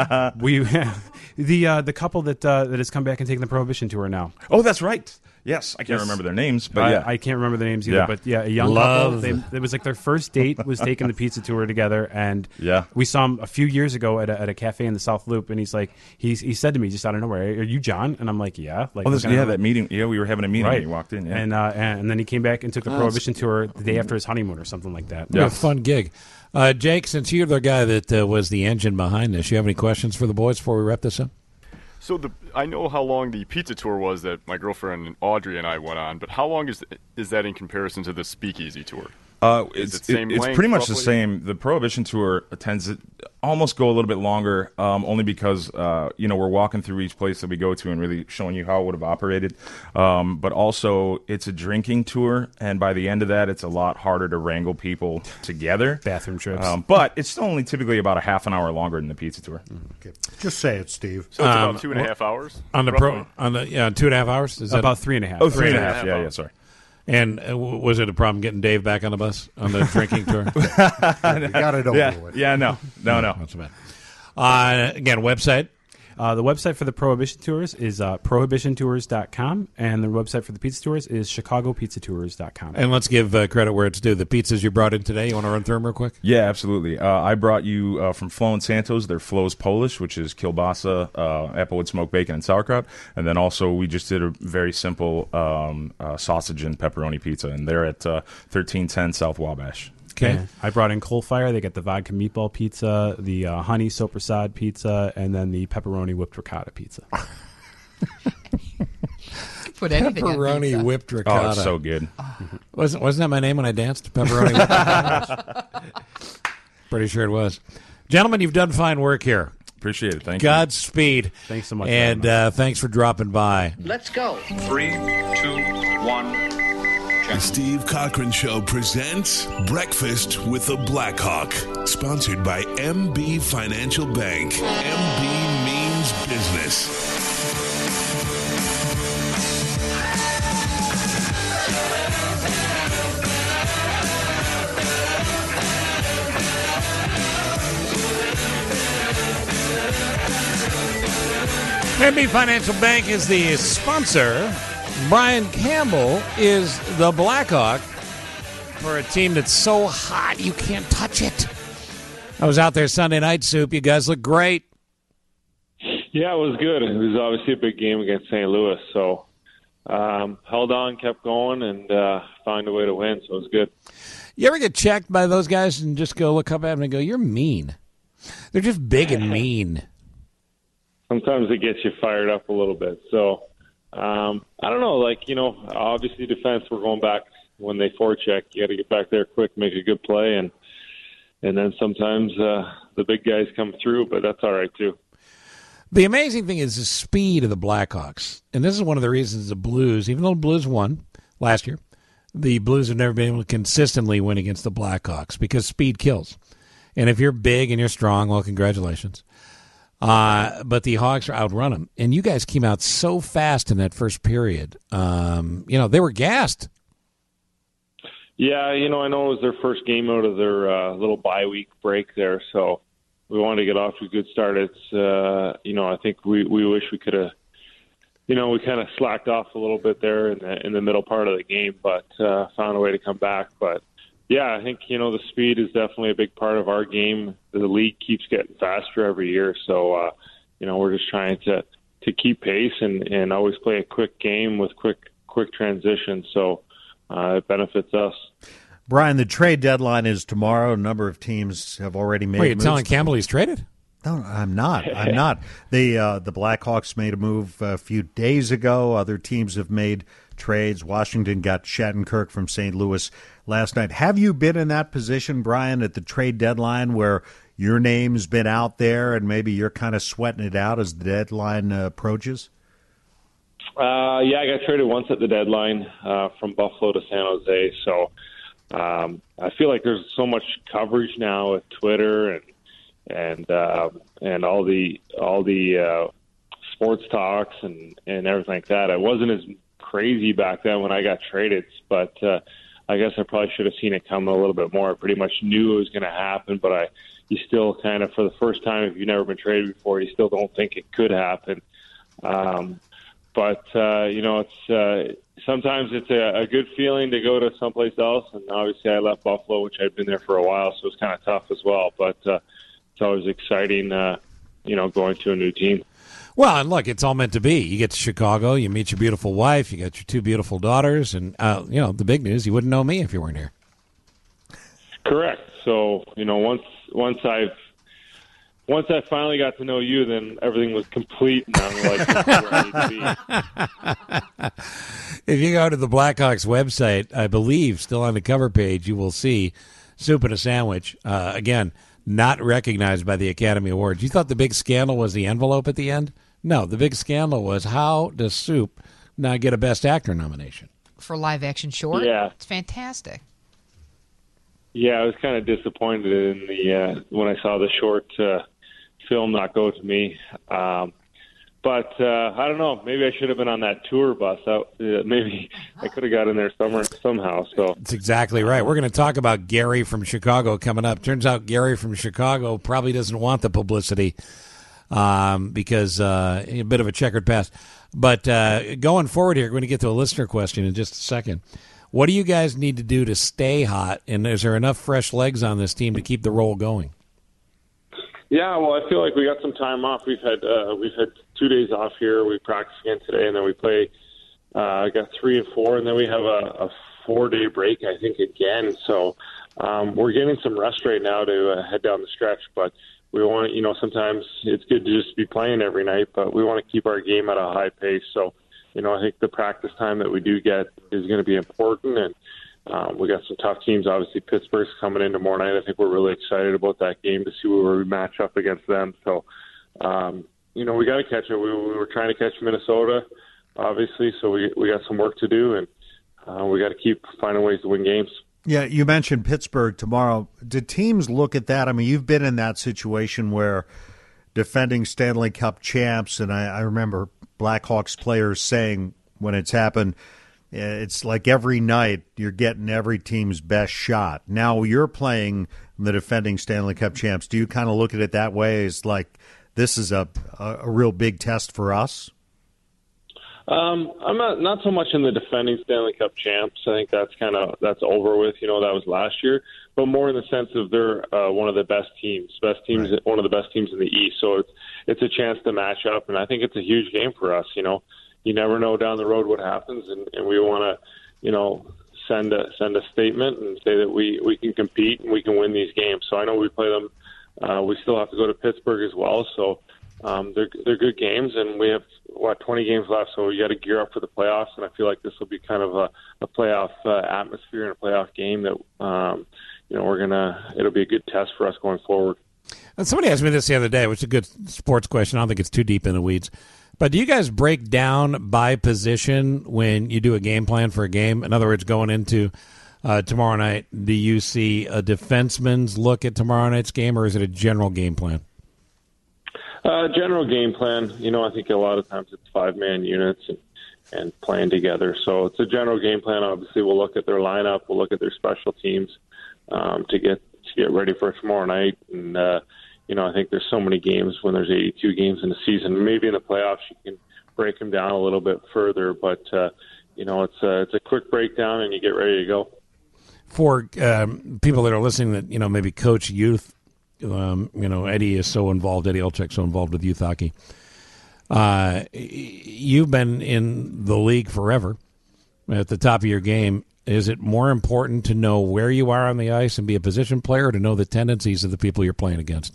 the couple that has come back and taken the Prohibition tour now? Oh, that's right. Yes, I can't remember their names, but I can't remember their names either. Yeah. But yeah, a young couple. It was like their first date was taking the pizza tour together, and we saw him a few years ago at a cafe in the South Loop, and he's like, he said to me just out of nowhere, "Are you John?" And I'm like, "Yeah." Like, that meeting. Yeah, we were having a meeting when he walked in. Yeah. And then he came back and took the Prohibition tour the day after his honeymoon or something like that. Yeah, fun gig. Jake, since you're the guy that was the engine behind this, you have any questions for the boys before we wrap this up? So I know how long the pizza tour was that my girlfriend Audrey and I went on, but how long is that in comparison to the Speakeasy tour? It's pretty much the same. The Prohibition tour tends to almost go a little bit longer, only because we're walking through each place that we go to and really showing you how it would have operated. But also, it's a drinking tour, and by the end of that, it's a lot harder to wrangle people together. Bathroom trips, but it's still only typically about a half an hour longer than the pizza tour. Okay. Just say it, Steve. So it's about 2.5 hours on the 2.5 hours. Is that about 3.5? Oh, 3.5. Yeah, sorry. And was it a problem getting Dave back on the bus on the drinking tour? You got it over with. Yeah, no. That's bad. Again, website. The website for the Prohibition Tours is prohibitiontours.com, and the website for the pizza tours is chicagopizzatours.com. And let's give credit where it's due. The pizzas you brought in today, you want to run through them real quick? Yeah, absolutely. I brought you from Flo and Santos, their Flo's Polish, which is kielbasa, applewood smoked bacon, and sauerkraut. And then also we just did a very simple sausage and pepperoni pizza, and they're at 1310 South Wabash. Okay. Yeah. I brought in Coalfire. They get the vodka meatball pizza, the honey soprasad pizza, and then the pepperoni whipped ricotta pizza. Put anything pepperoni on pizza. whipped ricotta. Oh, it's so good. Wasn't that my name when I danced? Pepperoni whipped ricotta? Pretty sure it was. Gentlemen, you've done fine work here. Appreciate it. Thank you. Godspeed. Thanks so much. And thanks for dropping by. Let's go. 3, 2, 1. The Steve Cochran Show presents Breakfast with the Blackhawk, sponsored by MB Financial Bank. MB means business. MB Financial Bank is the sponsor. Brian Campbell is the Blackhawk for a team that's so hot you can't touch it. I was out there Sunday night, Soup. You guys look great. Yeah, it was good. It was obviously a big game against St. Louis, so held on, kept going, and found a way to win, so it was good. You ever get checked by those guys and just go look up at them and go, you're mean? They're just big and mean. Sometimes it gets you fired up a little bit, so... I don't know, obviously defense, we're going back when they forecheck. You got to get back there quick, make a good play, and then sometimes the big guys come through, but that's all right too. The amazing thing is the speed of the Blackhawks, and this is one of the reasons the Blues, even though the Blues won last year, the Blues have never been able to consistently win against the Blackhawks because speed kills. And if you're big and you're strong, well, congratulations. But the Hawks outrun them. And you guys came out so fast in that first period. They were gassed. Yeah, I know it was their first game out of their little bye-week break there, so we wanted to get off to a good start. It's, I think we wish we could have, we kind of slacked off a little bit there in the middle part of the game, but found a way to come back. But Yeah, I think, the speed is definitely a big part of our game. The league keeps getting faster every year, so, we're just trying to keep pace and always play a quick game with quick transition, so it benefits us. Brian, the trade deadline is tomorrow. A number of teams have already made Wait, you're moves. telling Campbell he's traded? No, I'm not. The Blackhawks made a move a few days ago. Other teams have made trades. Washington got Shattenkirk from St. Louis last night. Have you been in that position, Brian, at the trade deadline where your name's been out there and maybe you're kind of sweating it out as the deadline approaches? I got traded once at the deadline from Buffalo to San Jose. So I feel like there's so much coverage now with Twitter and all the sports talks and everything like that. I wasn't as crazy back then when I got traded, but I guess I probably should have seen it coming a little bit more. I pretty much knew it was going to happen, but you still kind of, for the first time, if you've never been traded before, you still don't think it could happen. But it's sometimes it's a good feeling to go to someplace else, and obviously I left Buffalo, which I'd been there for a while, so it was kind of tough as well. But it's always exciting, going to a new team. Well, and look, it's all meant to be. You get to Chicago, you meet your beautiful wife, you got your two beautiful daughters, and the big news, you wouldn't know me if you weren't here. Correct. So once I finally got to know you, then everything was complete, and I'm like, this is where I need to be. If you go to the Blackhawks website, I believe, still on the cover page, you will see Soup and a Sandwich. Again, not recognized by the Academy Awards. You thought the big scandal was the envelope at the end? No, the big scandal was how does Soup not get a Best Actor nomination? For live action short? Yeah. It's fantastic. Yeah, I was kind of disappointed in the when I saw the short film not go to me. But I don't know. Maybe I should have been on that tour bus. Maybe I could have got in there somehow. So that's exactly right. We're going to talk about Gary from Chicago coming up. Turns out Gary from Chicago probably doesn't want the publicity because a bit of a checkered past. But going forward here, we're going to get to a listener question in just a second. What do you guys need to do to stay hot? And is there enough fresh legs on this team to keep the roll going? Yeah, well, I feel like we got some time off. We've had 2 days off here. We practice again today, and then we play. I got 3 and 4, and then we have a 4-day break, I think, again. So we're getting some rest right now to head down the stretch. But we want to, sometimes it's good to just be playing every night, but we want to keep our game at a high pace. So, I think the practice time that we do get is going to be important, and we got some tough teams. Obviously, Pittsburgh's coming in tomorrow night. I think we're really excited about that game to see where we match up against them. So, we got to catch it. We were trying to catch Minnesota, obviously, so we got some work to do, and we got to keep finding ways to win games. Yeah, you mentioned Pittsburgh tomorrow. Do teams look at that? I mean, you've been in that situation where defending Stanley Cup champs, and I remember Blackhawks players saying when it's happened, it's like every night you're getting every team's best shot. Now you're playing the defending Stanley Cup champs. Do you kind of look at it that way? It's like this is a real big test for us? I'm not so much in the defending Stanley Cup champs. I think that's over with. That was last year, but more in the sense of they're one of the best teams, right. One of the best teams in the East. So it's a chance to match up, and I think it's a huge game for us. You never know down the road what happens, and we want to, send a statement and say that we can compete and we can win these games. So I know we play them. We still have to go to Pittsburgh as well. So they're good games, and we have 20 games left. So you got to gear up for the playoffs, and I feel like this will be kind of a playoff atmosphere and a playoff game that it'll be a good test for us going forward. And somebody asked me this the other day, which is a good sports question. I don't think it's too deep in the weeds. But do you guys break down by position when you do a game plan for a game? In other words, going into tomorrow night, do you see a defenseman's look at tomorrow night's game, or is it a general game plan? General game plan. I think a lot of times it's 5-man units and playing together. So it's a general game plan. Obviously, we'll look at their lineup. We'll look at their special teams to get ready for tomorrow night. And I think there's so many games when there's 82 games in the season. Maybe in the playoffs you can break them down a little bit further, but it's a quick breakdown and you get ready to go. For people that are listening that, maybe coach youth, Eddie is so involved, Eddie Olczyk so involved with youth hockey. You've been in the league forever, at the top of your game. Is it more important to know where you are on the ice and be a position player, or to know the tendencies of the people you're playing against?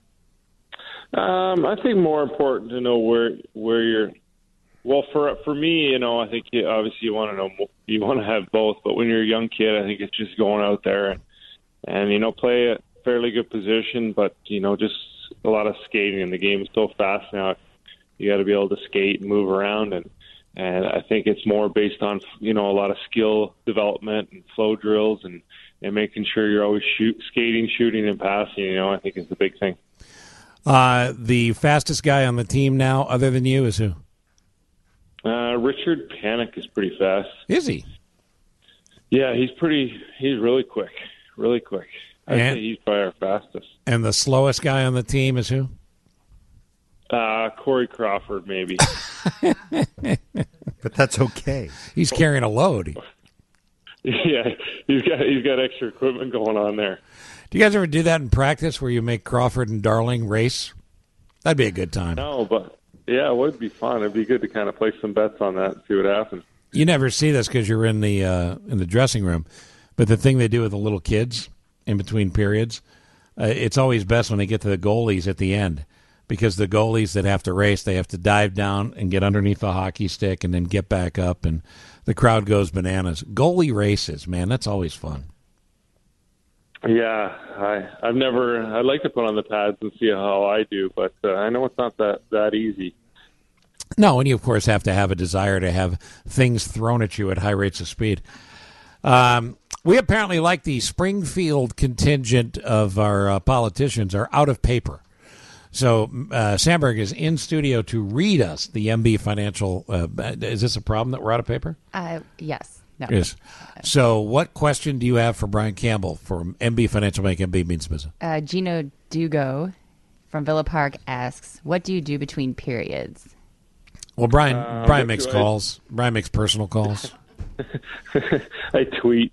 I think more important to know where you're. Well, for me, I think obviously you want to know, you want to have both. But when you're a young kid, I think it's just going out there and play a fairly good position, but just a lot of skating. And the game is so fast now. You got to be able to skate and move around, and I think it's more based on a lot of skill development and flow drills and making sure you're always skating, shooting, and passing. I think is the big thing. The fastest guy on the team now, other than you, is who? Richard Panik is pretty fast. Is he? Yeah, he's really quick. Really quick. I'd say he's probably our fastest. And the slowest guy on the team is who? Corey Crawford, maybe. But that's okay. He's carrying a load. Yeah, he's got extra equipment going on there. Do you guys ever do that in practice where you make Crawford and Darling race? That'd be a good time. No, but yeah, it would be fun. It'd be good to kind of place some bets on that and see what happens. You never see this because you're in the dressing room, but the thing they do with the little kids in between periods, it's always best when they get to the goalies at the end, because the goalies that have to race, they have to dive down and get underneath the hockey stick and then get back up, and the crowd goes bananas. Goalie races, man, that's always fun. Yeah, I'd like to put on the pads and see how I do, but I know it's not that easy. No, and you, of course, have to have a desire to have things thrown at you at high rates of speed. We apparently, like the Springfield contingent of our politicians, are out of paper. So Sandberg is in studio to read us the MB Financial. Is this a problem that we're out of paper? Yes. No. Yes. So what question do you have for Brian Campbell from MB Financial Bank? MB means business. Gino Dugo from Villa Park asks, what do you do between periods? Well, Brian makes calls. Brian makes personal calls. I tweet.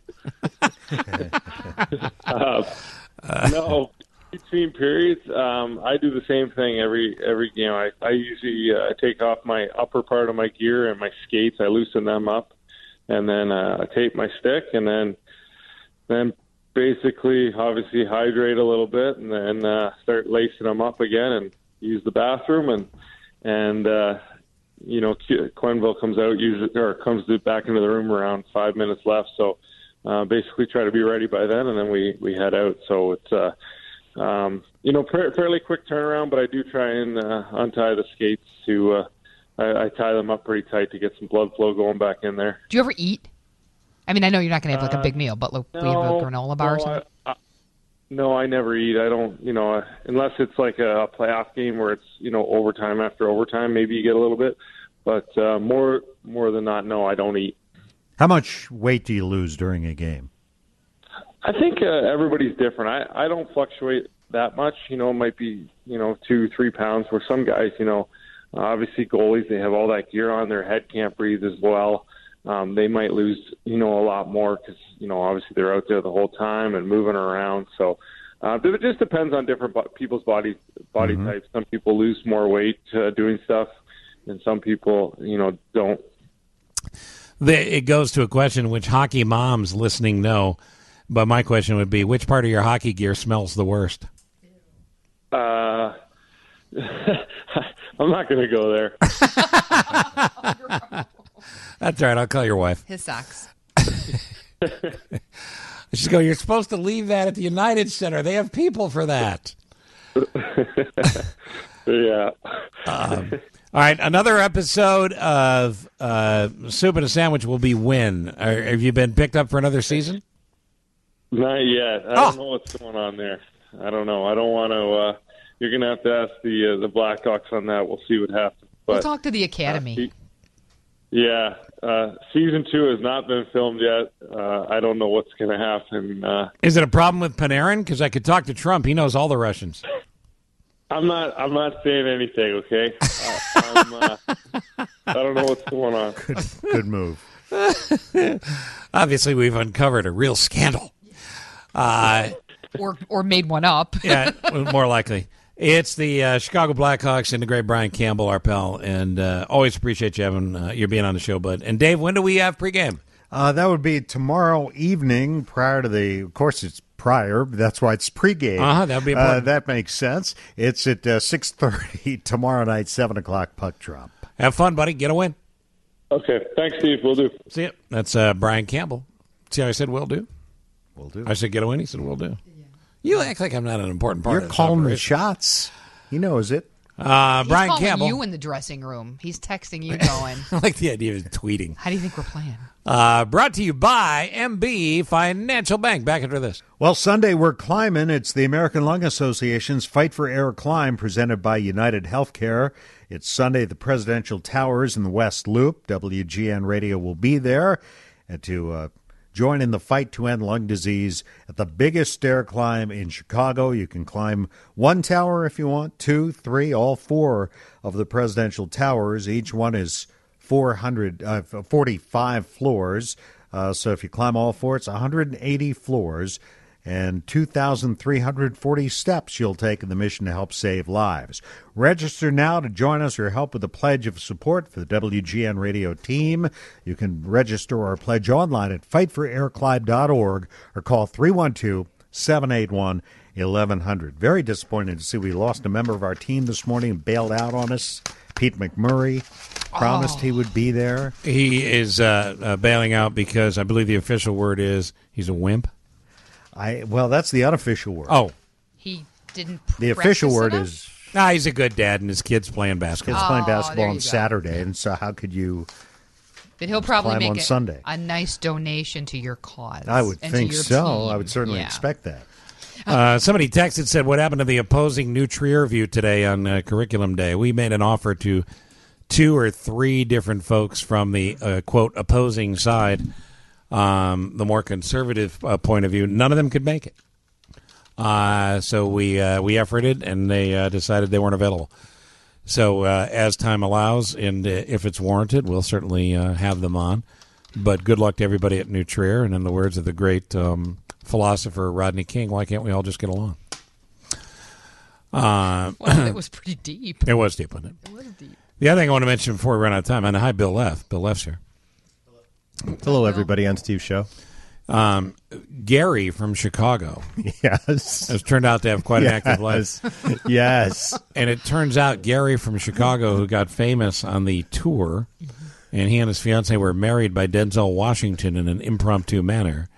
No, between periods, I do the same thing every I usually take off my upper part of my gear and my skates. I loosen them up, and then I tape my stick, and then basically, obviously, hydrate a little bit, and then start lacing them up again, and use the bathroom, and Quenville comes out, comes back into the room around 5 minutes left. So basically, try to be ready by then, and then we head out. So it's fairly quick turnaround, but I do try and untie the skates to. I tie them up pretty tight to get some blood flow going back in there. Do you ever eat? I mean, I know you're not going to have like a big meal, but we have a granola bar or something? No, I never eat. I don't, unless it's like a playoff game where it's, overtime after overtime, maybe you get a little bit. But more than not, no, I don't eat. How much weight do you lose during a game? I think everybody's different. I don't fluctuate that much. It might be, 2-3 pounds, where some guys, obviously goalies, they have all that gear on, their head can't breathe as well. They might lose, a lot more because, obviously they're out there the whole time and moving around. So it just depends on different people's body types. Some people lose more weight doing stuff, and some people, don't. It goes to a question which hockey moms listening know, but my question would be, which part of your hockey gear smells the worst? I'm not going to go there. That's all right. I'll call your wife. His socks. She's go, you're supposed to leave that at the United Center. They have people for that. Yeah. All right. Another episode of Soup and a Sandwich will be when? Have you been picked up for another season? Not yet. I don't know what's going on there. I don't know. I don't want to. You're going to have to ask the Blackhawks on that. We'll see what happens. But, we'll talk to the Academy. Yeah. Season 2 has not been filmed yet. I don't know what's going to happen. Is it a problem with Panarin? Because I could talk to Trump. He knows all the Russians. I'm not saying anything, okay? I don't know what's going on. Good move. All Obviously, we've uncovered a real scandal. Or made one up. Yeah, more likely. It's the Chicago Blackhawks and the great Brian Campbell, our pal, and always appreciate you having you being on the show, bud. And Dave, when do we have pregame? That would be tomorrow evening prior to of course it's prior, that's why it's pregame. That would be important. That makes sense. It's at 6:30 tomorrow night, 7 o'clock puck drop. Have fun, buddy. Get a win. Okay. Thanks, Steve. We'll do. See ya. That's Brian Campbell. See how I said will do? Will do. I said get a win. He said will do. You act like I'm not an important part You're of this calling the operation. shots. He knows it. He's Brian calling Campbell. you in the dressing room. He's texting you going, I like the idea of tweeting. how do you think we're playing? Brought to you by MB Financial Bank. Back after this. Well, Sunday we're climbing. It's the American Lung Association's Fight for Air Climb presented by United Healthcare. It's Sunday at the Presidential Towers in the West Loop. WGN Radio will be there. And to join in the fight to end lung disease at the biggest stair climb in Chicago. You can climb one tower if you want, 2, 3, all 4 of the presidential towers. Each one is 45 floors. So if you climb all 4, it's 180 floors and 2,340 steps you'll take in the mission to help save lives. Register now to join us or help with a pledge of support for the WGN Radio team. You can register or pledge online at fightforairclimb.org or call 312-781-1100. Very disappointed to see we lost a member of our team this morning and bailed out on us. Pete McMurray promised he would be there. He is bailing out because I believe the official word is he's a wimp. Well, that's the unofficial word. Oh. He didn't The official practice word enough? is... Nah, he's a good dad, and his kid's playing basketball. Kids playing basketball there on you go. Saturday, and so how could you... But he'll probably climb make on Sunday. a nice donation to your cause. I would and to think your so. team. I would certainly Yeah. expect that. Somebody texted, said, what happened to the opposing New Trier view today on Curriculum Day? We made an offer to 2 or 3 different folks from the, quote, opposing side, the more conservative point of view. None of them could make it. So we efforted, and they decided they weren't available. So as time allows, and if it's warranted, we'll certainly have them on. But good luck to everybody at New Trier. And in the words of the great philosopher Rodney King, why can't we all just get along? Well, it was pretty deep. It was deep, wasn't it? It was deep. The other thing I want to mention before we run out of time, and hi, Bill Leff. Bill Leff's here. Hello, everybody on Steve's show. Gary from Chicago. Yes. Has turned out to have quite an active life. Yes. And it turns out Gary from Chicago, who got famous on the tour, and he and his fiancée were married by Denzel Washington in an impromptu manner,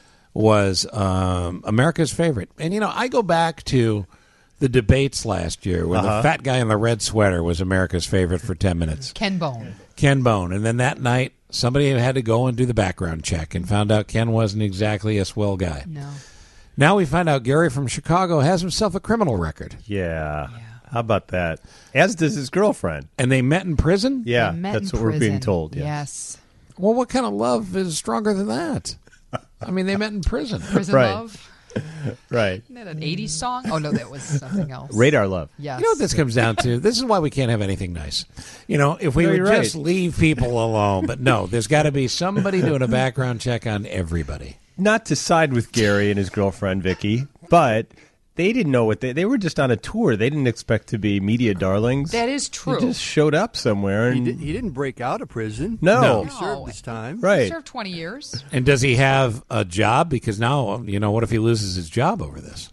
was America's favorite. And, you know, I go back to the debates last year when the fat guy in the red sweater was America's favorite for 10 minutes. Ken Bone. Ken Bone. And then that night, somebody had to go and do the background check and found out Ken wasn't exactly a swell guy. No. Now we find out Gary from Chicago has himself a criminal record. Yeah. How about that? As does his girlfriend. And they met in prison? Yeah, They met that's in what we're being prison. told. Yes. Yes. Well, what kind of love is stronger than that? I mean, they met in prison. Prison Right. Love. Right. Isn't that an 80s song? Oh, no, that was something else. Radar Love. Yes. You know what this comes down to? This is why we can't have anything nice. You know, if we No, would you're just right. leave people alone. But no, there's got to be somebody doing a background check on everybody. Not to side with Gary and his girlfriend, Vicky, but they didn't know what they were just on a tour. They didn't expect to be media darlings. That is true. He just showed up somewhere. And He didn't break out of prison. No. He served his time. He Right. served 20 years. And does he have a job? Because now, you know, what if he loses his job over this?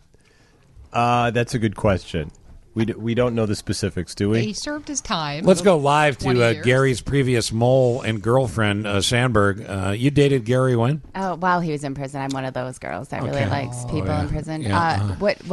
That's a good question. We don't know the specifics, do we? He served his time. Let's go live 20 to years. Gary's previous mole and girlfriend, Sandberg. You dated Gary when? Oh, while he was in prison, I'm one of those girls that really Okay. likes people yeah. in prison. Yeah.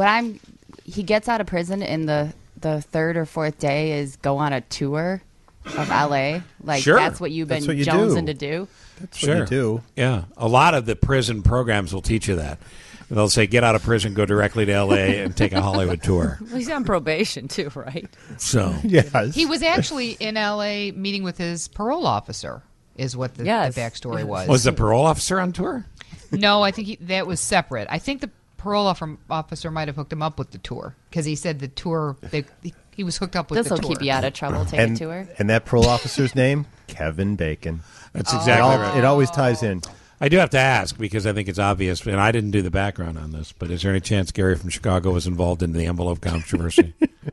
He gets out of prison in the 3rd or 4th day is go on a tour of LA. Like Sure. that's what you've been That's what you jonesing do. to do. That's what you do. Yeah. A lot of the prison programs will teach you that. They'll say, get out of prison, go directly to L.A. and take a Hollywood tour. Well, he's on probation too, right? So, Yes. He was actually in L.A. meeting with his parole officer, is what the backstory was. Was the parole officer on tour? No, I think that was separate. I think the parole officer might have hooked him up with the tour because he said the tour He was hooked up with This the will tour. keep you out of trouble. Take a tour. And that parole officer's name, Kevin Bacon. That's exactly right. It always ties in. I do have to ask because I think it's obvious, and I didn't do the background on this, but is there any chance Gary from Chicago was involved in the envelope controversy?